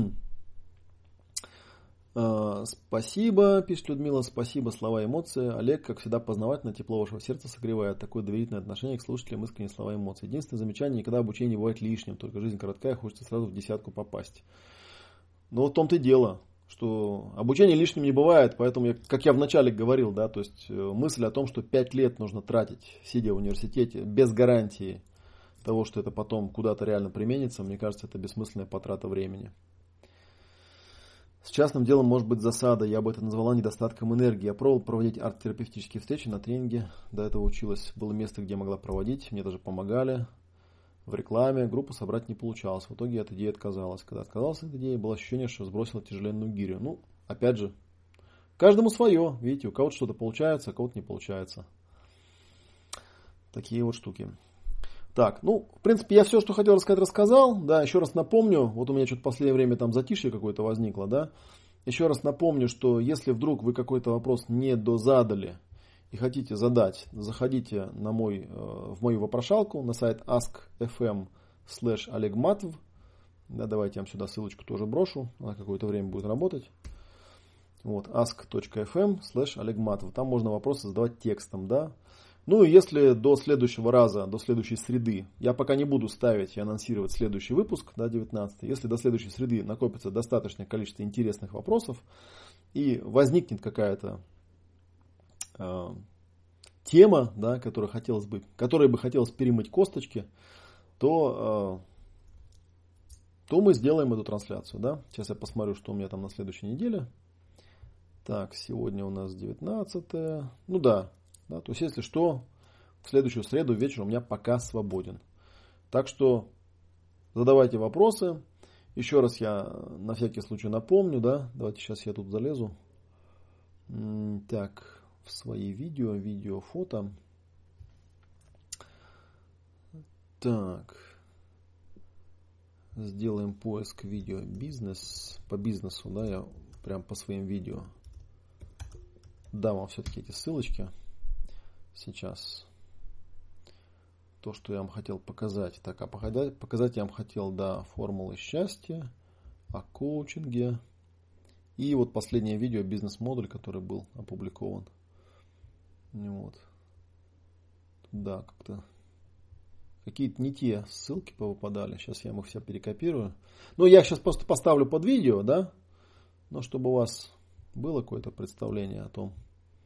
спасибо, пишет Людмила, спасибо, слова и эмоции. Олег, как всегда, познавательно, тепло вашего сердца согревает. Такое доверительное отношение к слушателям, искренние слова и эмоции. Единственное замечание, никогда обучение не бывает лишним, только жизнь короткая, хочется сразу в десятку попасть. Но вот в том-то и дело, что обучение лишним не бывает, поэтому, я, как я вначале говорил, да, то есть мысль о том, что пять лет нужно тратить, сидя в университете, без гарантии того, что это потом куда-то реально применится, мне кажется, это бессмысленная потрата времени. С частным делом может быть засада, я бы это назвала недостатком энергии. Я пробовал проводить арт-терапевтические встречи на тренинге, до этого училась, было место, где я могла проводить, мне даже помогали в рекламе, группу собрать не получалось, в итоге я от идеи отказалась. Когда отказалась от идеи, было ощущение, что сбросила тяжеленную гирю. Ну, опять же, каждому свое, видите, у кого-то что-то получается, а у кого-то не получается. Такие вот штуки. Так, ну, в принципе, я все, что хотел рассказать, рассказал. Да, еще раз напомню, вот у меня что-то в последнее время там затишье какое-то возникло, да. Еще раз напомню, что если вдруг вы какой-то вопрос не дозадали и хотите задать, заходите на мой, в мою вопрошалку на сайт ask эф эм слэш олег матов. Да, давайте я вам сюда ссылочку тоже брошу, она какое-то время будет работать. Вот, ask точка эф эм слэш олег матов. Там можно вопросы задавать текстом, да. Ну и если до следующего раза, до следующей среды, я пока не буду ставить и анонсировать следующий выпуск, да, девятнадцатый, если до следующей среды накопится достаточное количество интересных вопросов и возникнет какая-то э, тема, да, которая хотелось бы, которой бы хотелось перемыть косточки, то, э, то мы сделаем эту трансляцию. Да? Сейчас я посмотрю, что у меня там на следующей неделе. Так, сегодня у нас девятнадцатое. Ну да. Да, то есть, если что, в следующую среду вечером у меня пока свободен. Так что задавайте вопросы. Еще раз я на всякий случай напомню. Да? Давайте сейчас я тут залезу. Так, в свои видео, видео, фото. Так. сделаем поиск видео бизнес. По бизнесу, да, я прям по своим видео дам вам все-таки эти ссылочки сейчас. То, что я вам хотел показать. Так, а показать, показать я вам хотел, да, формулы счастья, о коучинге. И вот последнее видео, бизнес-модуль, который был опубликован. Вот. Да, как-то какие-то не те ссылки повыпадали. Сейчас я их все перекопирую. Ну, я сейчас просто поставлю под видео, да, но чтобы у вас было какое-то представление о том,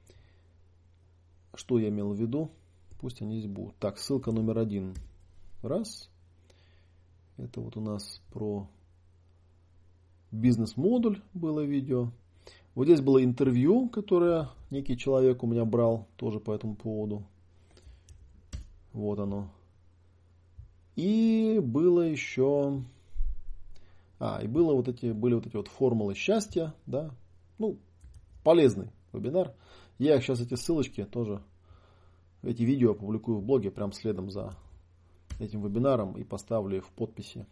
что я имел в виду. Пусть они здесь будут. Так, ссылка номер один. Раз. Это вот у нас про бизнес-модуль было видео. Вот здесь было интервью, которое некий человек у меня брал тоже по этому поводу. Вот оно. И было еще... А, и было вот эти, были вот эти вот формулы счастья, да. Ну, полезный вебинар. Я сейчас эти ссылочки тоже... Эти видео опубликую в блоге прям следом за этим вебинаром и поставлю их в подписи.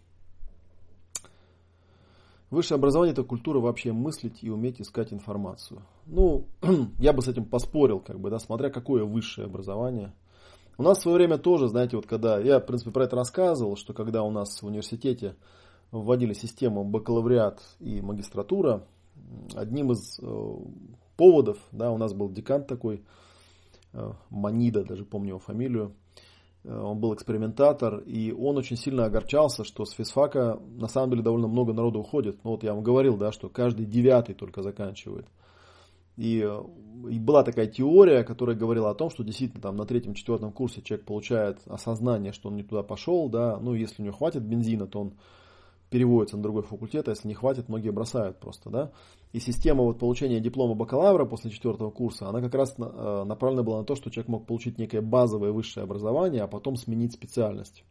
Высшее образование – это культура вообще мыслить и уметь искать информацию. Ну, я бы с этим поспорил, как бы, да, смотря какое высшее образование. У нас в свое время тоже, знаете, вот когда, я, в принципе, про это рассказывал, что когда у нас в университете вводили систему бакалавриат и магистратура, одним из э, поводов, да, у нас был декан такой, Манида, даже помню его фамилию, он был экспериментатор, и он очень сильно огорчался, что с физфака на самом деле довольно много народу уходит. Ну вот я вам говорил, да, что каждый девятый только заканчивает. И, и была такая теория, которая говорила о том, что действительно там на третьем-четвертом курсе человек получает осознание, что он не туда пошел, да, ну если у него хватит бензина, то он переводится на другой факультет, а если не хватит, многие бросают просто, да. И система вот получения диплома бакалавра после четвертого курса, она как раз направлена была на то, что человек мог получить некое базовое высшее образование, а потом сменить специальность.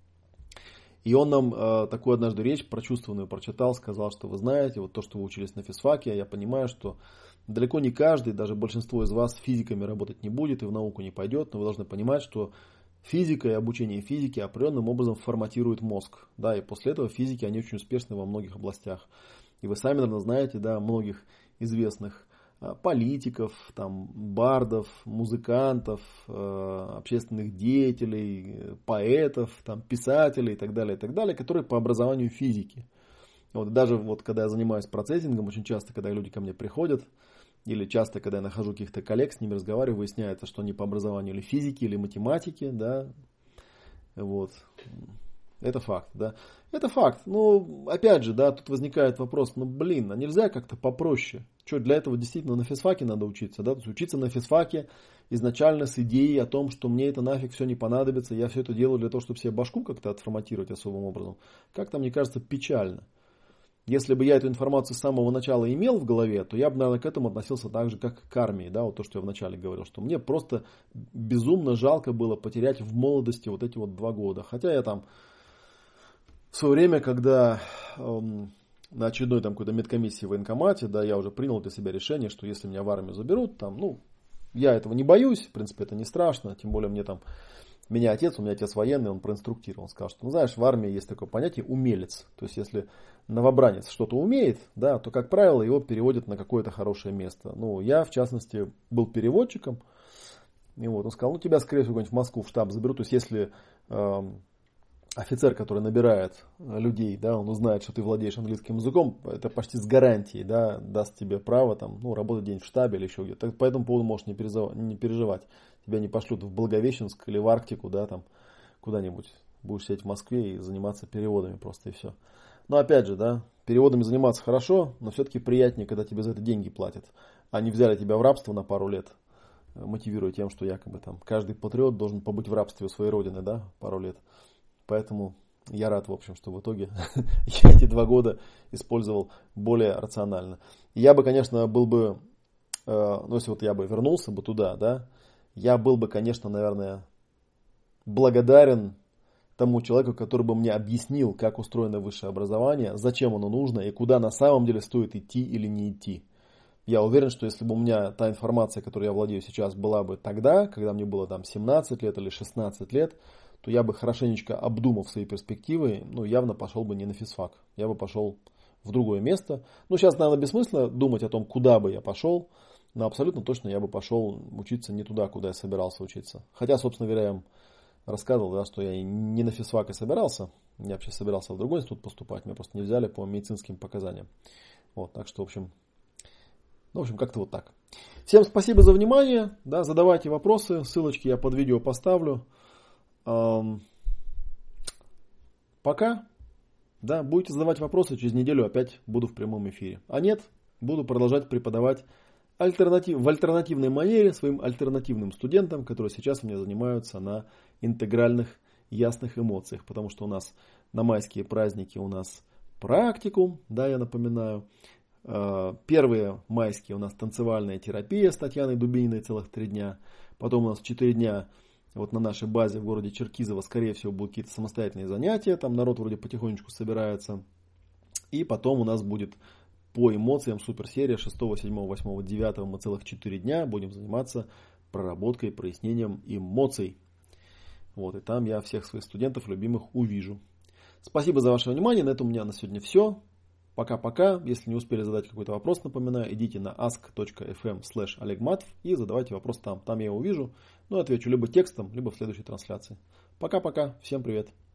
И он нам э, такую однажды речь прочувствованную прочитал, сказал, что вы знаете, вот то, что вы учились на физфаке, я понимаю, что далеко не каждый, даже большинство из вас физиками работать не будет и в науку не пойдет, но вы должны понимать, что физика и обучение физике определенным образом форматирует мозг. Да, и после этого физики, они очень успешны во многих областях. И вы сами, наверное, знаете, да, многих известных а, политиков, там, бардов, музыкантов, а, общественных деятелей, поэтов, там, писателей и так далее, и так далее, которые по образованию физики. Вот, даже вот, когда я занимаюсь процессингом, очень часто, когда люди ко мне приходят, или часто, когда я нахожу каких-то коллег, с ними разговариваю, выясняется, что они по образованию или физики, или математики, да, вот, это факт, да, это факт, ну, опять же, да, тут возникает вопрос, ну, блин, а нельзя как-то попроще, что, для этого действительно на физфаке надо учиться, да, то есть учиться на физфаке изначально с идеей о том, что мне это нафиг все не понадобится, я все это делаю для того, чтобы себе башку как-то отформатировать особым образом, как-то, мне кажется, печально. Если бы я эту информацию с самого начала имел в голове, то я бы, наверное, к этому относился так же, как к армии. Да, вот то, что я вначале говорил, что мне просто безумно жалко было потерять в молодости вот эти вот два года. Хотя я там в свое время, когда эм, на очередной там какой-то медкомиссии в военкомате, да, я уже принял для себя решение, что если меня в армию заберут, там, ну, я этого не боюсь, в принципе, это не страшно, тем более мне там... Меня отец, у меня отец военный, он проинструктировал, он сказал, что, ну, знаешь, в армии есть такое понятие умелец. То есть, если новобранец что-то умеет, да, то, как правило, его переводят на какое-то хорошее место. Ну, я, в частности, был переводчиком. И вот он сказал, ну, тебя, скорее всего, в Москву в штаб заберут. То есть, если э, офицер, который набирает людей, да, он узнает, что ты владеешь английским языком, это почти с гарантией, да, даст тебе право там, ну, работать день в штабе или еще где-то. По этому поводу можешь не переживать. Тебя не пошлют в Благовещенск или в Арктику, да, там, куда-нибудь. Будешь сидеть в Москве и заниматься переводами просто и все. Но опять же, да, переводами заниматься хорошо, но все-таки приятнее, когда тебе за это деньги платят. Они взяли тебя в рабство на пару лет, мотивируя тем, что якобы там каждый патриот должен побыть в рабстве у своей родины, да, пару лет. Поэтому я рад, в общем, что в итоге я эти два года использовал более рационально. Я бы, конечно, был бы, ну, если вот я бы вернулся бы туда, да, я был бы, конечно, наверное, благодарен тому человеку, который бы мне объяснил, как устроено высшее образование, зачем оно нужно и куда на самом деле стоит идти или не идти. Я уверен, что если бы у меня та информация, которой я владею сейчас, была бы тогда, когда мне было там семнадцать лет или шестнадцать лет, то я бы хорошенечко обдумав свои перспективы, ну, явно пошел бы не на физфак. Я бы пошел в другое место. Ну, сейчас, наверное, бессмысленно думать о том, куда бы я пошел, но абсолютно точно я бы пошел учиться не туда, куда я собирался учиться. Хотя, собственно говоря, я рассказывал, да, что я и не на физфак и собирался. Я вообще собирался в другой институт поступать, меня просто не взяли по медицинским показаниям. Вот, так что, в общем, ну, в общем, как-то вот так. Всем спасибо за внимание. Да, задавайте вопросы. Ссылочки я под видео поставлю. Эм, пока. Да, будете задавать вопросы, через неделю опять буду в прямом эфире. А нет, буду продолжать преподавать альтернатив, в альтернативной манере своим альтернативным студентам, которые сейчас у меня занимаются на интегральных ясных эмоциях. Потому что у нас на майские праздники у нас практикум, да, я напоминаю. Первые майские у нас танцевальная терапия с Татьяной Дубининой целых три дня. Потом у нас четыре дня вот на нашей базе в городе Черкизово, скорее всего, будут какие-то самостоятельные занятия. Там народ вроде потихонечку собирается. И потом у нас будет по эмоциям суперсерия шестого, седьмого, восьмого, девятого. Мы целых четыре дня будем заниматься проработкой, прояснением эмоций. Вот, и там я всех своих студентов любимых увижу. Спасибо за ваше внимание. На этом у меня на сегодня все. Пока-пока. Если не успели задать какой-то вопрос, напоминаю, идите на ask точка эф эм слэш олег матов и задавайте вопрос там. Там я его увижу. Ну, отвечу либо текстом, либо в следующей трансляции. Пока-пока. Всем привет.